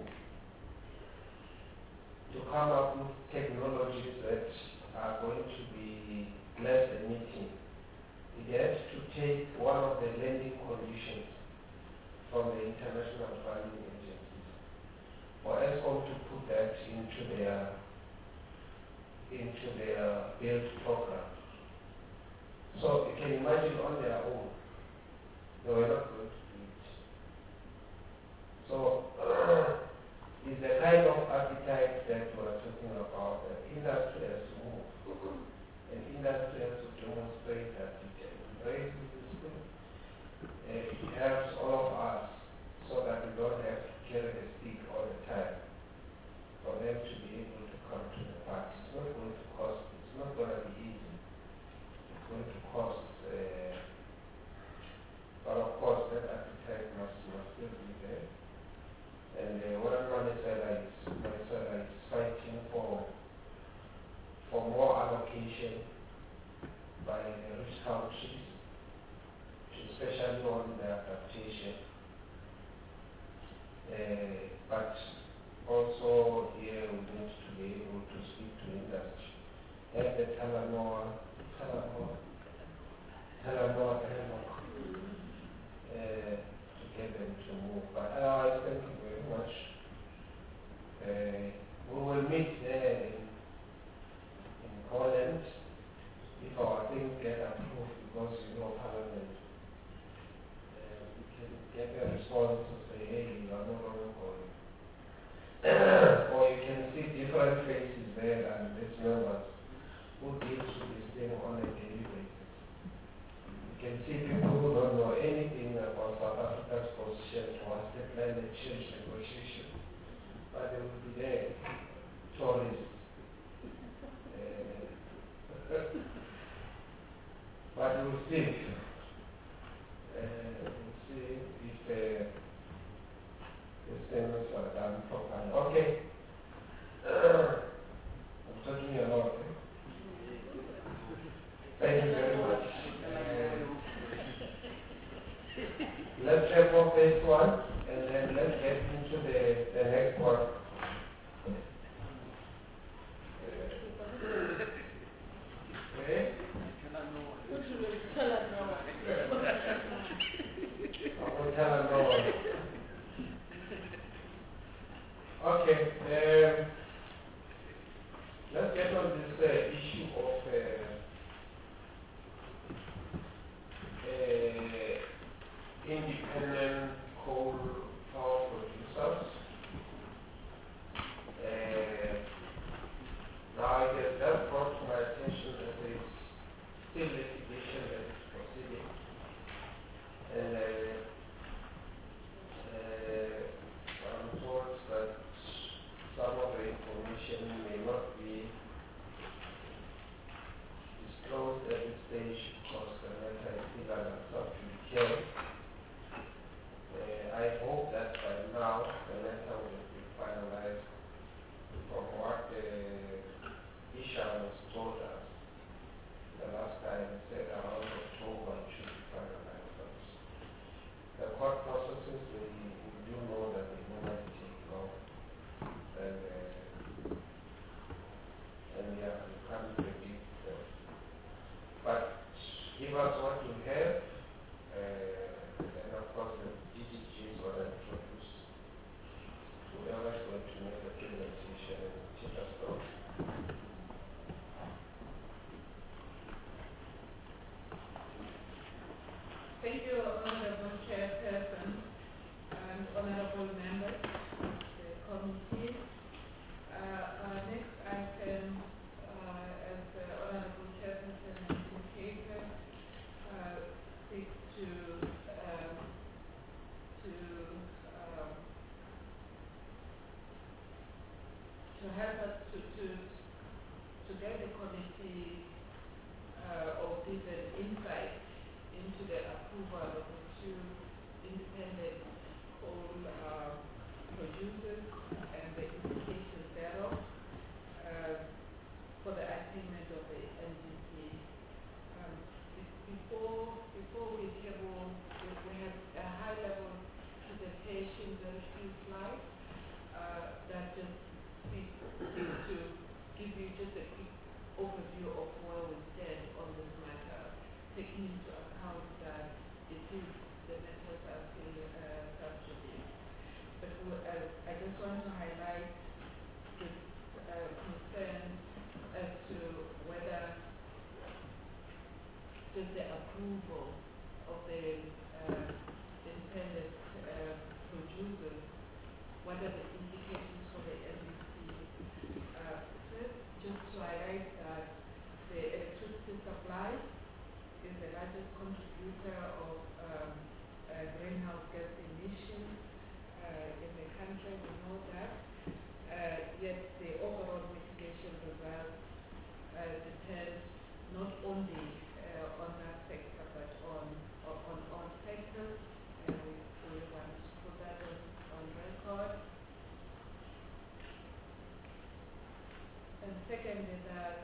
to come up with technologies that are going to be less emitting. It has to take one of the lending conditions from the international funding agencies for ESCOM to put that into their into their build program. So you can imagine on their own, they were not going to do it. So it's the kind of appetite that we're talking about. The industry has to move. And industry has to demonstrate that it embraces this thing. It helps all of us so that we don't have to carry the stick all the time for them to be able to come to the party. It's not going to cost, it's not going to be easy. It's going to cost, uh, but of course that appetite must, must still be there. And uh, what I'm going to say is myself Uh, but also here we need to be able to speak to industry. Have the Talanoa, Talanoa, Talanoa framework uh, to get them to move. But otherwise, thank you very much. Uh, we will meet there in, in Holland if our things get approved, because you know Parliament. Uh, we can get a response to say, hey, you are no longer going. Or you can see different faces there and these members who deals with this thing on a daily basis. You can see people who don't know anything about South Africa's position towards the climate change negotiation, but they will be there, tourists. Uh, but we'll see. Uh, we'll see if uh, the things are done properly. Okay. I'm talking a lot. Eh? Thank you very much. Uh, let's wrap up this one, and then let's get into the, the next one. Okay? I will tell her no one. Okay. Um, let's get on this uh, issue of uh, uh, independent coal power producers. Uh, now it has just brought to my attention that there is still litigation that is proceeding. And uh, uh, I'm told that some of the information may not be disclosed at this stage because the matter is still under sub-judice. Uh, I hope that by now the matter will be finalized. From what uh, Isha was told us the last time, he said around October it should be finalized. But the court processes, we, we do know that they normally take long. And, uh, and yeah, you can't predict that. But give us what you have, uh, and of course the D D G is what I introduced. Whoever is going to make the presentation and take us through. Thank you, Honorable Chairperson and Honorable Members of the committee. Uh, our next item, uh, as the Honorable Chairperson indicated, uh, seeks to um, to um, to help us to to to get the committee uh, or give an insight into the approval of the two independent coal uh, producers and the implications thereof uh, for the attainment of the N D C. Um, be- before, before we table, we we have a high-level presentation, very few slides, uh, that just speak, speak to give you just a quick overview of where we stand on this matter, taking into account that it is the matters are still uh, subjudice. But we, uh, I just want to highlight this uh, concern as to whether just the approval of the uh, independent uh, producers, what are the implications for the N D C? Uh, first, just to highlight that the electricity supply is the largest contributor of um, uh, greenhouse gas emissions uh, in the country, we know that. Uh, yet the overall mitigation results uh, depend not only uh, on that sector but on on, on all sectors. And we, we want to put that on, on record. And second is that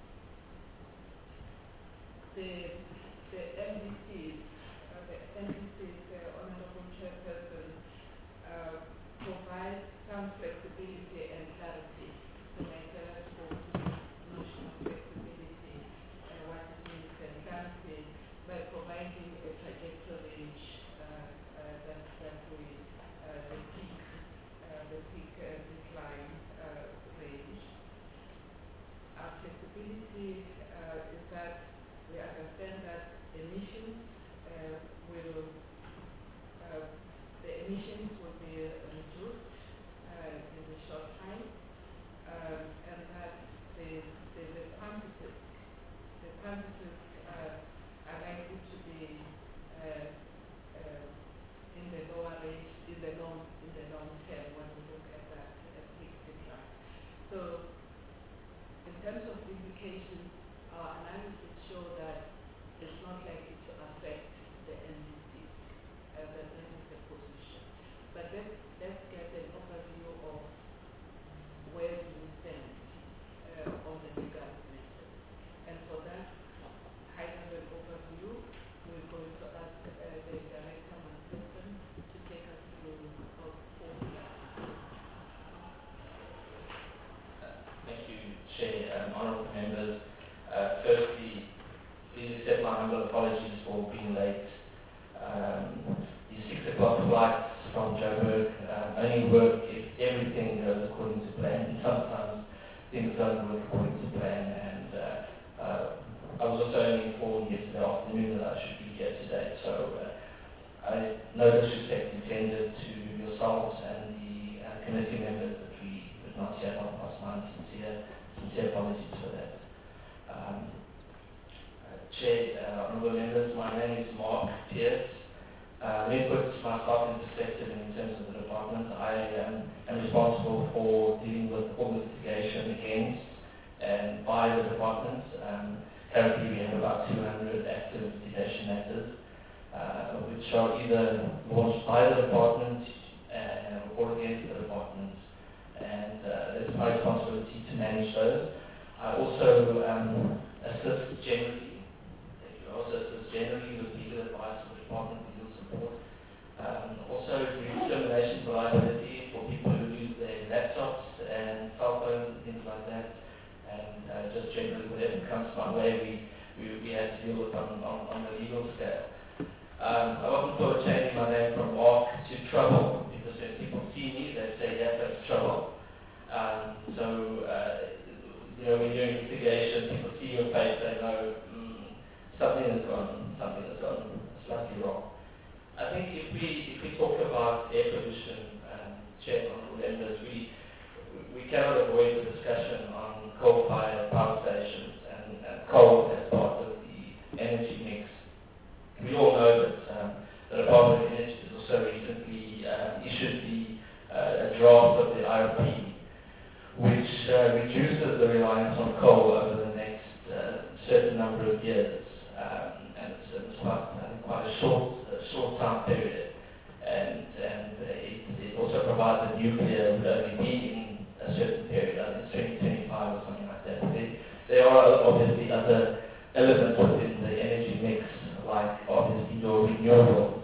the the N D Cs, uh, the N D Cs, the Honorable Chairperson, uh, provide some flexibility and clarity. So Mandela spoke to the notion of flexibility, uh, what it means, and clarity by providing a trajectory uh, uh, that, that we, uh, the peak, uh, the peak uh, decline uh, range. Our flexibility uh, is that we understand that emissions uh, will, uh, the emissions will be reduced uh, in the short time, um, and that the, the, the quantities, the quantities uh, are likely to be uh, uh, in the lower range, in the long, in the long term when we look at that uh, peak decline. So, in terms of implications, our analysis show that it's not likely to affect the N D C, uh, that that is the position. But let's, let's get an overview of where do we stand uh, on the legal method. And for that high-level overview, we're going to ask uh, the Director Manston to take us through about four slides. Thank you, Chair, um, honourable members. Uh, firstly, please accept my humble apologies for being late. Um, the six o'clock flights from Joburg uh, only work if everything goes according to plan. Sometimes things don't work according to plan, and uh, uh, I was also only informed yesterday afternoon that I should be here today. So uh, I no disrespect intended to yourselves and the uh, committee members that we would not hear half past nine. Sincere, sincere apologies for that. Um, uh, Chair, uh, honourable members, my name is Mark Pierce. Uh, let me put myself in perspective in terms of the department. I um, am responsible for dealing with all the litigation against and by the department. Um, currently we have about two hundred active litigation matters, uh, which are either launched by the department uh, or against the department. And uh, it's my responsibility to manage those. I also um, assist generally, I also assist generally with legal advice for the department, legal support. Um, also do discrimination for liability for people who use their laptops and cell phones and things like that. And uh, just generally whatever comes my way, we, we, we have to deal with on, on, on the legal scale. Um, I often thought of changing my name from Mark to Trouble, because when people see me, they say, yeah, that's Trouble. Um, so, uh, you know, when you're in litigation, people see your face, they know mm, something has gone, something has gone slightly wrong. I think if we if we talk about air pollution, um, Chair, honourable members, we we cannot avoid the discussion on coal-fired power stations and, and coal as part of the energy mix. We all know that um, the Department of Energy has also recently um, issued the uh, draft of the I R P, which uh, reduces the reliance on coal over the next uh, certain number of years, um, and it's, it's quite, I think, quite a short, uh, short time period. And, and uh, it, it also provides that nuclear would only be in a certain period, I think it's twenty twenty-five or something like that. There, there are obviously other elements within the energy mix, like obviously your renewables,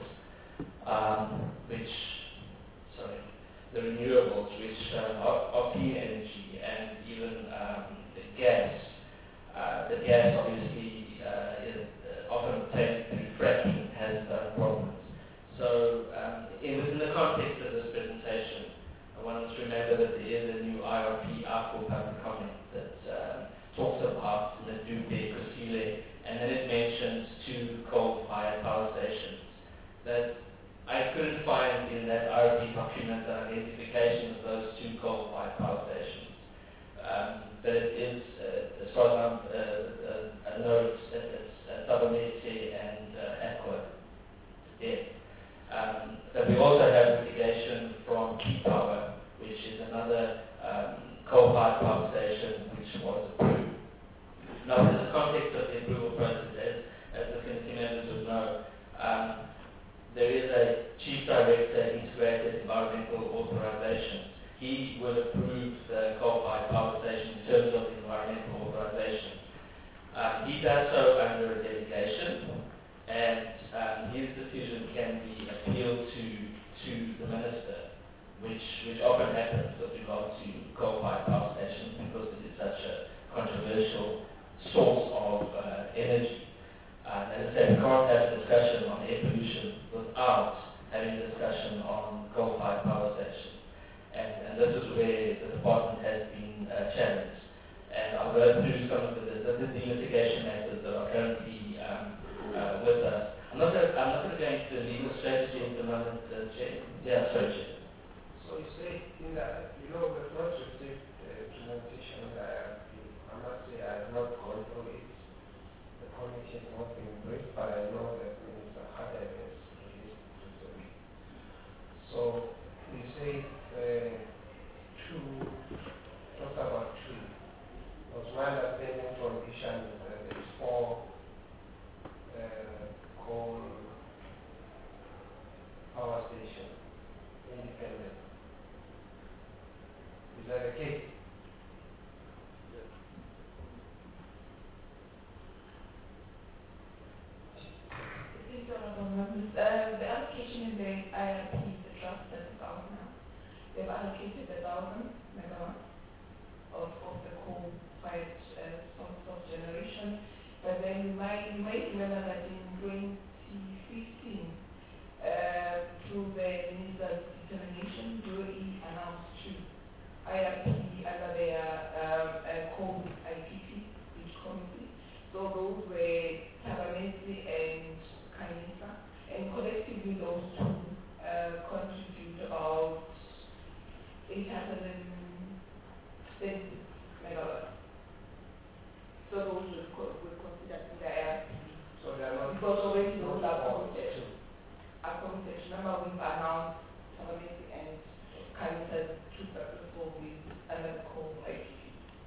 um, which, sorry, the renewables, which uh, are, are clean energy, and even um, the gas. Uh, the gas obviously uh, is uh, often obtained through fracking, has uh, problems. So um, in, within the context of this presentation, I want us to remember that there is a new I R P out for public comment that uh, talks about the Dupe, Kusile, and then it mentions two coal-fired power stations. That I couldn't find in that I R P document an identification of those two coal-fired power stations. Um, but it is, uh, as far as I'm, uh, uh, I know it's, it's uh, Tabamese and uh, Aqua. Yeah. Um, but we also have litigation from Key Power, which is another um, coal-fired power station which was approved. Now, in the context of the approval process, as, as the committee members would know, um, there is a Chief Director Integrated Environmental Authorization. He will approve the coal-fired power station in terms of the environmental authorization. Um, he does so under a delegation, Um, as I say, we can't have a discussion on air pollution without having a discussion on coal-fired power stations. And, and this is where the department has been uh, challenged. And I'll go through some of the, the, the mitigation methods that are currently um, uh, with us. I'm not going to go into the legal strategy at the moment, uh, Chair. Yeah, sorry, Chair. So you say in the, you know, we've not received the presentation of the I R P. I must say I have not gone through it. The committee has not been briefed, but I know that Minister Hada has released it recently. So you say uh, two, talk about two. Because my understanding from Ishan is that there's four uh, coal power stations, independent. Is that the case? Please, Honourable Members, uh, the allocation in the I R P, the trust that is out now, they've allocated a thousand megawatts of, of the coal-fired uh, source of generation. But then you might, you might remember that in twenty fifteen, uh, through the minister's determination, D O E announced two I R P under their um, uh, coal I P P, which committee. So those were Tabanesi and Kanisa, and collectively those two uh, contribute about eight hundred thirty megawatts. So those would, co would consider in the I R P. So they are not, Because already those not are four, committed. two. Are committed. Remember we've announced Tabanesi and Kanisa two successful with under the coal I P P.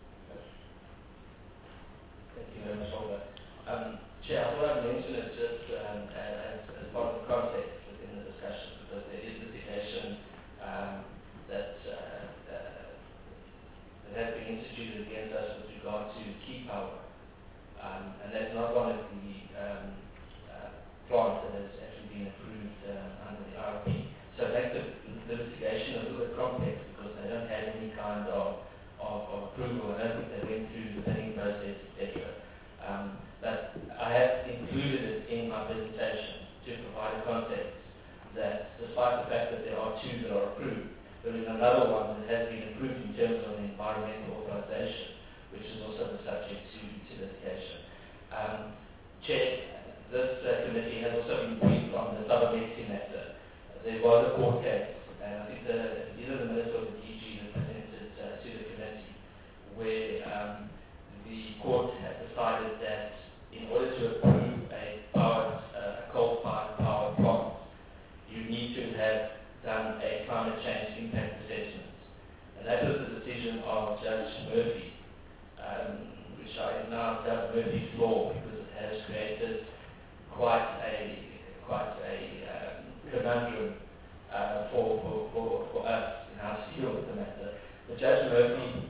Thank you very much, Robert. Um, Chair, I thought I'd mention it just um, as, as part of the context within the discussion, because there is litigation um, that, uh, uh, that has been instituted against us with regard to key power. Um, and that's not one of the um, uh, plants that has actually been approved uh, under the R P. So it makes the, the litigation a little bit complex because they don't have any kind of, of, of approval. I don't think they went through the bidding process, et cetera. Um, but I have included it in my presentation to provide a context that despite the fact that there are two that are approved, there is another one that has been approved in terms of the environmental authorization, which is also the subject to, to litigation. Um, Chair, this uh, committee has also been briefed on the Tabanesi matter. There was a court case, and I think the, either the Minister or the D G that presented uh, to the committee, where um, the court had decided that in order to approve a power, uh, a coal-fired power plant, you need to have done a climate change impact assessment. And that was the decision of Judge Murphy, um, which is now Judge Murphy's law, because it has created quite a quite a um, conundrum uh, for, for, for, for us in how to deal with the matter. But Judge Murphy,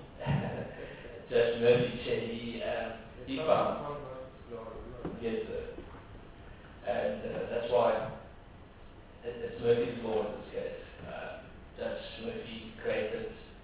Judge Murphy, Chair, he, um, he found, yes, sir. And uh, that's why it, it's Murphy's law in this case. Uh, Judge Murphy created,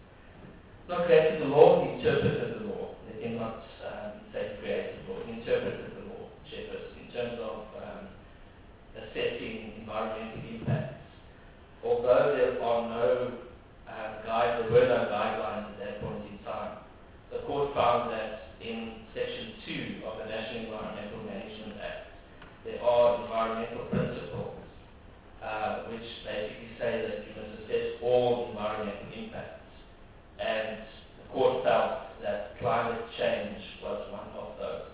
not created the law, he interpreted the law. They did not um, say created the law, he interpreted the law, Chairperson, in terms of um, assessing environmental impacts. Although there are no uh, guide, there were no guidelines at that point in time, the court found that in Section two of the National Environmental Management Act, there are environmental principles uh, which basically say that you must assess all environmental impacts. And the court felt that climate change was one of those.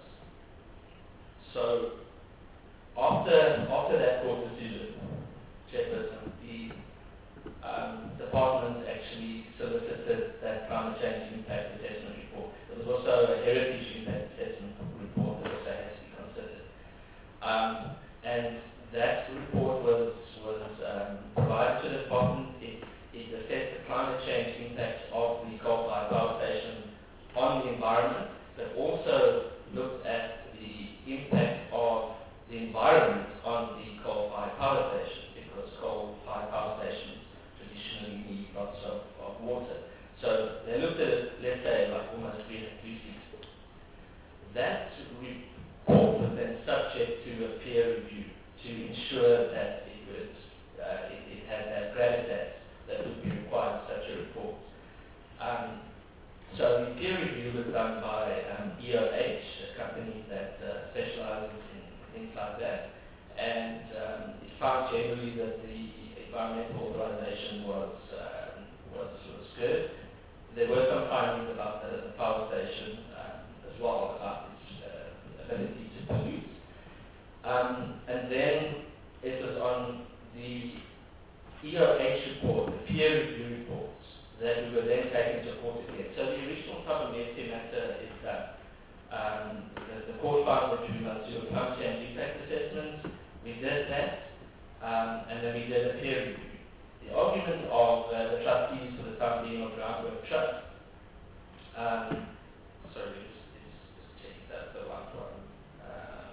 So after, after that court decision, Chairperson, the um, department actually solicited that climate change impact assessment report. There was also a heritage impact assessment report that also has to be considered. Um, and that report was, was um, provided to the department. It, it assessed the climate change impacts of the coal-fired power station on the environment, but also looked at the impact of the environment on the coal-fired power station, because coal-fired power stations traditionally need lots of, of water. So they looked at it, let's say, like almost three sixty. That report was then subject to peer review to ensure that it was uh, it, it had that gravitas that would be required in such a report. Um, so the peer review was done by um, E O H, a company that uh, specializes in things like that, and um, it found generally that the environmental authorization was um, was was good. There were some findings about the, the power station um, as well, about its uh, ability to pollute. Um, and then it was on the E O H report, the peer review reports, that we were then taken to court again. So the original Thabameti matter is done. Um, the, the court found that we must do a climate change impact assessment. We did that, um, and then we did a peer review. The argument of uh, the trustees for the time being of Groundwork Trust, um, sorry, just, just check that the one from um,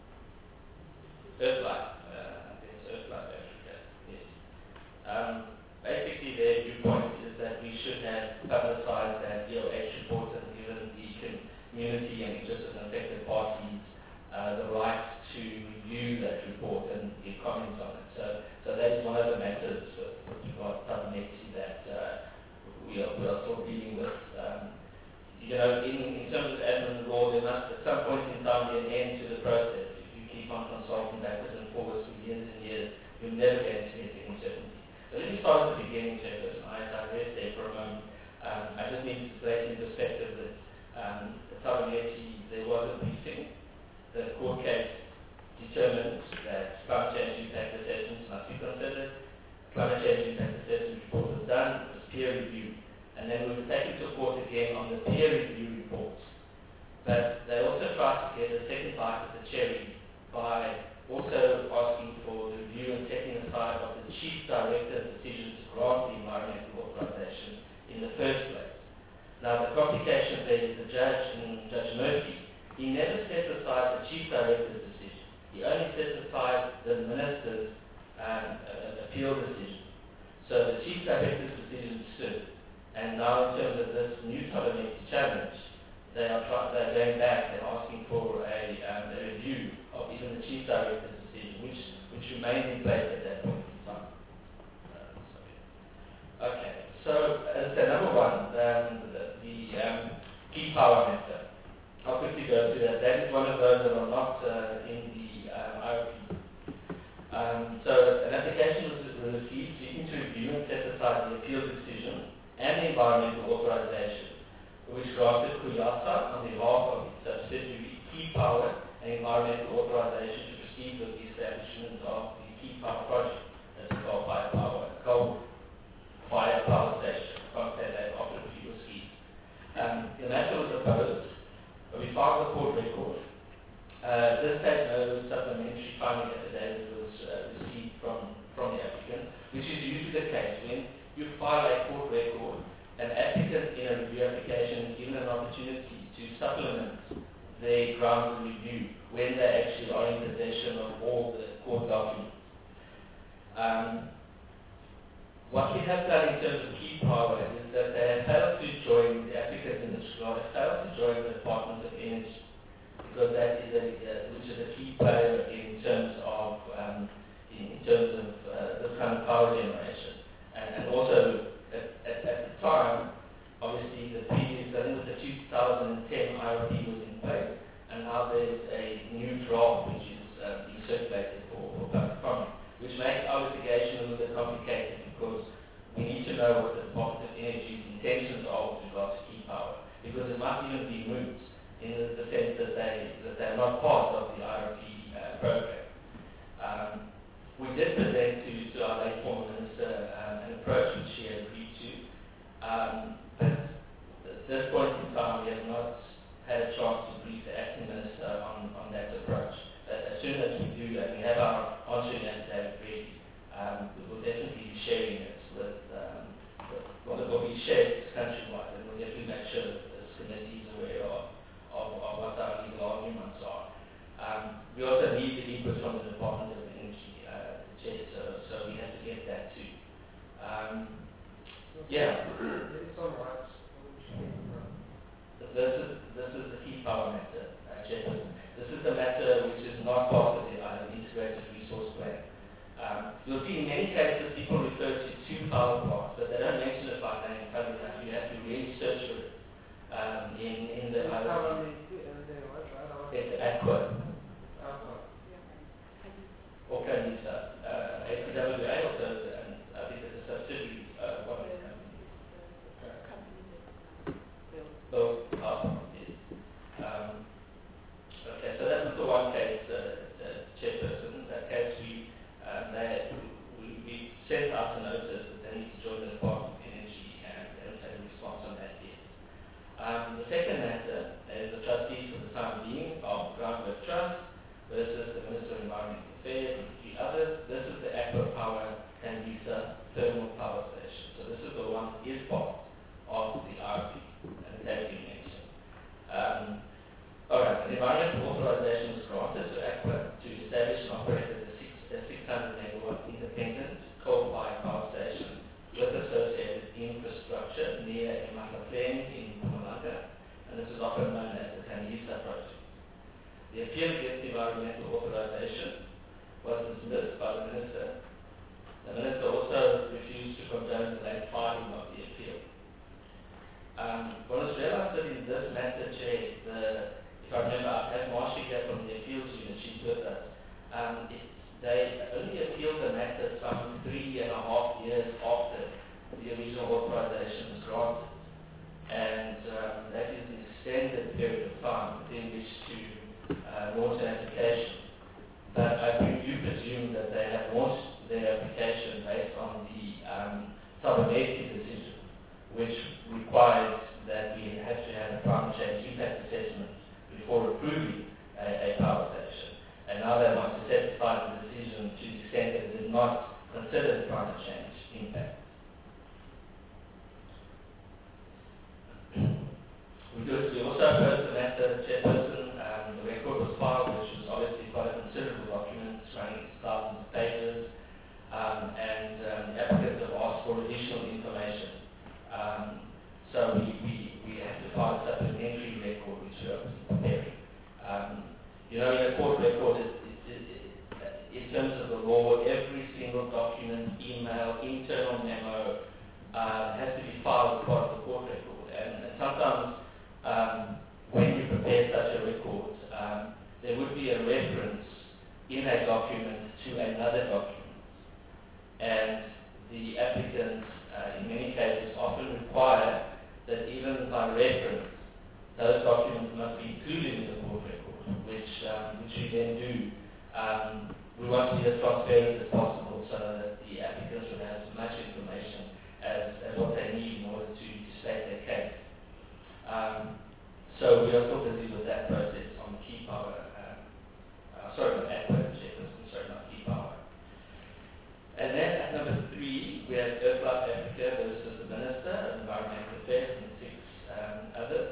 Earthlight, uh, I think it's Earthlight Africa, yes. Um, basically their viewpoint is that we should have publicized that E O H report and given the community and interested and affected parties uh, the right to review that report and give comments on it. So, so that is one of the matters with, with regard to Thabameti that uh, we, are, we are still dealing with. Um, you know, in, in terms of admin law, there must at some point in time be an end to the process. If you keep on consulting backwards and forwards for years and years, you're never going to get any certainty. So let me start at the beginning, Chairperson. I digress there for a moment. Um, I just need to place in perspective that um, the Thabameti, there was a briefing. The court case determined that climate change impact assessments must be considered. Climate change impact assessment report was done, it was peer reviewed, and then we were taken to court again on the peer review report. But they also tried to get a second bite at the cherry by also asking for the review and setting aside of the chief director's decision to grant the environmental authorization in the first place. Now the complication there is the judge, and Judge Murphy, he never set aside the chief director's decision. He only set aside the minister's um, uh, appeal decision. So the chief director's decision stood. And now in terms of this new Thabameti challenge, they are try- they're going back and asking for a, um, a review of even the chief director's decision, which which remained in place at that point in time. Uh, sorry. Okay, so as I said, number one, um, the, the um, key power matter. I'll quickly go through that. That is one of those that are not uh, in the um, I O P. Um, so an application was received seeking to review and set aside the appeal decision and the environmental authorization, which granted Kuyasa on behalf of its subsidiary Key Power and environmental authorization to proceed with the establishment of the Key Power project as a coal-fired power, coal-fired power station. I can't say that after a few schemes. Um, the matter was opposed. We filed the court record. Uh, this stage, no supplementary finding affidavit was uh, received from, from the applicant, which is usually the case when you file a court record. An applicant in a review application is given an opportunity to supplement their grounds of review when they actually are in possession of all the court documents. Um, what we have done in terms of Key Power is that they have failed to join the applicant in this regard, have failed to join the Department of Energy, because that is a, uh, which is a key player in terms of um, in, in terms of uh, this kind of power generation, and, and also at, at, at the time, obviously the previous, I think it was the two thousand ten I O P was in place, and now there's a new draft which is uh, being circulated for, for public comment, which makes our litigation a little bit complicated because we need to know what the Department of Energy's intentions are with regards to Key Power, because it might even be moot in the, the sense that they that they're not part of the I O P uh, program. Um, we did present to, to our late former minister um, an approach which she had agreed to, um, but at this point in time we have not had a chance to brief the acting minister on, on that approach. But as soon as we do that, we have our answering affidavit ready. Um, we will definitely be sharing it with, um, with well, it will be shared countrywide, and we'll definitely make sure that this committee is aware of, of, of what our legal arguments are. Um, we also need the input from the Department of Energy, uh, Chair, so, so we have to get that too. Um, yeah. Based on what? This is, this is the Key Power matter, uh, Chairperson. This is the matter which is not part of the I O TANISA. Uh, A C W A also, and I think it's a subsidiary uh, one of the companies. Those are, yes. Um, okay, so that was the one case, uh, uh, chairperson. That case we, um, they, we, we sent out a notice that they need to join the Department of Energy, and they haven't had a response on that yet. Um, the second matter is the trustees for the time being of Groundwork Trust versus the Minister of Environmental Affairs and three others. This is the Aqua Power TANISA thermal power station. So this is the one that is part of the R P, and it has been mentioned. Um, all right, an environmental authorization was granted to Aqua to establish and operate a, six, a six hundred megawatt independent coal-fired power station with associated infrastructure near Emakafleni in Mpumalanga, and this is often known as the TANISA project. The appeal against the environmental authorization was dismissed by the Minister. The Minister also refused to condone the late filing of the appeal. Um, one has realized that in this matter, Chair, the, if I remember, I have Marcia here from the appeals unit, she's with us. Um, it, they only appealed the matter some three and a half years after the original authorization was granted. And um, that is an extended period of time within which to uh, launch an application. But I do presume that they have launched their application based on the um, Sabamesi decision, which requires that we have to have a climate change impact assessment before approving a, a power station. And now they want to set aside the decision to the extent that it did not consider the climate change impact. We, do, we also heard the matter, Chairperson, um, the record was filed, which was obviously quite a considerable document, running thousands of pages, um, and um, the applicants have asked for additional information. Um, so we, we, we have to file a supplementary record, which we are preparing. Um, you know, in a court record, it, it, it, it, in terms of the law, every single document, email, internal memo, uh, has to be filed as part of the court record. And, and sometimes, um, when you prepare such a record, um, there would be a reference in a document to another document. And the applicants, uh, in many cases, often require that even by reference, those documents must be included in the court record, which, um, which we then do. Um, we want to be as transparent as possible so that the applicants will have as much information as, as what they need in order to, to state their case. Um, so we are still busy with that process on Key Power, um, uh, sorry, not Aqua, Chairperson, sorry, not Key Power. And then at number three, we have Earthlife Africa versus the Minister of Environmental Affairs and six um, others.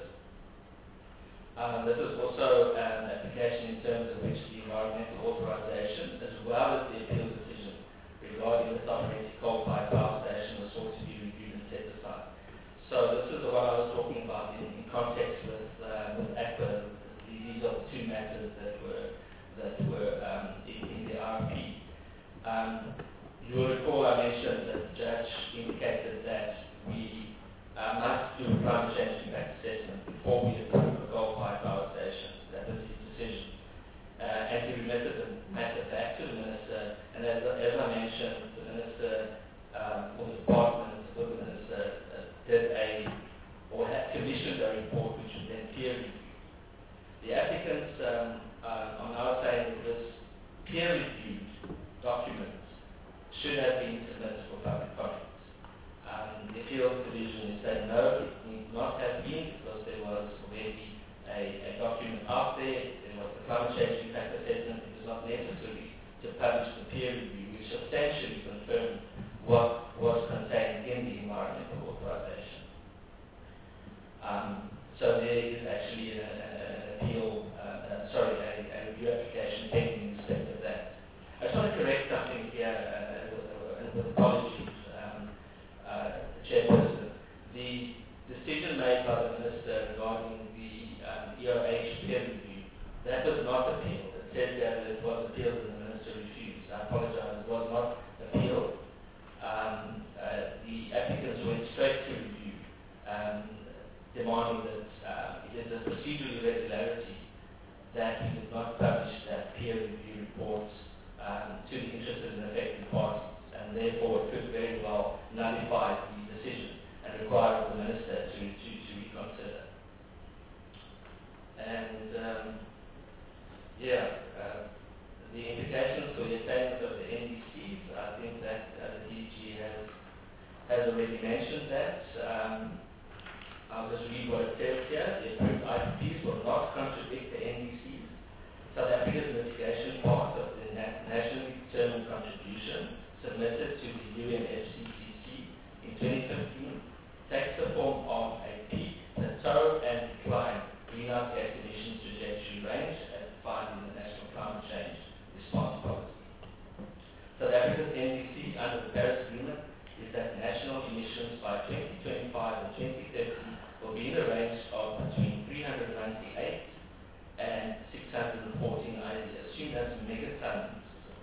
Um, this is also an application in terms of which the environmental authorization, as well as the appeal decision regarding the Sabamesi coal-fired power station, was sought to be reviewed and set aside. So this is what I was talking about in, in context with uh, with Aqua. These are the two matters that were that were um, in, in the R P. Um, you will recall I mentioned that the judge indicated that we uh, must do a climate change impact assessment before we approve a coal-fired power station. That was his decision. Uh, and he remitted the matter back to the minister. And as, as I mentioned, the minister um, or the department or the minister uh, did a or had commissioned a report which was then peer reviewed. The applicants um, uh, are now saying that this peer reviewed document should have been submitted for public comment. Um, the appeals division is saying no, it need not have been because there was already a, a document out there. There was the climate change impact assessment. It was not necessary to publish the peer review, which substantially confirmed what was contained in the environmental authorization. Um, so there is actually an appeal, uh, uh, sorry, a, a review application pending in respect of that. I just want to correct something here, uh, with, with apologies, um, uh, Chairperson. The decision made by the Minister regarding the um, E O H peer review, that was not appealed. It said that it was appealed and the Minister refused. I apologize, it was not appealed. Um, already mentioned that. Um, I'll just read what it says here. The approved I P Ps will not contradict the N D Cs. South Africa's mitigation part of the na nationally determined contribution submitted to the U N F C C C in twenty fifteen takes the form of a peak, plateau, and decline greenhouse gas emissions trajectory range as defined in the National Climate Change Response Policy. South Africa's N D C under the Paris Agreement is that national emissions by twenty twenty-five and twenty thirty will be in the range of between three hundred ninety-eight and six hundred fourteen, I assume that's megatons,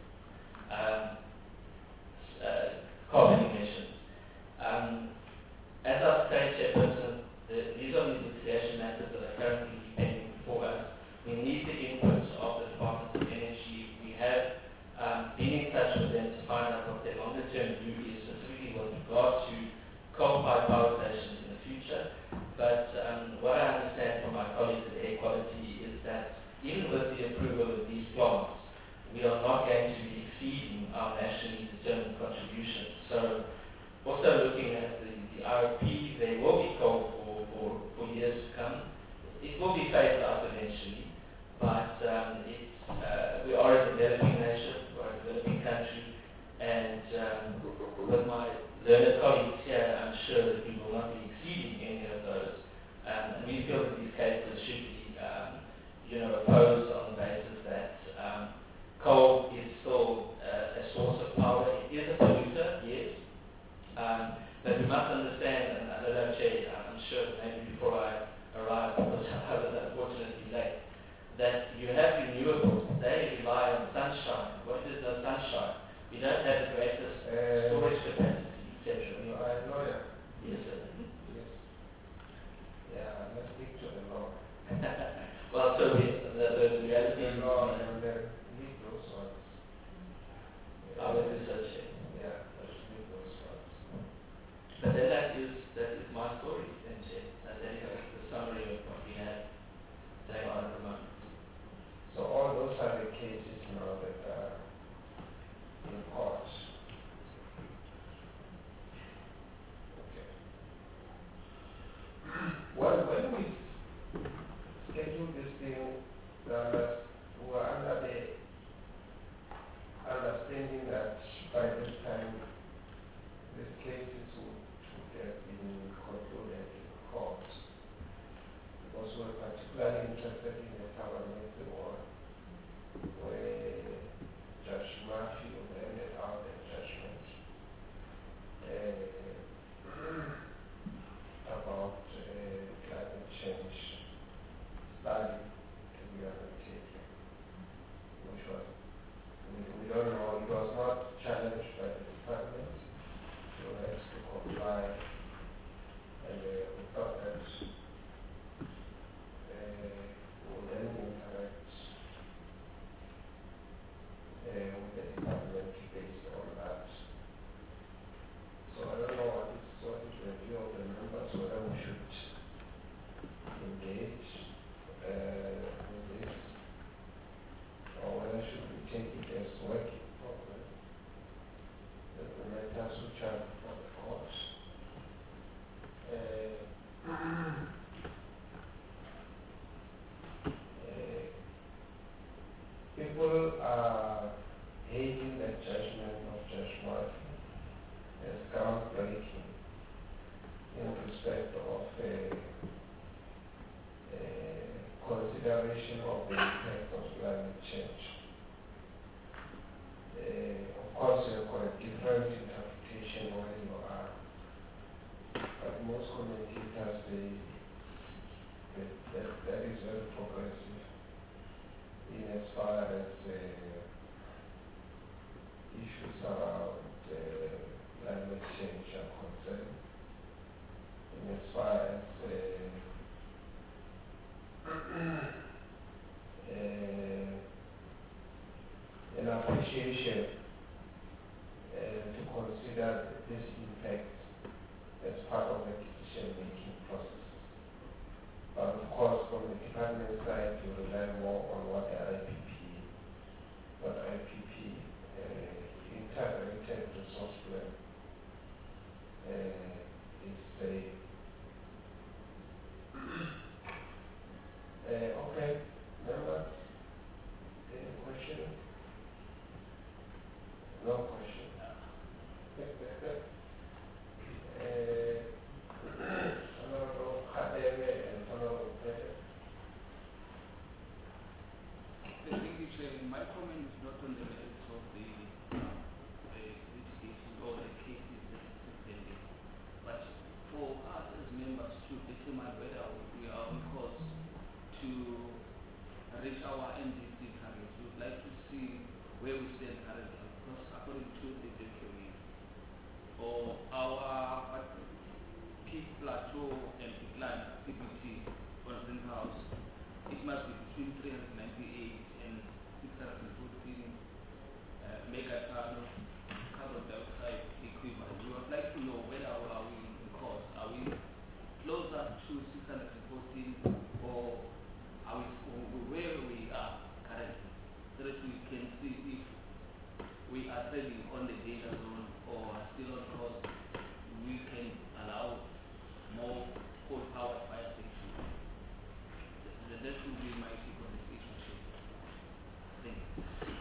um, uh, carbon emissions. Um, as our state chairperson, the, these are the mitigation matters that are currently pending before us. We need the input of the Department of Energy. We have um, been in touch with them to find out what their longer term view is, specifically with regard to coal-fired power stations in the future. But um, what I understand from my colleagues at Air Quality is that even with the approval of these plants, we are not going to be exceeding our nationally determined contributions. So also looking at the, the R P, they will be coal for, for, for years to come. It will be phased out eventually, but um, it's, uh, we are a developing nation, we are a developing country, and um, with my learned colleagues here, I'm sure that we will not be exceeding any of those. Um, and we feel that these cases should be, um, you know, opposed on the basis that um, coal is still uh, a source of power. It is a polluter, yes, um, but we must understand, and I don't know, Chair, I'm sure maybe before I arrive, because I was unfortunately late, that you have renewables. They rely on sunshine. What is no sunshine? We don't have the greatest Uh, storage capacity, et cetera. You are a lawyer. Yes, sir. Yes. Yeah, let's stick to the law. Well, so yes, the, the reality The is law uh, and then leave those ones. I will research it. Yeah, let's leave those ones. But then that is that is my story, then, Chair. That is the summary of what we have going on at the moment. So all those are the cases now that are in court. Okay. Well, when we scheduled this thing, uh, we were under the understanding that by this time these cases would, would have been concluded in court. Because we were particularly interested in the Tabanese one, where Judge Murphy handed out a judgment uh, about uh, climate change study to be undertaken, which was, we, we don't know, it was not challenged by the department, so we had to comply, and uh, we thought that uh, we will then interact uh, with the department based on that. So I don't know what is, what is the view of the members, whether we should engage uh, with this, or whether should we take it as working progress, that the matters which are before the court. Uh, uh, people are hating the judgment of Judge Murphy as groundbreaking in respect of uh, uh, consideration of the impact of climate change. Uh, of course, you've got a different interpretation where you are, but most commentators say that, that, that is very progressive in as far as uh, issues around uh, climate change are concerned, in as far as uh, uh, an appreciation uh, to consider this impact as part of the decision-making process. But of course, from the department side, you rely more on what the I P P, what I P P, uh, integrated resource plan, uh, No question. uh, Honorable Khademe and Honorable Pere. Thank you, Chair. My comment is not on the merits of the, uh, the litigation or the cases that is pending, but for us as members to determine whether we are on course to reach our N D C targets. We would like to see where we stand currently, because according to the document, or our uh, peak plateau and decline activity on greenhouse, it must be between three hundred ninety-eight and six hundred fourteen uh, megaton of carbon dioxide equivalent. We would like to know whether are we in course. Are we closer to six hundred fourteen, or are we or where we are currently, so that we can see if we are trading on the data zone or are still on course. We can allow more coal-powered fire stations. That, that would be my take on this issue. Thank you.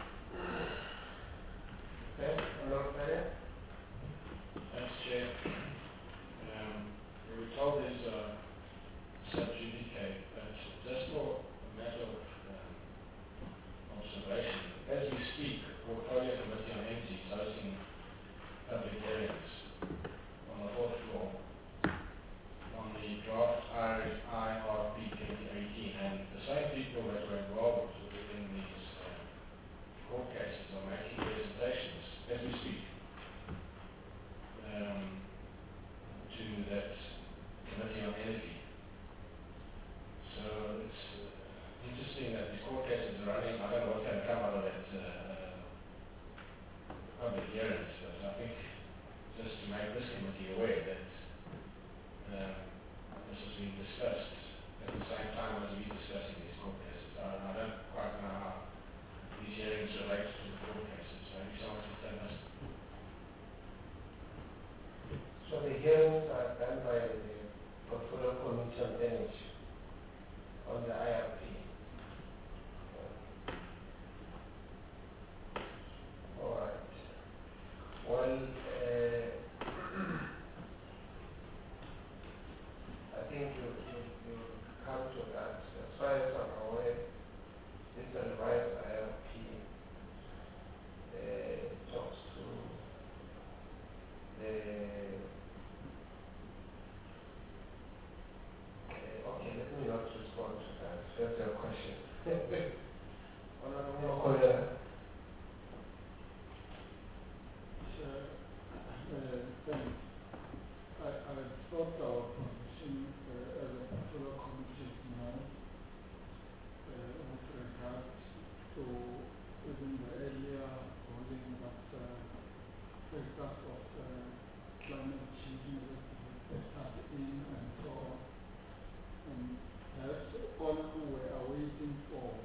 Okay, Honorable Pere. Thanks, Chair. Um, we were told there's a sub judice, but just for a matter of um, observation, as we speak, the Portfolio Committee on Energy is hosting public hearings on the fourth floor on the draft I R P twenty eighteen, and the same people that were involved within these uh, court cases are making presentations as we speak um, to that Committee on Energy. So it's uh, interesting that these court cases are running. I don't know what's going to come out of that uh, public hearings, but I think just to make this committee aware that um, this is being discussed at the same time as we're discussing these court cases. I, I don't quite know how these hearings relate to the court cases. Maybe someone can tell us. So the hearings are done by the Portfolio Committee on Energy on the I R P. All right. Well, uh, I think you, you, you come to that. As far as I'm aware, this revised I R P uh, talks to the uh, okay, let me not respond to that. That's your question. Honorable Mokoya. So, uh, thanks. I, I thought our position uh, as a portfolio committee is known uh, with regard to even the earlier ruling that uh, factors of uh, climate change that we factored in and so on. And that's all we are waiting for.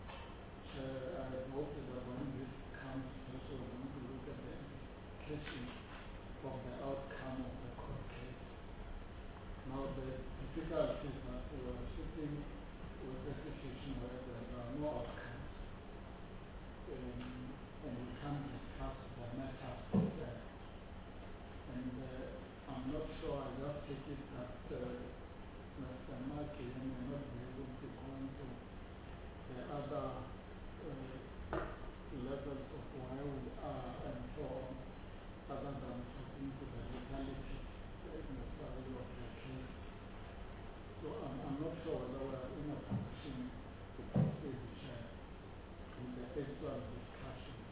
Uh, I hope that when this comes, also we're going to look at the implications of the outcome of the court case. Now the difficulty is that we are sitting with a situation where there are no outcomes, um, and we can't discuss the matters there. And uh, I'm not sure, I just take it that uh, Mister Maki may not be able to go into the other uh, levels of where we are and so on, other than talking to the legality necessarily of the case. So I'm, I'm not sure whether we are in a position to proceed uh, with the actual discussions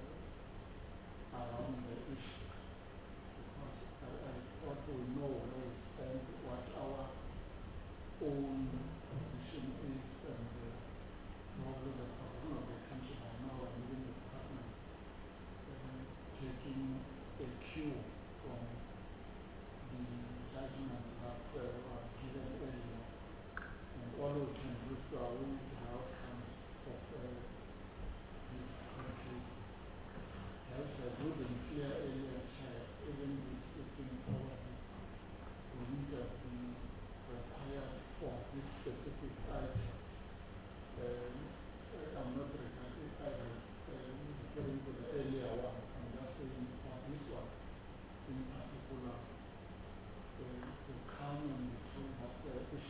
uh, around the issue. Because I, I thought we know where we stand, what our own position is, and uh, probably the problem of the country by now, and even the department uh, taking a cue from the judgment that uh, was given earlier. And all we can do is to await the outcomes of uh, this court case. As I would been clear earlier, Chair, even this sitting probably wouldn't have been required for this specific item. Um, I'm not regarding, I was uh, referring to the earlier one. I'm just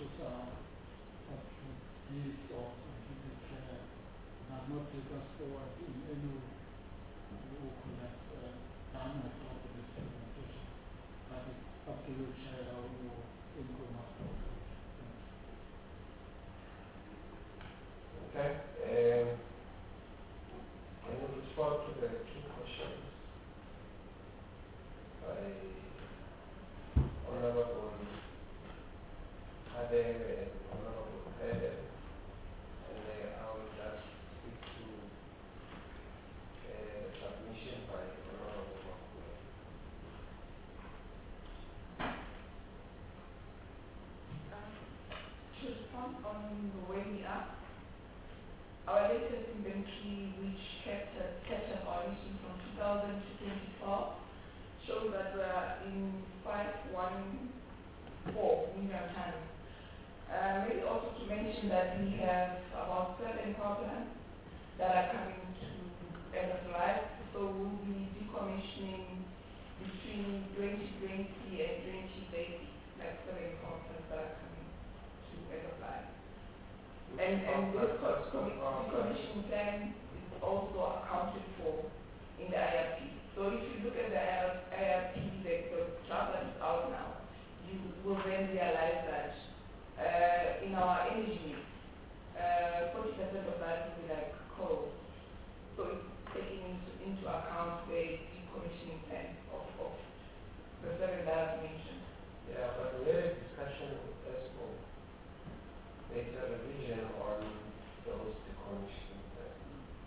issues are up to this or something that uh, have not taken us forward in any way. We could have uh, done without this presentation. But it's up to you, Chair, how you think we must proceed. Okay. Um, can you respond to the two questions by Honorable Ade and Honorable Ede? And uh, I will just speak to uh, submission by Honorable Makule. To respond on where we are, our latest inventory, which captures captures our emissions from two thousand to twenty twelve, shows that we are in five hundred fourteen million tons. Uh, maybe also to mention that we have about seven power plants that are coming to end of life, so we'll be decommissioning between twenty twenty and twenty thirty, like seven power plants that are coming to end of life. And, and this co- co- decommissioning plan is also accounted for in the I R P. So if you look at the I R P, the, the draft that is out now, you will then realize that uh, in our energy mix, uh, forty percent of that will be like coal. So it's taking into, into account the decommissioning plan of, of the seven that I've mentioned. Yeah, but we had a discussion with ESCO. There's a revision on those decommissioning plans.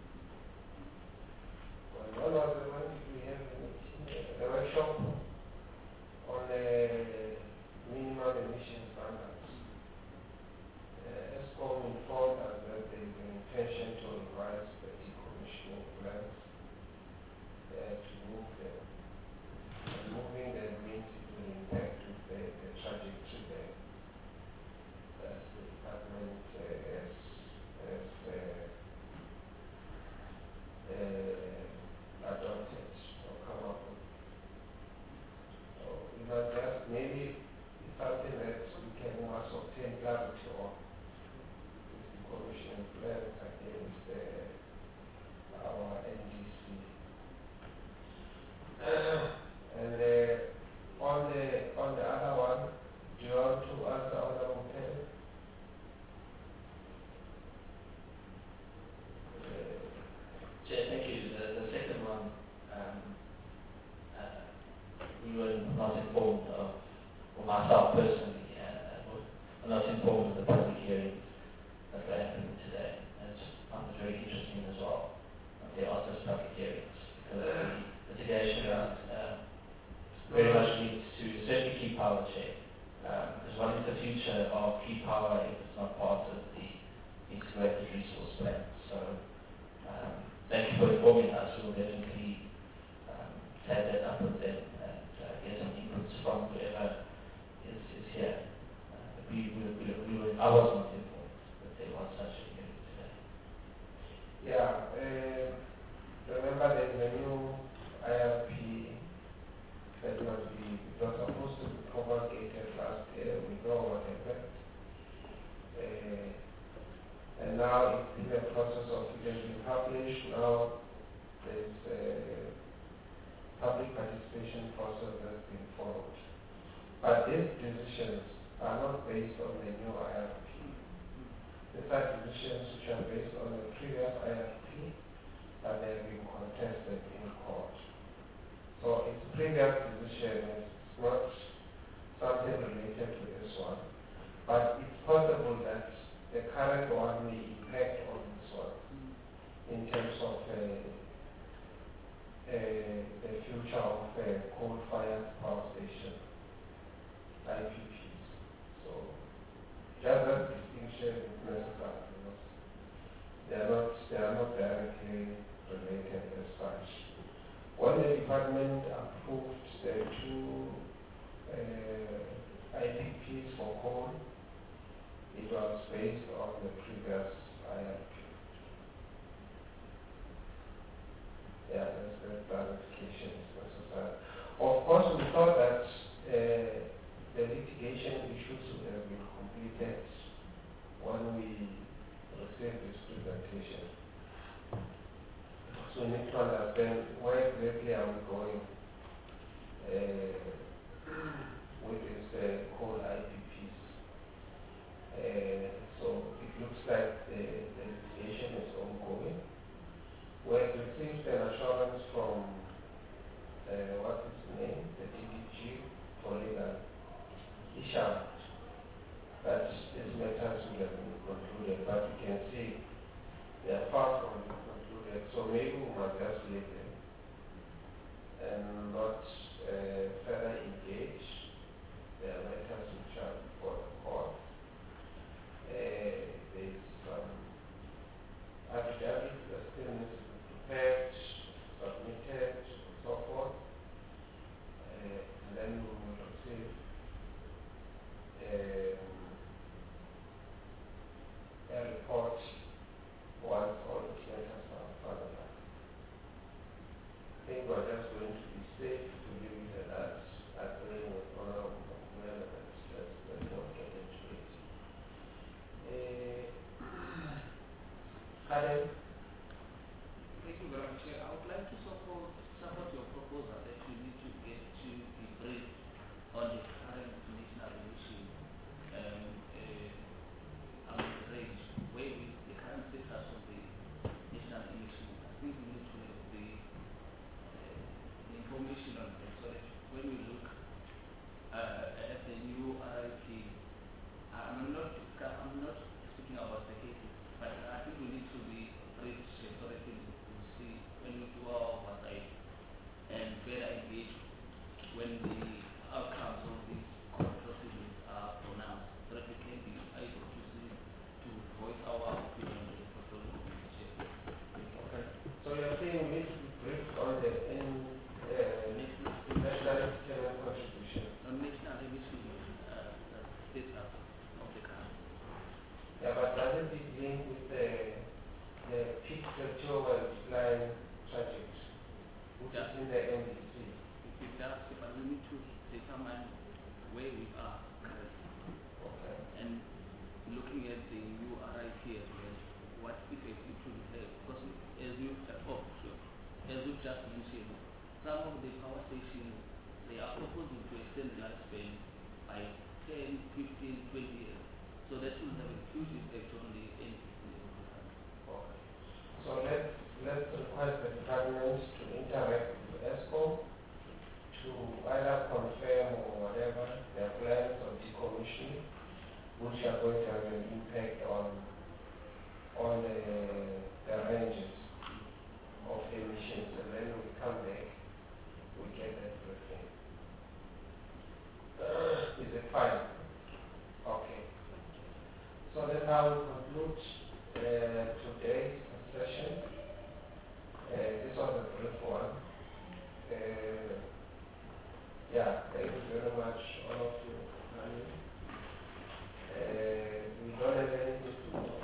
Well, one was the one did we have a meeting, uh, a workshop on the minimum emission standards. Uh, ESCO informed us that there is an intention to revise the decommissioning plans uh, to move them. And moving them means it will impact with the, the trajectory there. As the department uh, has, has uh, uh, adopted or come up with. So we must just, maybe it's something that we can must obtain clarity on. This decommissioning plans against uh, our N D C. And uh, on the on the other one, do you want to answer Honorable Perry? Chair, thank you. The, the second one, um, uh, we were not informed of, or myself personally, uh, were not informed of the public hearings that were happening today. And it's found it very interesting as well. They asked us public hearings because the litigation uh, very much leads to certainly key power chain. Um, because what is the future of key power if it's not part of the integrated resource plan? So um, thank you for informing us. We'll definitely um, take that up with them and uh, get some inputs from whoever is, is here. Uh, but we, we, we, we were, I was not informed that there was such a hearing today. Yeah, uh, remember there's a new I R P that must be, it was supposed to be promulgated last year. We know what happened. Uh, and now it's in the process of it has been published. Now there's a public participation process that's been followed. But these decisions are not based on the new I R P. These are decisions which are based on the previous I R P, but they have been contested in court. So it's previous decision, it's not something related to this one. But it's possible that the current one may impact on this one in terms of uh, uh, the future of uh, coal-fired power station, I P Ps. So just that distinction is necessary because they are not, they are not directly related as such. When the department approved the two uh, I P Ps for coal, it was based on the previous I R P. Yeah, that's the clarification is necessary. Of course, we thought that uh, the litigation issues would have been completed but then where exactly are we going uh, with this uh, coal I P Ps? Uh, so it looks like the, the litigation is ongoing. We have received an assurance from uh, what is his name, the D D G for legal issue, that these matters will have been concluded, but you can see they are far from being concluded, so maybe we must just leave them and not uh, further engage their matters which are before the court. Uh, there's some affidavits that still need to be prepared, submitted, and so forth, uh, and then we will receive um, a report once all the matters are finalized. I think we're just going to be safe to leave it at that, agreeing with Honorable Mokmela that let's, let's not get into it. Uh, Adam? Thank you very much, Chair. I would like to support, support your proposal that we need to get to the brief on the current national issue um, uh, on the range, where we, the current status of the national issue. I think we need to have the, uh, the information on that so that when we look uh, at the new R I P, I'm not, I'm not speaking about the cases, but I think we need to be briefed so that we will see when we do our oversight and better engage when the outcomes of these court proceedings are pronounced, so that we can be able to see, to voice our opinion on the portfolio of the chair. Okay. So you're saying we need to be briefed on the in, uh, national external contribution. On national issue, uh, the status of the country. Yeah, but doesn't it link with the, the peak plateau and decline trajectory, which Yeah. is in the N D C? It does, but we need to determine where we are currently. Okay. And looking at the new R I P as well, what effect it will have. Because as you oh, sure. as you just mentioned, some of the power stations, they are proposing to extend the lifespan by ten, fifteen, twenty years. So that will have a huge effect on the N D C. Okay. So let's, let's request the department to interact with ESCOM to either confirm or whatever their plans of decommissioning, which are going to have an impact on on the, the ranges of emissions, and then we come back, we get that briefing. Uh, is it fine? Okay. So that's how we conclude uh, today's session. Uh, this was a brief one. Uh, yeah, thank you very much, all of you, for coming. Uh, we don't have anything tomorrow.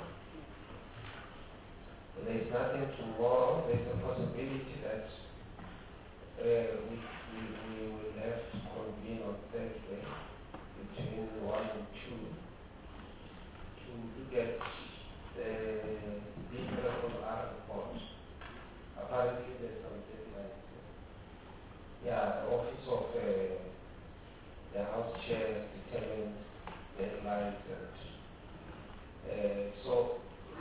There's nothing tomorrow. There's a possibility that uh, we, we, we will have to convene on Thursday between one and two to look at the details of our report. Apparently there's some deadlines. Yeah, the office of uh, the House Chair determines deadlines and uh, so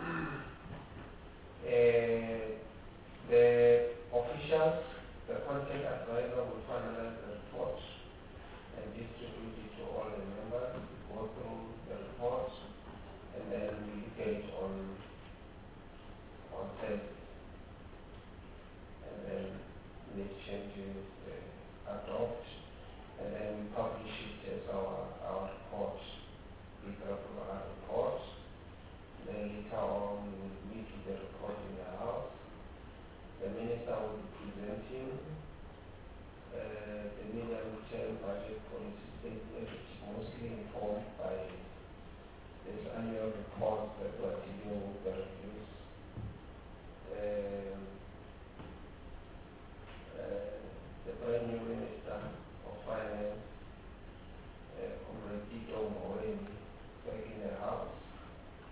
Uh, the officials, the content advisor will finalize the report and distribute it to all the members, go through the report, and then we debate on on Thursday. And then make changes, uh, adopt, and then we publish it as our, our report, we draft our report. Then later on we will meet with the report in the House. The Minister will be presenting uh, the medium-term budget policy statement, which is mostly informed by this annual report that we are dealing with the reviews. Um, uh, the brand new Minister of Finance, uh, Comrade Tito Mboweni, back in the House.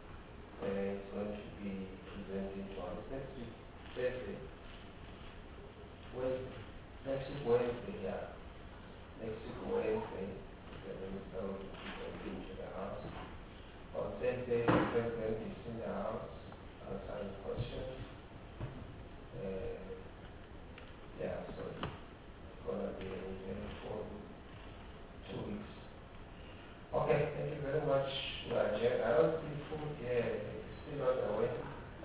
Uh, it's going to be presenting to us next week, Thursday. Wed- next week Wednesday, yeah. Next week Wednesday, the minister will be into the house. On Thursday, the president is in the house, answering questions. Uh, yeah, so it's gonna be in for two weeks. Okay, thank you very much. We are adjourned. I don't see food here. It's still on the way.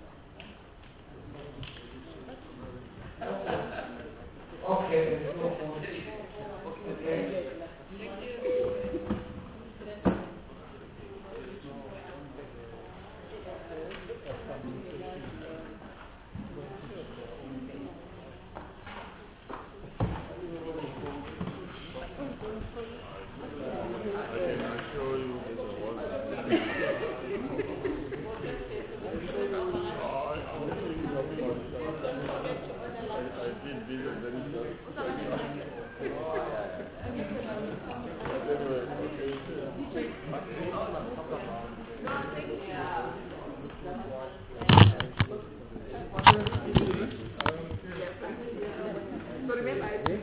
Okay, there's no food. Okay. So remember, I